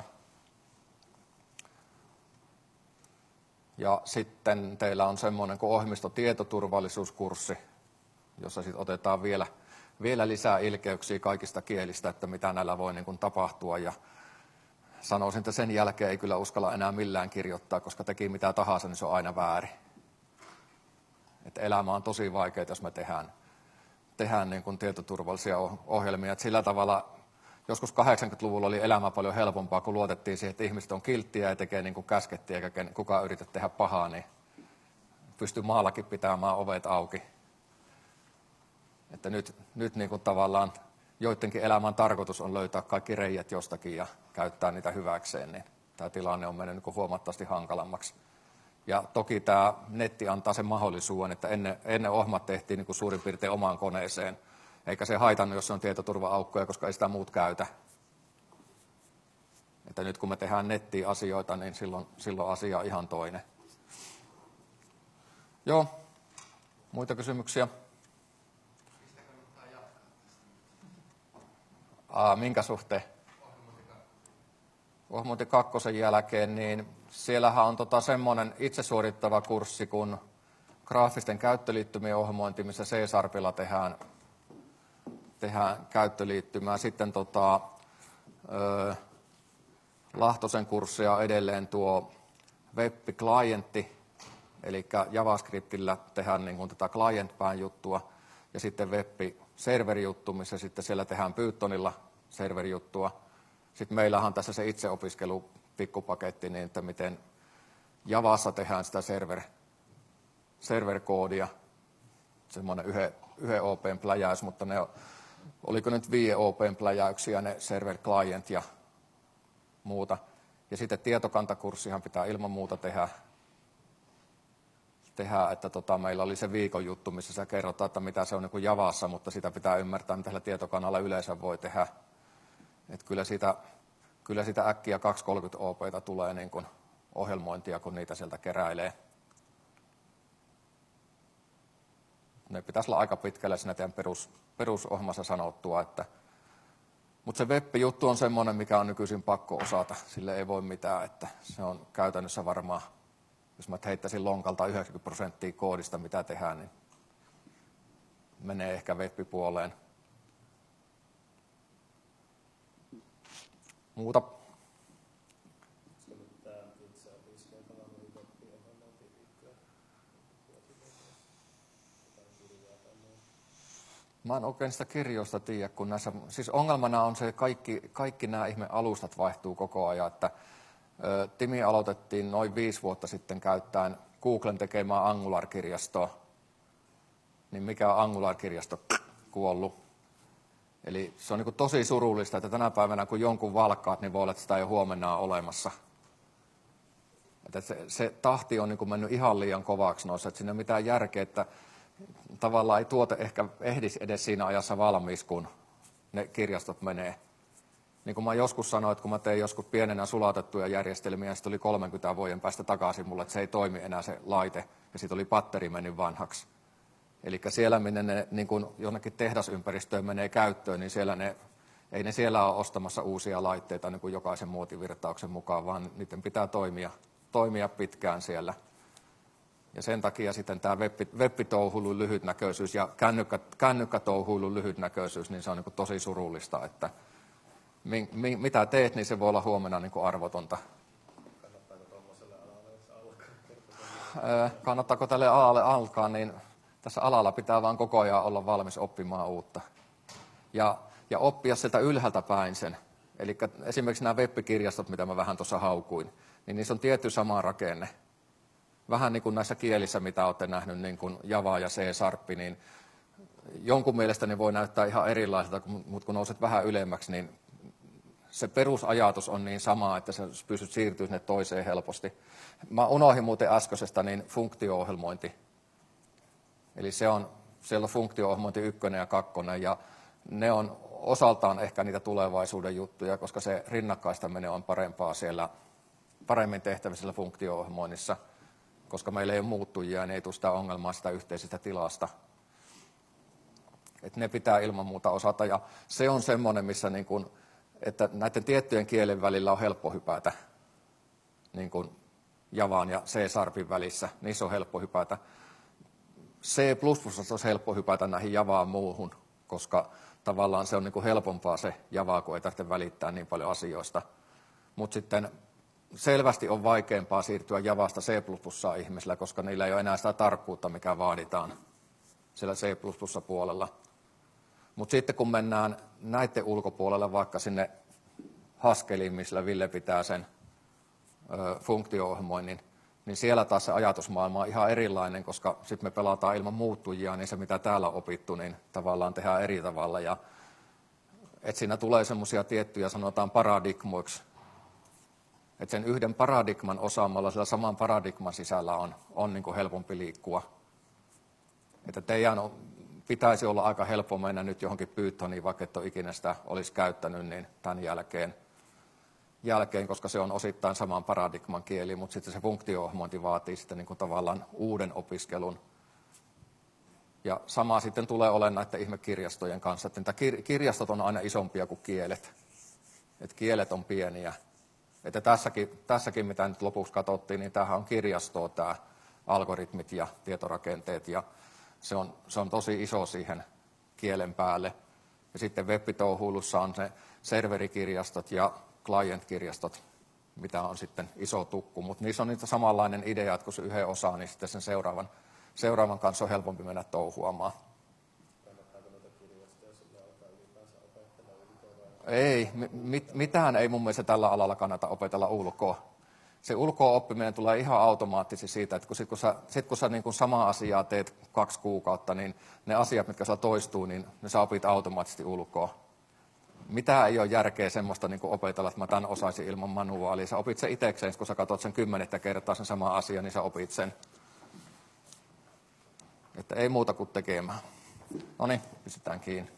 Ja sitten teillä on semmoinen kuin ohjelmistotietoturvallisuuskurssi, jossa sitten otetaan vielä, vielä lisää ilkeyksiä kaikista kielistä, että mitä näillä voi niin kuin tapahtua. Ja sanoisin, että sen jälkeen ei kyllä uskalla enää millään kirjoittaa, koska teki mitä tahansa, niin se on aina väärin. Että elämä on tosi vaikeaa, jos me tehdään, tehdään niin kuin tietoturvallisia ohjelmia. Että sillä tavalla joskus kahdeksankymmentäluvulla oli elämä paljon helpompaa, kun luotettiin siihen, että ihmiset on kilttiä ja tekee niin kuin käskettiin, eikä kukaan yritä tehdä pahaa, niin pystyy maallakin pitämään ovet auki. Että nyt, nyt niin kuin tavallaan joidenkin elämän tarkoitus on löytää kaikki reijät jostakin ja käyttää niitä hyväkseen, niin tämä tilanne on mennyt niin kuin huomattavasti hankalammaksi. Ja toki tämä netti antaa sen mahdollisuuden, että ennen, ennen ohjelmat tehtiin niin kuin suurin piirtein omaan koneeseen, eikä se haitannut, jos se on tietoturva-aukkoja, koska ei sitä muut käytä. Että nyt kun me tehdään nettiin asioita, niin silloin, silloin asia on ihan toinen. Joo, muita kysymyksiä? Aa, minkä suhteen? Ohjelmointi kakkosen jälkeen, niin siellähän on tota semmoinen itse suorittava kurssi kuin graafisten käyttöliittymien ohjelmointi, missä C-Sharpilla tehdään, tehdään käyttöliittymää. Sitten tota, ö, Lahtosen kurssia on edelleen tuo web-klientti, eli JavaScriptillä tehdään niin kuin tätä client-pään juttua, ja sitten web-serverijuttu, missä sitten siellä tehdään Pythonilla serverijuttua. Sitten meillähän on tässä se itseopiskelu pikkupaketti, niin että miten Javassa tehdään sitä server, serverkoodia, semmoinen yhden, yhden O P:n pläjäys, mutta ne on, oliko nyt viiden O P:n pläjäyksiä ne server client ja muuta. Ja sitten tietokantakurssihan pitää ilman muuta tehdä, tehdä että tota, meillä oli se viikon juttu, missä se kerrotaan, että mitä se on niin kuin Javassa, mutta sitä pitää ymmärtää, mitä tällä tietokannalla yleensä voi tehdä. Että kyllä sitä, kyllä sitä äkkiä kaksisataakolmekymmentä O P:tä tulee niin kuin ohjelmointia, kun niitä sieltä keräilee. Ne pitäisi olla aika pitkälle siinä teidän perus, perusohjelmassa sanottua, että mutta se web-juttu on semmoinen, mikä on nykyisin pakko osata. Sille ei voi mitään, että se on käytännössä varmaan, jos mä heittäisin lonkalta yhdeksänkymmentä prosenttia koodista, mitä tehdään, niin menee ehkä web-puoleen. Muuta? Mä en oikein sitä kirjoista tiedä, kun näissä, siis ongelmana on se, että kaikki, kaikki nämä ihme alustat vaihtuu koko ajan, että ö, Timi aloitettiin noin viisi vuotta sitten käyttäen Googlen tekemää Angular-kirjastoa, niin mikä on Angular-kirjasto? Kuollut. Eli se on niin kuin tosi surullista, että tänä päivänä kun jonkun valkkaat, niin voi olla, että sitä ei ole huomenna olemassa. Että se, se tahti on niin kuin mennyt ihan liian kovaksi noissa, että siinä ei ole mitään järkeä, että tavallaan ei tuote ehkä ehdisi edes siinä ajassa valmiiksi, kun ne kirjastot menee. Niin kuin mä joskus sanoin, että kun mä tein joskus pienenä sulatettuja järjestelmiä, ja sitten oli kolmenkymmenen vuoden päästä takaisin mulle, että se ei toimi enää se laite, ja sitten oli patteri mennyt vanhaksi. Eli siellä, minne ne niin kuin jonnekin tehdasympäristöön menee käyttöön, niin siellä ne, ei ne siellä ole ostamassa uusia laitteita niin kuin jokaisen muotivirtauksen mukaan, vaan niiden pitää toimia, toimia pitkään siellä. Ja sen takia sitten tämä web-touhuilun lyhytnäköisyys ja kännykkä, kännykkätouhuilun lyhytnäköisyys, niin se on niin kuin tosi surullista, että mi, mi, mitä teet, niin se voi olla huomenna niin kuin arvotonta. Kannattaako tuollaiselle alalle edes alkaa? Kannattaako tälle alalle alkaa, niin tässä alalla pitää vaan koko ajan olla valmis oppimaan uutta. Ja, ja oppia sieltä ylhäältä päin sen. Eli esimerkiksi nämä web-kirjastot, mitä mä vähän tuossa haukuin, niin niissä on tietty sama rakenne. Vähän niin kuin näissä kielissä, mitä olette nähnyt, niin kuin Java ja C-Sharp, niin jonkun mielestä ne voi näyttää ihan erilaiselta, mutta kun nouset vähän ylemmäksi, niin se perusajatus on niin sama, että sä pystyt siirtymään sinne toiseen helposti. Mä unohdin muuten äskeisestä niin funktio-ohjelmointi. Eli se on, siellä on funktio-ohjelmointi ykkönen ja kakkonen, ja ne on osaltaan ehkä niitä tulevaisuuden juttuja, koska se rinnakkaistaminen on parempaa siellä, paremmin tehtävissä funktio-ohjelmoinnissa, koska meillä ei ole muuttujia, niin ei tule sitä ongelmaa sitä yhteisestä tilasta. Et ne pitää ilman muuta osata, ja se on semmoinen, missä niin kun, että näiden tiettyjen kielen välillä on helppo hypätä, niin kuin Javaan ja C-Sharpin välissä, niissä on helppo hypätä. C plus plus on helppo hypätä näihin Javaan muuhun, koska tavallaan se on niin kuin helpompaa se Java, kun ei tarvitse välittää niin paljon asioista. Mutta sitten selvästi on vaikeampaa siirtyä Javasta C plus plus ihmisillä, koska niillä ei ole enää sitä tarkkuutta, mikä vaaditaan siellä C plus plus puolella. Mutta sitten kun mennään näiden ulkopuolelle vaikka sinne Haskeliin, missä Ville pitää sen ö, funktio-ohjelmoinnin, niin siellä taas se ajatusmaailma on ihan erilainen, koska sitten me pelataan ilman muuttujia, niin se mitä täällä on opittu, niin tavallaan tehdään eri tavalla. Ja, et siinä tulee semmoisia tiettyjä, sanotaan paradigmoiksi, että sen yhden paradigman osaamalla, sillä saman paradigman sisällä on, on niin kuin helpompi liikkua. Että teidän on, pitäisi olla aika helppo mennä nyt johonkin Pythoniin, vaikka et ole ikinä sitä olisi käyttänyt, niin tämän jälkeen. jälkeen, koska se on osittain saman paradigman kieli, mutta sitten se funktio-ohjelmointi vaatii sitten niin kuin tavallaan uuden opiskelun. Ja sama sitten tulee olemaan näiden ihmekirjastojen kanssa, että kirjastot on aina isompia kuin kielet. Että kielet on pieniä. Että tässäkin, tässäkin, mitä nyt lopuksi katsottiin, niin tämähän on kirjastoa, tämä algoritmit ja tietorakenteet, ja se on, se on tosi iso siihen kielen päälle. Ja sitten web-touhuilussa on se serverikirjastot ja client-kirjastot, mitä on sitten iso tukku, mutta niissä on niitä samanlainen idea, että kun se yhden osaa, niin sitten sen seuraavan, seuraavan kanssa on helpompi mennä touhuamaan. Kannattaako noita kirjastoja sille alkaa ylipäänsä opetella ulkoa? Ei, mit, mitään ei mun mielestä tällä alalla kannata opetella ulkoa. Se ulkoa oppiminen tulee ihan automaattisesti siitä, että kun sit kun sä, sit kun sä niin kun samaa asiaa teet kaksi kuukautta, niin ne asiat, mitkä sä toistuu, niin ne sä opit automaattisesti ulkoa. Mitä ei ole järkeä semmoista niin kuin opetella, että mä tämän osaisin ilman manuaalia. Sä opit sen itsekseen, kun sä katsot sen kymmenettä kertaa sen sama asia, niin sä opit sen. Että ei muuta kuin tekemään. No niin, pistetään kiinni.